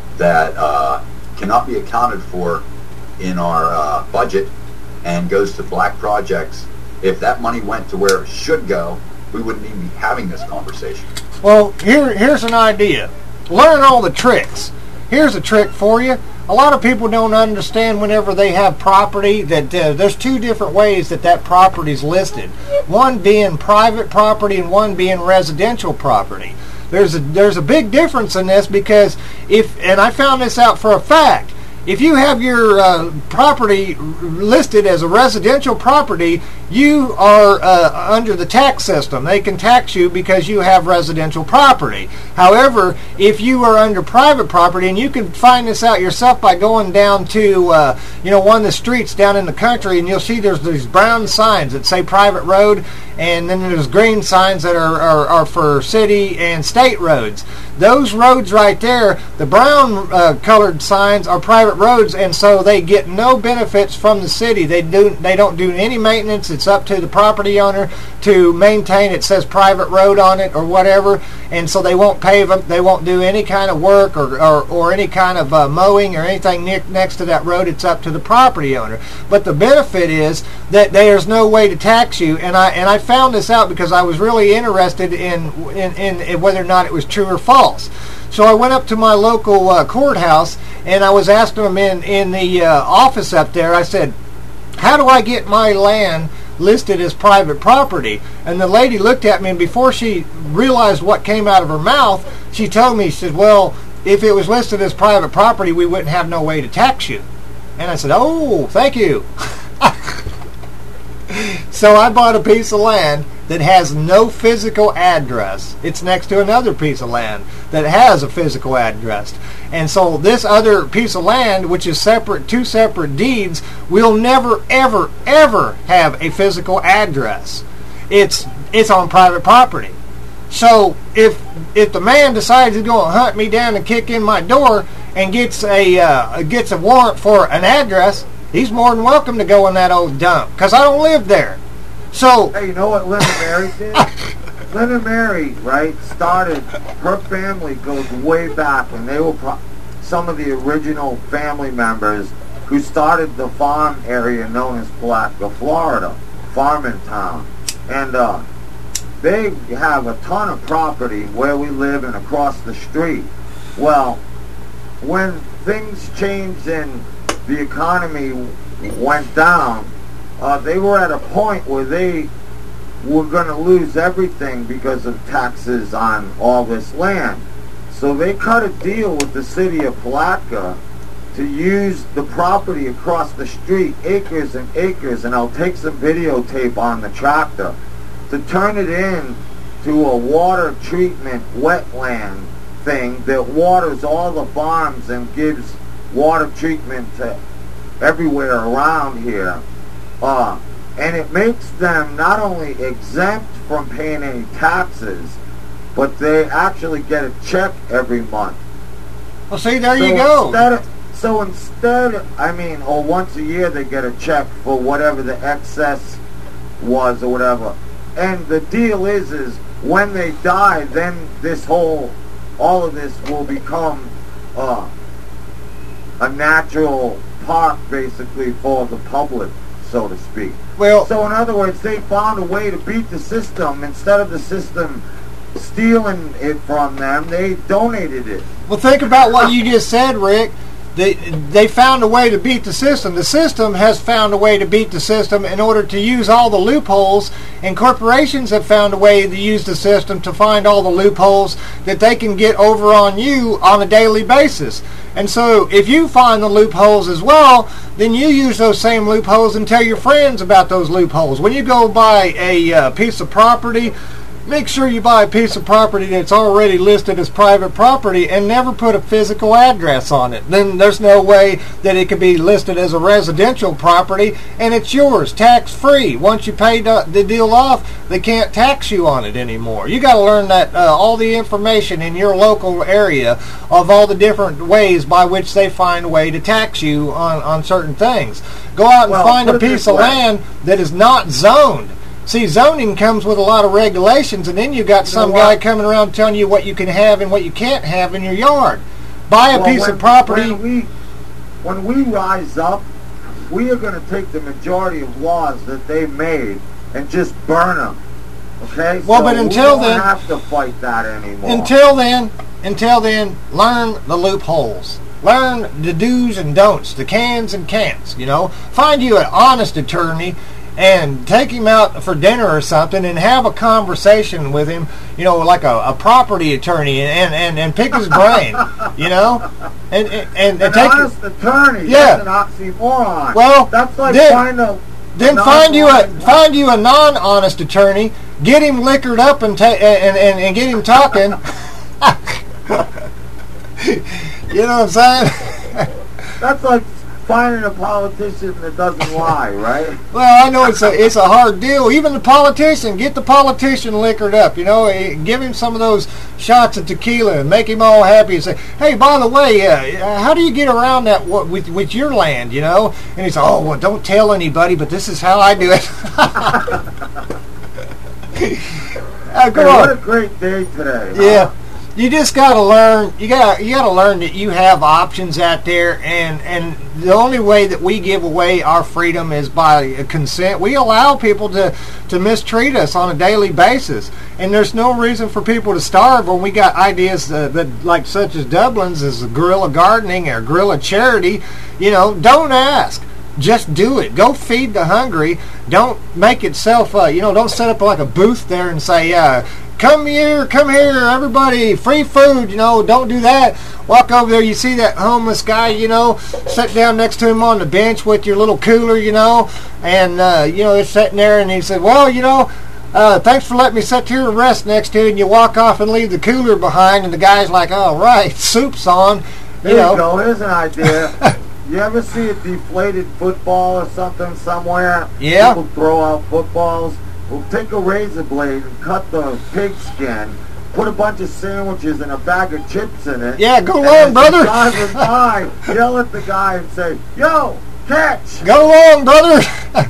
that cannot be accounted for in our budget and goes to black projects. If that money went to where it should go, we wouldn't even be having this conversation. Well, here's an idea. Learn all the tricks. Here's a trick for you. A lot of people don't understand whenever they have property that there's two different ways that property is listed. One being private property and one being residential property. There's a big difference in this because and I found this out for a fact, if you have your property listed as a residential property, you are under the tax system. They can tax you because you have residential property. However, if you are under private property, and you can find this out yourself by going down to one of the streets down in the country, and you'll see there's these brown signs that say private road, and then there's green signs that are for city and state roads. Those roads right there, the brown colored signs are private roads, and so they get no benefits from the city. They don't do any maintenance. It's up to the property owner to maintain. It says private road on it or whatever, and so they won't pave them. They won't do any kind of work or any kind of mowing or anything next to that road. It's up to the property owner. But the benefit is that there's no way to tax you, and I found this out because I was really interested in whether or not it was true or false. So I went up to my local courthouse, and I was asking them in the office up there, I said, how do I get my land listed as private property? And the lady looked at me, and before she realized what came out of her mouth, she told me, she said, well, if it was listed as private property, we wouldn't have no way to tax you. And I said, oh, thank you. So I bought a piece of land that has no physical address. It's next to another piece of land that has a physical address. And so this other piece of land, which is two separate deeds, will never, ever, ever have a physical address. It's on private property. So if the man decides he's going to hunt me down and kick in my door and gets a warrant for an address, he's more than welcome to go in that old dump, because I don't live there. So, hey, you know what Lynn and Mary did? Lynn and Mary, right, started, her family goes way back, and they were some of the original family members who started the farm area known as Palatka, Florida, farming town. And they have a ton of property where we live and across the street. Well, when things changed and the economy went down, they were at a point where they were going to lose everything because of taxes on all this land. So they cut a deal with the city of Palatka to use the property across the street, acres and acres, and I'll take some videotape on the tractor, to turn it in to a water treatment wetland thing that waters all the farms and gives water treatment to everywhere around here. And it makes them not only exempt from paying any taxes, but they actually get a check every month. Well, see, there you go. Or once a year they get a check for whatever the excess was or whatever. And the deal is when they die, then all of this will become a natural park, basically, for the public, so to speak. Well, so in other words, they found a way to beat the system. Instead of the system stealing it from them, they donated it. Well, think about what you just said, Rick. They found a way to beat the system. The system has found a way to beat the system in order to use all the loopholes, and corporations have found a way to use the system to find all the loopholes that they can get over on you on a daily basis. And so if you find the loopholes as well, then you use those same loopholes and tell your friends about those loopholes. When you go buy a piece of property, make sure you buy a piece of property that's already listed as private property and never put a physical address on it. Then there's no way that it can be listed as a residential property, and it's yours, tax-free. Once you pay the deal off, they can't tax you on it anymore. You got to learn that all the information in your local area of all the different ways by which they find a way to tax you on certain things. Go out and find a piece of land that is not zoned. See, zoning comes with a lot of regulations, and then you got some guy coming around telling you what you can have and what you can't have in your yard. Buy a piece of property. When we rise up, we are going to take the majority of laws that they made and just burn them. Okay? Well, so but until we then, don't have to fight that anymore. Until then, learn the loopholes. Learn the do's and don'ts, the cans and can'ts. You know, find you an honest attorney and take him out for dinner or something and have a conversation with him, you know, like a property attorney, and pick his brain, you know, and an take honest attorney. Yeah. That's an oxymoron. Well, that's like then find you a non-honest attorney, get him liquored up and get him talking. You know what I'm saying? That's like finding a politician that doesn't lie, right? Well, I know it's a hard deal. Even the politician, get the politician liquored up. You know, give him some of those shots of tequila and make him all happy and say, "Hey, by the way, how do you get around that with your land?" You know, and he's, "Oh, well, don't tell anybody, but this is how I do it." Go on. What a great day today. Yeah. Huh? You just got to learn. You got to learn that you have options out there, and the only way that we give away our freedom is by consent. We allow people to mistreat us on a daily basis, and there's no reason for people to starve when we got ideas that like such as Dublin's, as guerrilla gardening or guerrilla charity. You know, don't ask. Just do it. Go feed the hungry. Don't make it don't set up like a booth there and say, come here, everybody, free food. You know, don't do that. Walk over there, you see that homeless guy, you know, sit down next to him on the bench with your little cooler, you know, and, he's sitting there, and he said, well, you know, thanks for letting me sit here and rest next to you, and you walk off and leave the cooler behind, and the guy's like, all right, soup's on. There you go. Here's an idea. You ever see a deflated football or something somewhere? Yeah. People throw out footballs. Well, take a razor blade and cut the pig skin, put a bunch of sandwiches and a bag of chips in it. Yeah, go along, brother. Driving by, yell at the guy and say, "Yo, catch!" Go along, brother.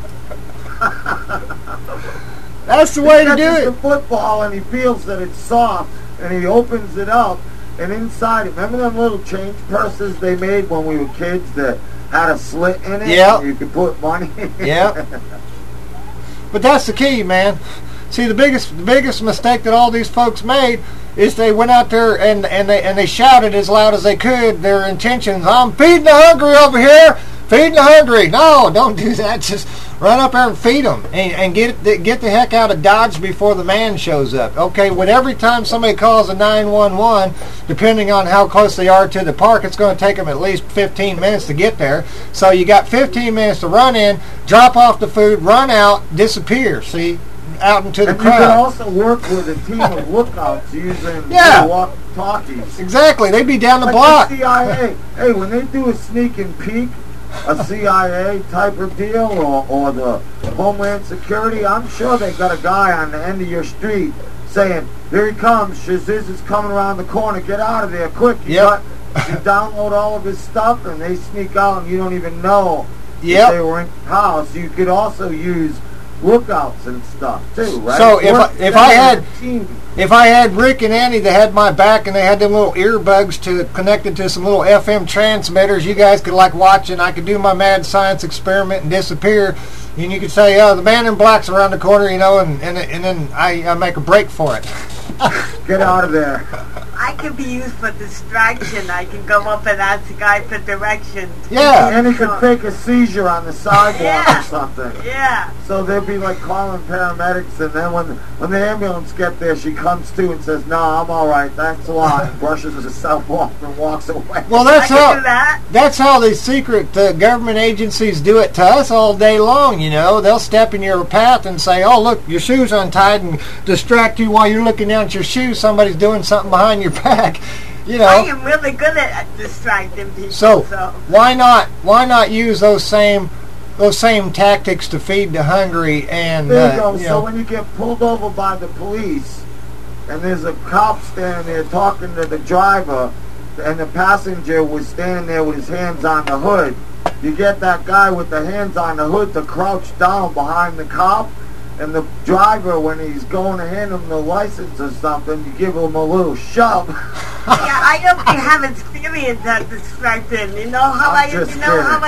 That's the way to do it. The football, and he feels that it's soft, and he opens it up, and inside it, remember them little change purses they made when we were kids that had a slit in it? Yeah. You could put money in. Yeah. But that's the key, man. See, the biggest mistake that all these folks made is they went out there and they shouted as loud as they could their intentions. I'm feeding the hungry over here. Feeding the hungry. No, don't do that. Just run up there and feed them and get the heck out of Dodge before the man shows up. Okay, when every time somebody calls a 911, depending on how close they are to the park, it's going to take them at least 15 minutes to get there. So you got 15 minutes to run in, drop off the food, run out, disappear. See, out into the crowd. You can also work with a team of lookouts using walkie-talkies. Exactly, they'd be down the like block. The CIA. Hey, when they do a sneak and peek, a CIA type of deal, or the Homeland Security, I'm sure they got a guy on the end of your street saying, "Here he comes, Shaziz is coming around the corner, get out of there, quick." You download all of his stuff, and they sneak out, and you don't even know if they were in the house. You could also use lookouts and stuff too, right? So if I had Rick and Annie that had my back, and they had them little earbuds connected to some little FM transmitters, you guys could like watch, and I could do my mad science experiment and disappear, and you could say, the man in black's around the corner, you know, and then I make a break for it. Get out of there. I can be used for distraction. I can go up and ask the guy for directions. Yeah, and he could fake a seizure on the sidewalk or something. Yeah. So they'd be like calling paramedics, and then when the ambulance get there, she comes to and says, "No, I'm all right, thanks a lot," and brushes herself off and walks away. Well, that's how the secret government agencies do it to us all day long. You know, they'll step in your path and say, "Oh, look, your shoe's untied," and distract you while you're looking down at your shoes. Somebody's doing something behind your back. You know. I am really good at distracting people. So why not use those same tactics to feed the hungry? And there you go. You so know, when you get pulled over by the police, and there's a cop standing there talking to the driver, and the passenger was standing there with his hands on the hood, you get that guy with the hands on the hood to crouch down behind the cop, and the driver, when he's going to hand him the license or something, you give him a little shove. Yeah, I hope you have experience at distracting. You know how how I did it?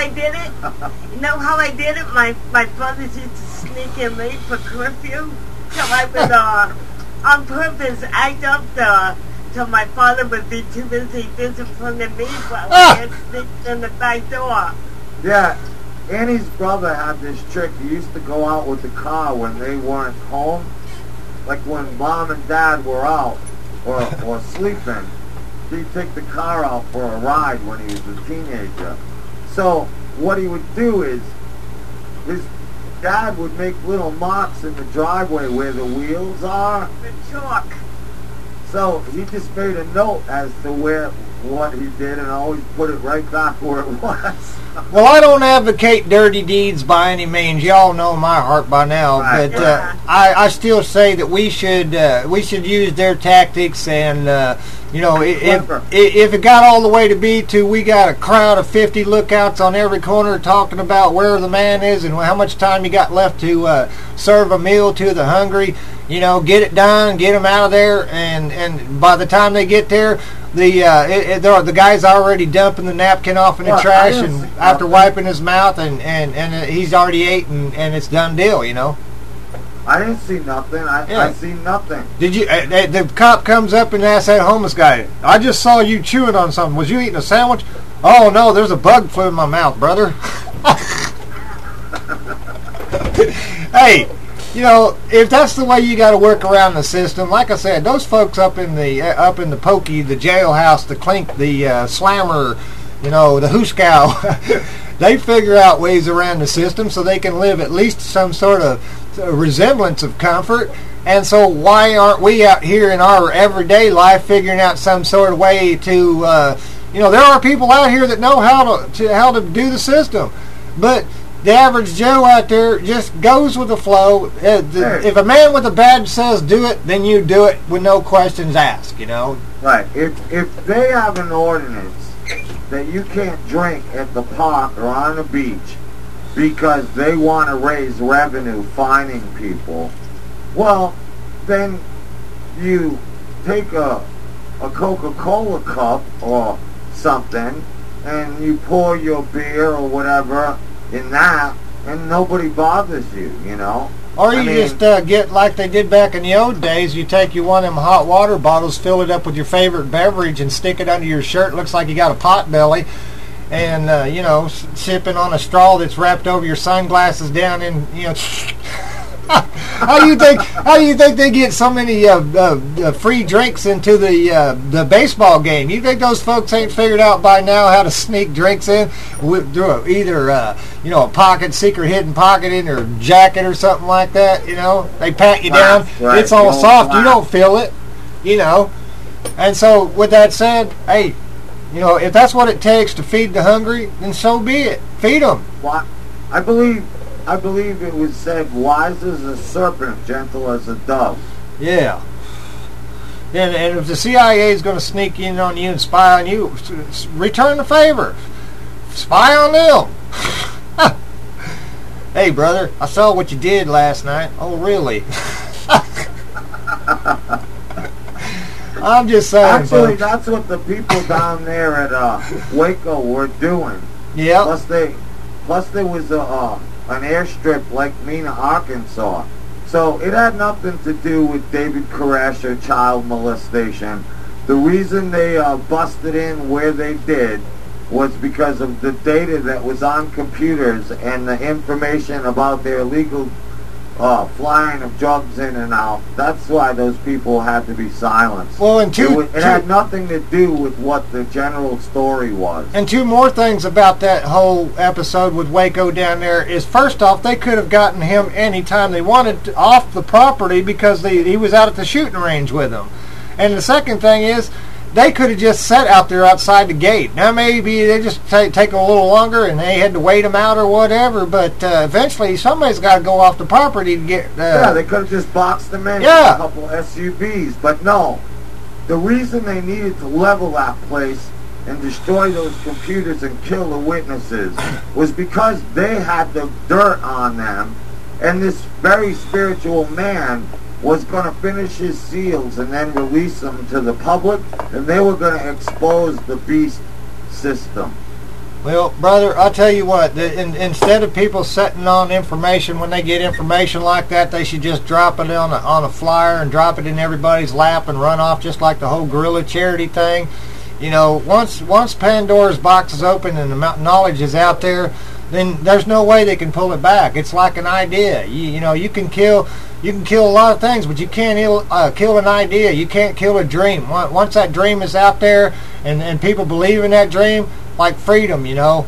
You know how I did it? My brothers used to sneak in late for curfew. So I would on purpose act up till my father would be too busy disciplining me while I had sneaked in the back door. Yeah, Annie's brother had this trick. He used to go out with the car when they weren't home, like when mom and dad were out or sleeping. He'd take the car out for a ride when he was a teenager. So what he would do is his dad would make little marks in the driveway where the wheels are. The chalk. So he just made a note as to what he did and always put it right back where it was. Well, I don't advocate dirty deeds by any means. Y'all know my heart by now, Right. but I still say that we should use their tactics, and you know, if it got all the way to be to we got a crowd of 50 lookouts on every corner talking about where the man is and how much time you got left to serve a meal to the hungry, you know, get it done, get them out of there, and by the time they get there, the guy's already dumping the napkin off in the trash and after wiping his mouth, and he's already ate, and it's done deal, you know. I didn't see nothing. I seen nothing. Did you? The cop comes up and asks that homeless guy, "I just saw you chewing on something. Was you eating a sandwich?" "Oh no, there's a bug flew in my mouth, brother." Hey, you know, if that's the way you got to work around the system, like I said, those folks up in the pokey, the jailhouse, the clink, the slammer, you know, the hooskow, they figure out ways around the system so they can live at least some sort of resemblance of comfort. And so why aren't we out here in our everyday life figuring out some sort of way to, you know, there are people out here that know how to do the system, but the average Joe out there just goes with the flow. If a man with a badge says do it, then you do it with no questions asked, you know. Right. If they have an ordinance that you can't drink at the park or on the beach because they want to raise revenue fining people, well, then you take a Coca-Cola cup or something and you pour your beer or whatever in that, and nobody bothers you, you know. Or you just get like they did back in the old days. You take one of them hot water bottles, fill it up with your favorite beverage, and stick it under your shirt. Looks like you got a pot belly, and you know, sipping on a straw that's wrapped over your sunglasses down in, you know. How do you think they get so many free drinks into the baseball game? You think those folks ain't figured out by now how to sneak drinks in through either you know, a secret hidden pocket in their jacket or something like that? You know, they pat you down. Right. It's all soft. You don't feel it. You know. And so, with that said, hey, you know, if that's what it takes to feed the hungry, then so be it. Feed them. Well, I believe it was said, wise as a serpent, gentle as a dove. Yeah. And if the CIA is going to sneak in on you and spy on you, return the favor. Spy on them. Hey, brother, I saw what you did last night. Oh, really? I'm just saying. Actually, that's what the people down there at Waco were doing. Yeah. Plus there was an airstrip like Mena, Arkansas. So it had nothing to do with David Koresh or child molestation. The reason they busted in where they did was because of the data that was on computers and the information about their illegal flying of drugs in and out. That's why those people had to be silenced. Well, and it had nothing to do with what the general story was. And two more things about that whole episode with Waco down there is, first off, they could have gotten him anytime they wanted off the property because he was out at the shooting range with them. And the second thing is, they could have just sat out there outside the gate. Now maybe they just take a little longer and they had to wait them out or whatever, but eventually somebody's got to go off the property to get... yeah, they could have just boxed them in with a couple SUVs, but no. The reason they needed to level that place and destroy those computers and kill the witnesses was because they had the dirt on them, and this very spiritual man was going to finish his seals and then release them to the public, and they were going to expose the beast system. Well, brother, I'll tell you what, instead of people sitting on information, when they get information like that, they should just drop it on a flyer and drop it in everybody's lap and run off, just like the whole Guerrilla Charity thing. You know, once Pandora's box is open and the knowledge is out there, then there's no way they can pull it back. It's like an idea. You know, you can kill a lot of things, but you can't kill an idea. You can't kill a dream. Once that dream is out there and people believe in that dream, like freedom, you know.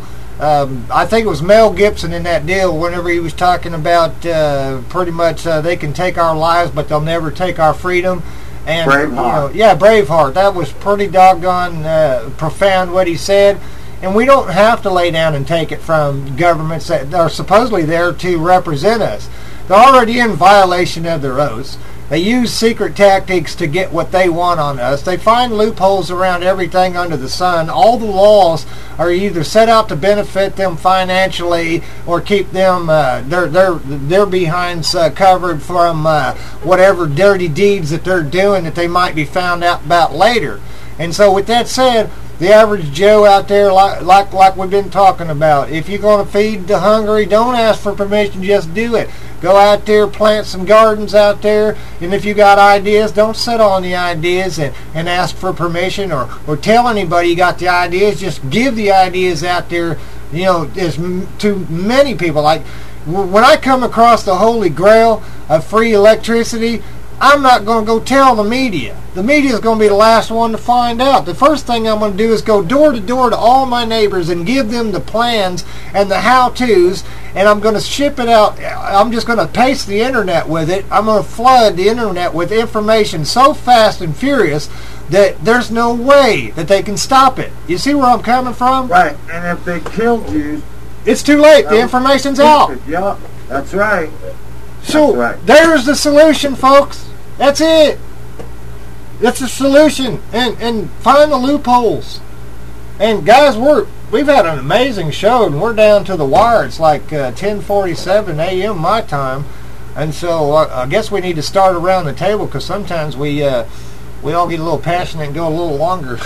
I think it was Mel Gibson in that deal whenever he was talking about pretty much they can take our lives, but they'll never take our freedom. And, Braveheart. You know, Braveheart. That was pretty doggone profound what he said. And we don't have to lay down and take it from governments that are supposedly there to represent us. They're already in violation of their oaths. They use secret tactics to get what they want on us. They find loopholes around everything under the sun. All the laws are either set out to benefit them financially or keep them their behinds covered from whatever dirty deeds that they're doing that they might be found out about later. And so with that said, the average Joe out there, like we've been talking about, if you're going to feed the hungry, don't ask for permission, just do it. Go out there, plant some gardens out there, and if you got ideas, don't sit on the ideas and ask for permission or tell anybody you got the ideas. Just give the ideas out there, you know, to many people. Like, when I come across the holy grail of free electricity, I'm not going to go tell the media. The media is going to be the last one to find out. The first thing I'm going to do is go door to door to all my neighbors and give them the plans and the how-tos, and I'm going to ship it out. I'm just going to paste the internet with it. I'm going to flood the internet with information so fast and furious that there's no way that they can stop it. You see where I'm coming from? Right, and if they killed you... It's too late. The information's out. Yep, that's right. So, there's the solution, folks. That's it. That's the solution. And find the loopholes. And guys, we've had an amazing show, and we're down to the wire. It's like 10:47 a.m. my time. And so I guess we need to start around the table, because sometimes we all get a little passionate and go a little longer.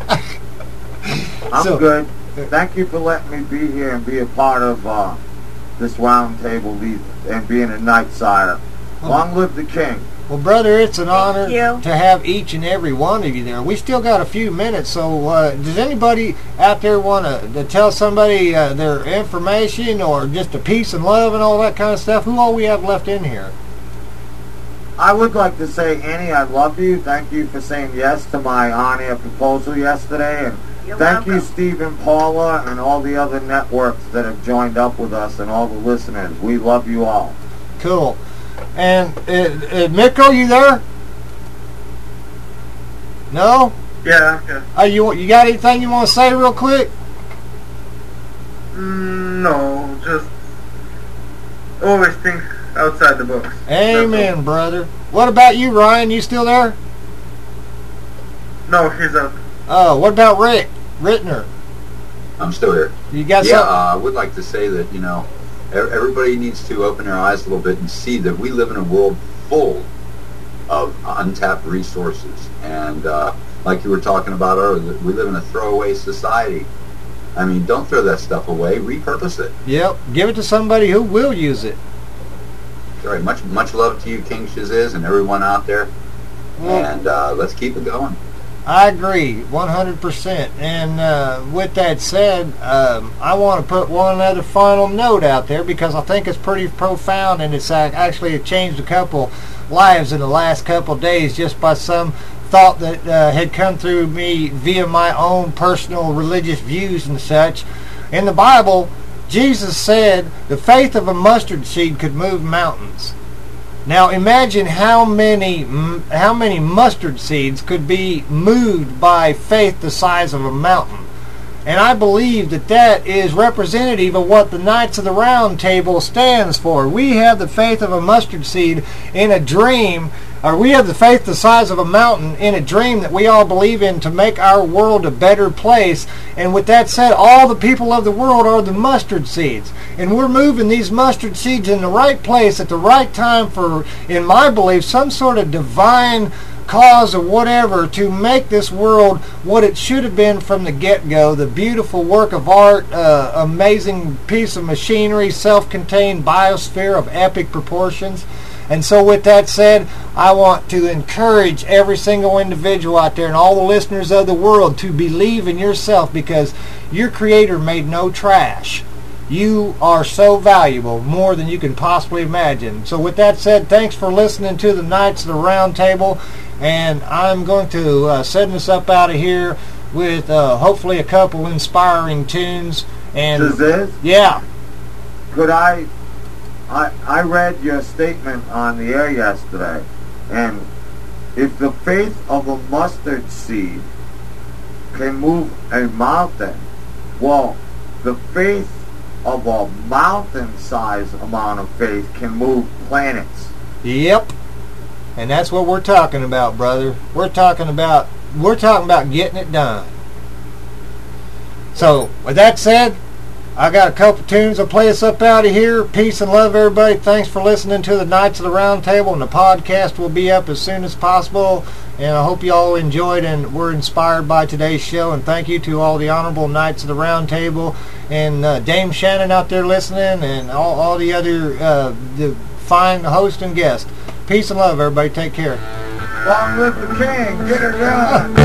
I'm good. Thank you for letting me be here and be a part of this round table and being a night sider. Long live the king. Well, brother, it's an honor to have each and every one of you there. We still got a few minutes, so does anybody out there want to tell somebody their information or just a peace and love and all that kind of stuff? Who all we have left in here? I would like to say, Annie, I love you. Thank you for saying yes to my on-air proposal yesterday, and thank you, Steve and Paula, and all the other networks that have joined up with us, and all the listeners. We love you all. Cool. And Mikko, you there? No? Yeah, okay. You got anything you want to say real quick? No, just always think outside the box. Amen, brother. What about you, Ryan? You still there? No, he's out. Oh, what about Rick Rittner? I'm still here. You got something? I would like to say that, you know, everybody needs to open their eyes a little bit and see that we live in a world full of untapped resources. And like you were talking about earlier, we live in a throwaway society. I mean, don't throw that stuff away. Repurpose it. Yep. Give it to somebody who will use it. All right, much love to you, King Shaziz, and everyone out there. And let's keep it going. I agree, 100%. And with that said, I want to put one other final note out there because I think it's pretty profound, and it's actually changed a couple lives in the last couple days just by some thought that had come through me via my own personal religious views and such. In the Bible, Jesus said the faith of a mustard seed could move mountains. Now imagine how many mustard seeds could be moved by faith the size of a mountain. And I believe that is representative of what the Knights of the Round Table stands for. We have the faith of a mustard seed in a dream, or we have the faith the size of a mountain in a dream that we all believe in to make our world a better place. And with that said, all the people of the world are the mustard seeds. And we're moving these mustard seeds in the right place at the right time for, in my belief, some sort of divine cause or whatever to make this world what it should have been from the get-go. The beautiful work of art, amazing piece of machinery, self-contained biosphere of epic proportions. And so with that said, I want to encourage every single individual out there and all the listeners of the world to believe in yourself, because your Creator made no trash. You are so valuable, more than you can possibly imagine. So with that said, thanks for listening to the Knights of the Round Table, and I'm going to send us up out of here with hopefully a couple inspiring tunes. And Shaziz? Yeah. Could I read your statement on the air yesterday, and if the faith of a mustard seed can move a mountain, well, the faith of a mountain-sized amount of faith can move planets. Yep. And that's what we're talking about, brother. We're talking about getting it done. So, with that said, I got a couple tunes I'll play us up out of here. Peace and love, everybody. Thanks for listening to the Knights of the Round Table, and the podcast will be up as soon as possible. And I hope you all enjoyed and were inspired by today's show. And thank you to all the honorable Knights of the Round Table and Dame Shannon out there listening, and all the other the fine host and guest. Peace and love, everybody. Take care. Long live the king. Get it done.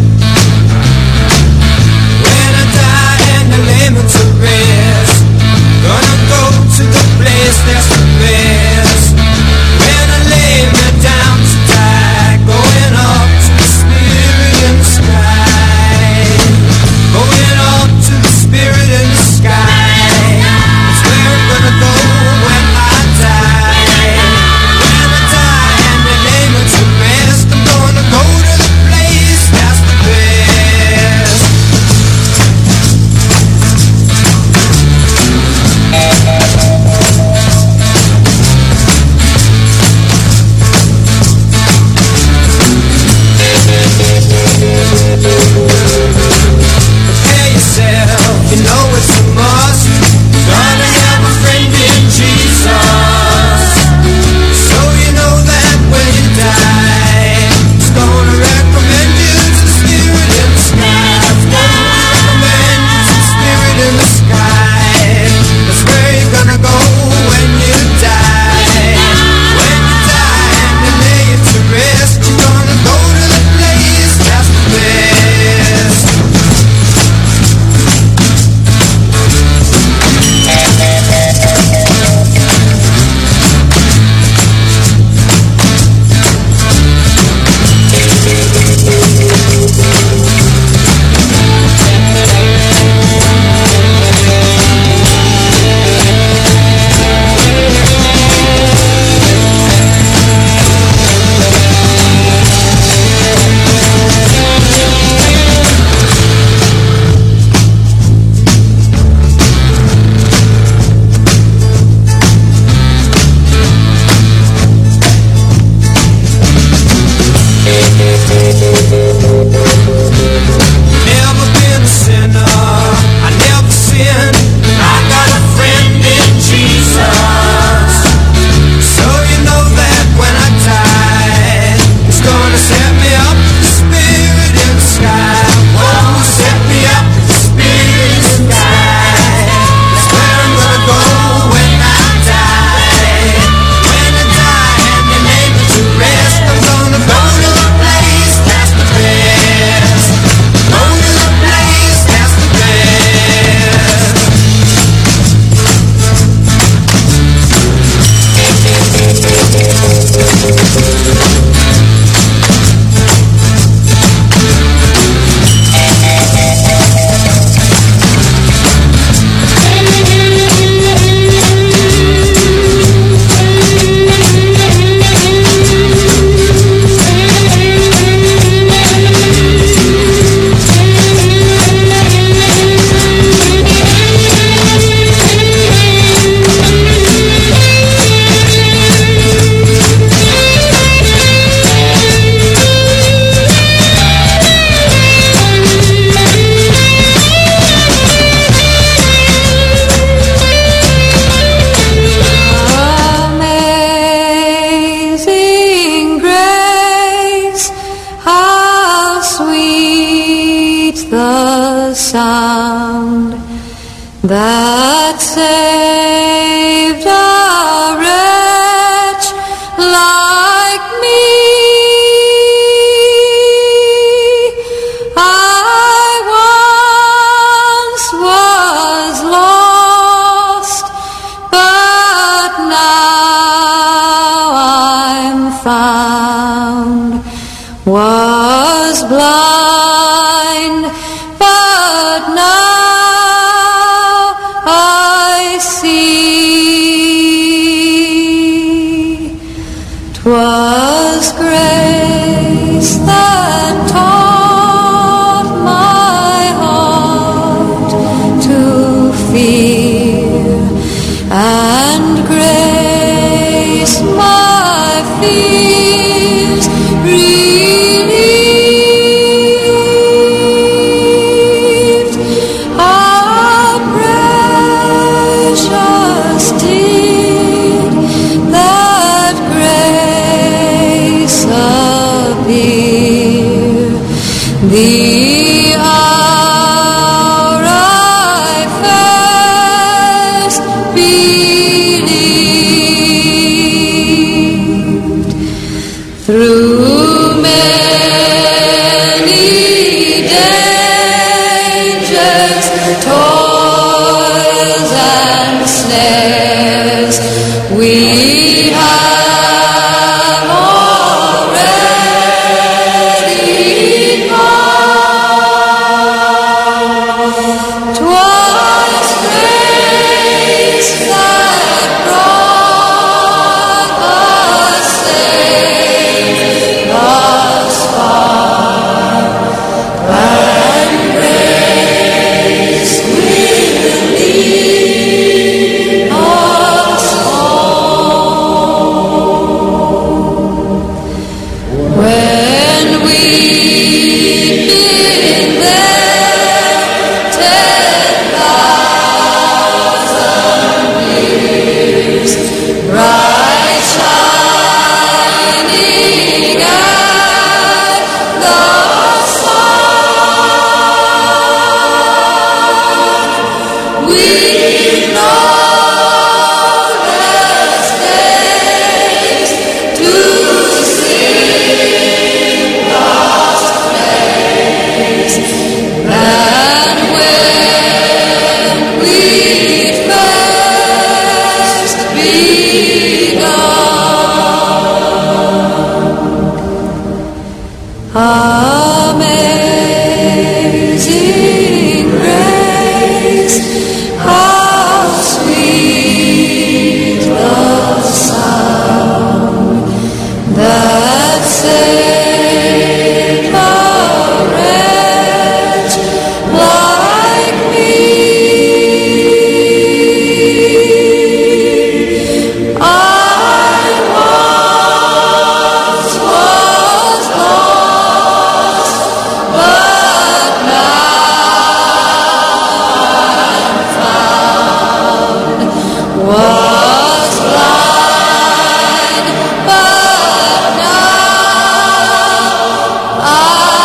When I die and the limits are rest, the sound that saved a wretch like me. I once was lost, but now I'm found. Was blind, but now I see. 'Twas grace that taught my heart to fear, and grace my fears relieved. How precious did that grace appear, the hour I first believed. Through many dangers, toils and snares, we have already gone. 'Twas grace that brought us safe thus far, and grace will lead us home. When we've been there 10,000 years, bright shining as the sun, we notice days to sing God's praise. And when we first begun, amazing grace, how sweet the sound that saved a wretch like me. I once was lost, but now I'm found. Was blind, but now I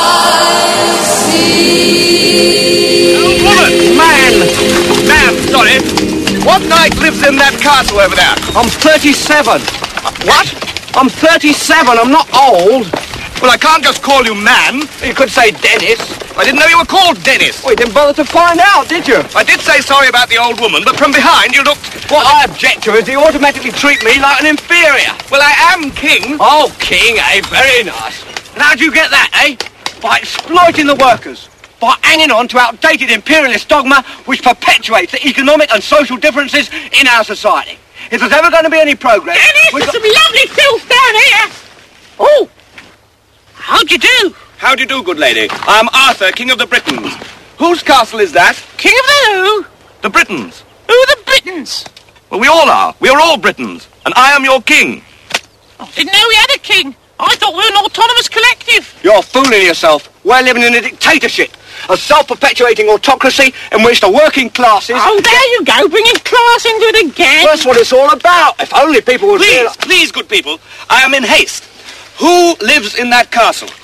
see. Woman! Man! Sorry. What knight lives in that castle over there? I'm 37. What? I'm 37. I'm not old. Well, I can't just call you man. You could say Dennis. I didn't know you were called Dennis. Well, you didn't bother to find out, did you? I did say sorry about the old woman, but from behind you looked... What I object to is you automatically treat me like an inferior. Well, I am king. Oh, king, eh? Very nice. And how'd you get that, eh? By exploiting the workers. By hanging on to outdated imperialist dogma which perpetuates the economic and social differences in our society. If there's ever going to be any progress... Dennis, there's some lovely filth down here. Oh, how'd you do? How do you do, good lady? I'm Arthur, King of the Britons. Whose castle is that? King of the who? The Britons. Who are the Britons? Well, we all are. We are all Britons. And I am your king. I didn't know we had a king. I thought we were an autonomous collective. You're fooling yourself. We're living in a dictatorship. A self-perpetuating autocracy in which the working classes... Oh, there you go, bringing class into it again. That's what it's all about. If only people would... Please, good people, I am in haste. Who lives in that castle?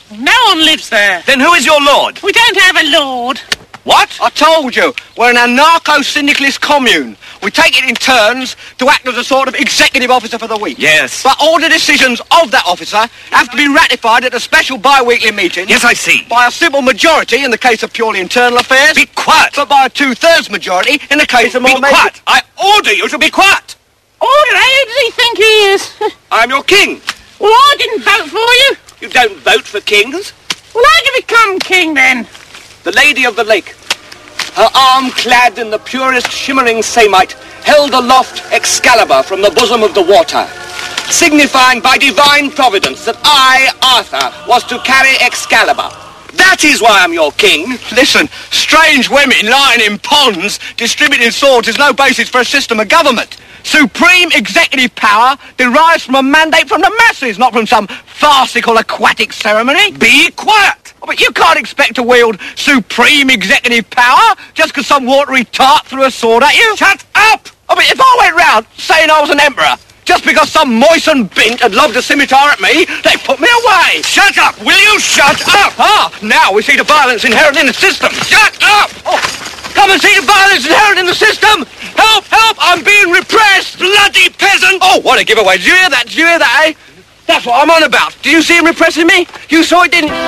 No one lives there. Then who is your lord? We don't have a lord. What? I told you, we're an anarcho-syndicalist commune. We take it in turns to act as a sort of executive officer for the week. Yes. But all the decisions of that officer have to be ratified at a special bi-weekly meeting. Yes, I see. By a simple majority in the case of purely internal affairs. Be quiet. But by a 2/3 majority in the case of more Be quiet. I order you to be quiet. Order, who does he think he is? I'm your king. Well, I didn't vote for you. You don't vote for kings. Well, how'd you become king then? The Lady of the Lake, her arm clad in the purest shimmering samite, held aloft Excalibur from the bosom of the water, signifying by divine providence that I, Arthur, was to carry Excalibur. That is why I'm your king. Listen, strange women lying in ponds distributing swords is no basis for a system of government. Supreme executive power derives from a mandate from the masses, not from some farcical aquatic ceremony. Be quiet! Oh, but you can't expect to wield supreme executive power just because some watery tart threw a sword at you. Shut up! Oh, but if I went round saying I was an emperor, just because some moistened bint had lobbed a scimitar at me, they put me away. Shut up! Will you shut up? Ah, now we see the violence inherent in the system. Shut up! Oh, come and see the violence inherent in the system. Help, help, I'm being repressed. Bloody peasant! Oh, what a giveaway. Did you hear that? Did you hear that, eh? That's what I'm on about. Did you see him repressing me? You saw it, didn't you?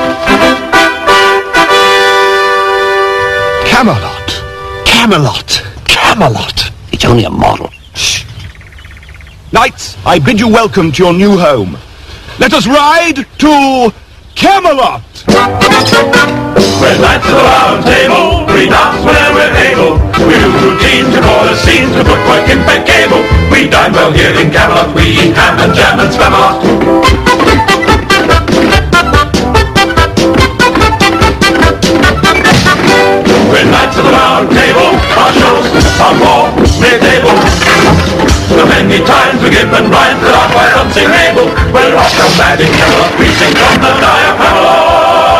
Camelot. Camelot. Camelot. It's only a model. Shh. Knights, I bid you welcome to your new home. Let us ride to Camelot. We're knights of the round table, we dance whenever we're able. We do routine to call us scenes to put work in bed cable. We dine well here in Camelot, we eat ham and jam and spam a lot. We're knights of the round table, our shows are more mid-table. So many times we give and rhymes that are quite unsingable. We'll rock them mad in Camelot, we sing from the diaphragm.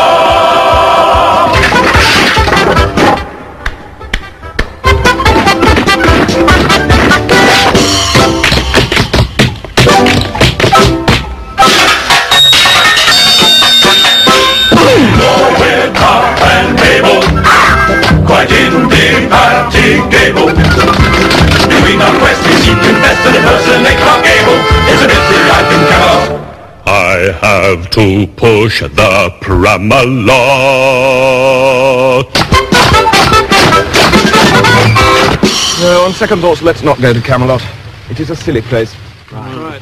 Quite indefatigable. Doing our quest, we seek to best and impersonate Clark Gable. It's a busy life in Camelot. I have to push the Pramalot. On second thoughts, let's not go to Camelot. It is a silly place. Right.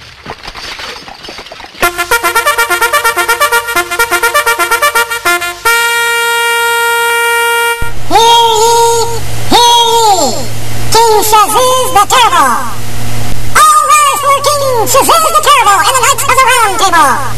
King Shazuz the Terrible! All rise for King Shazuz the Terrible and the Knights of the Round Table!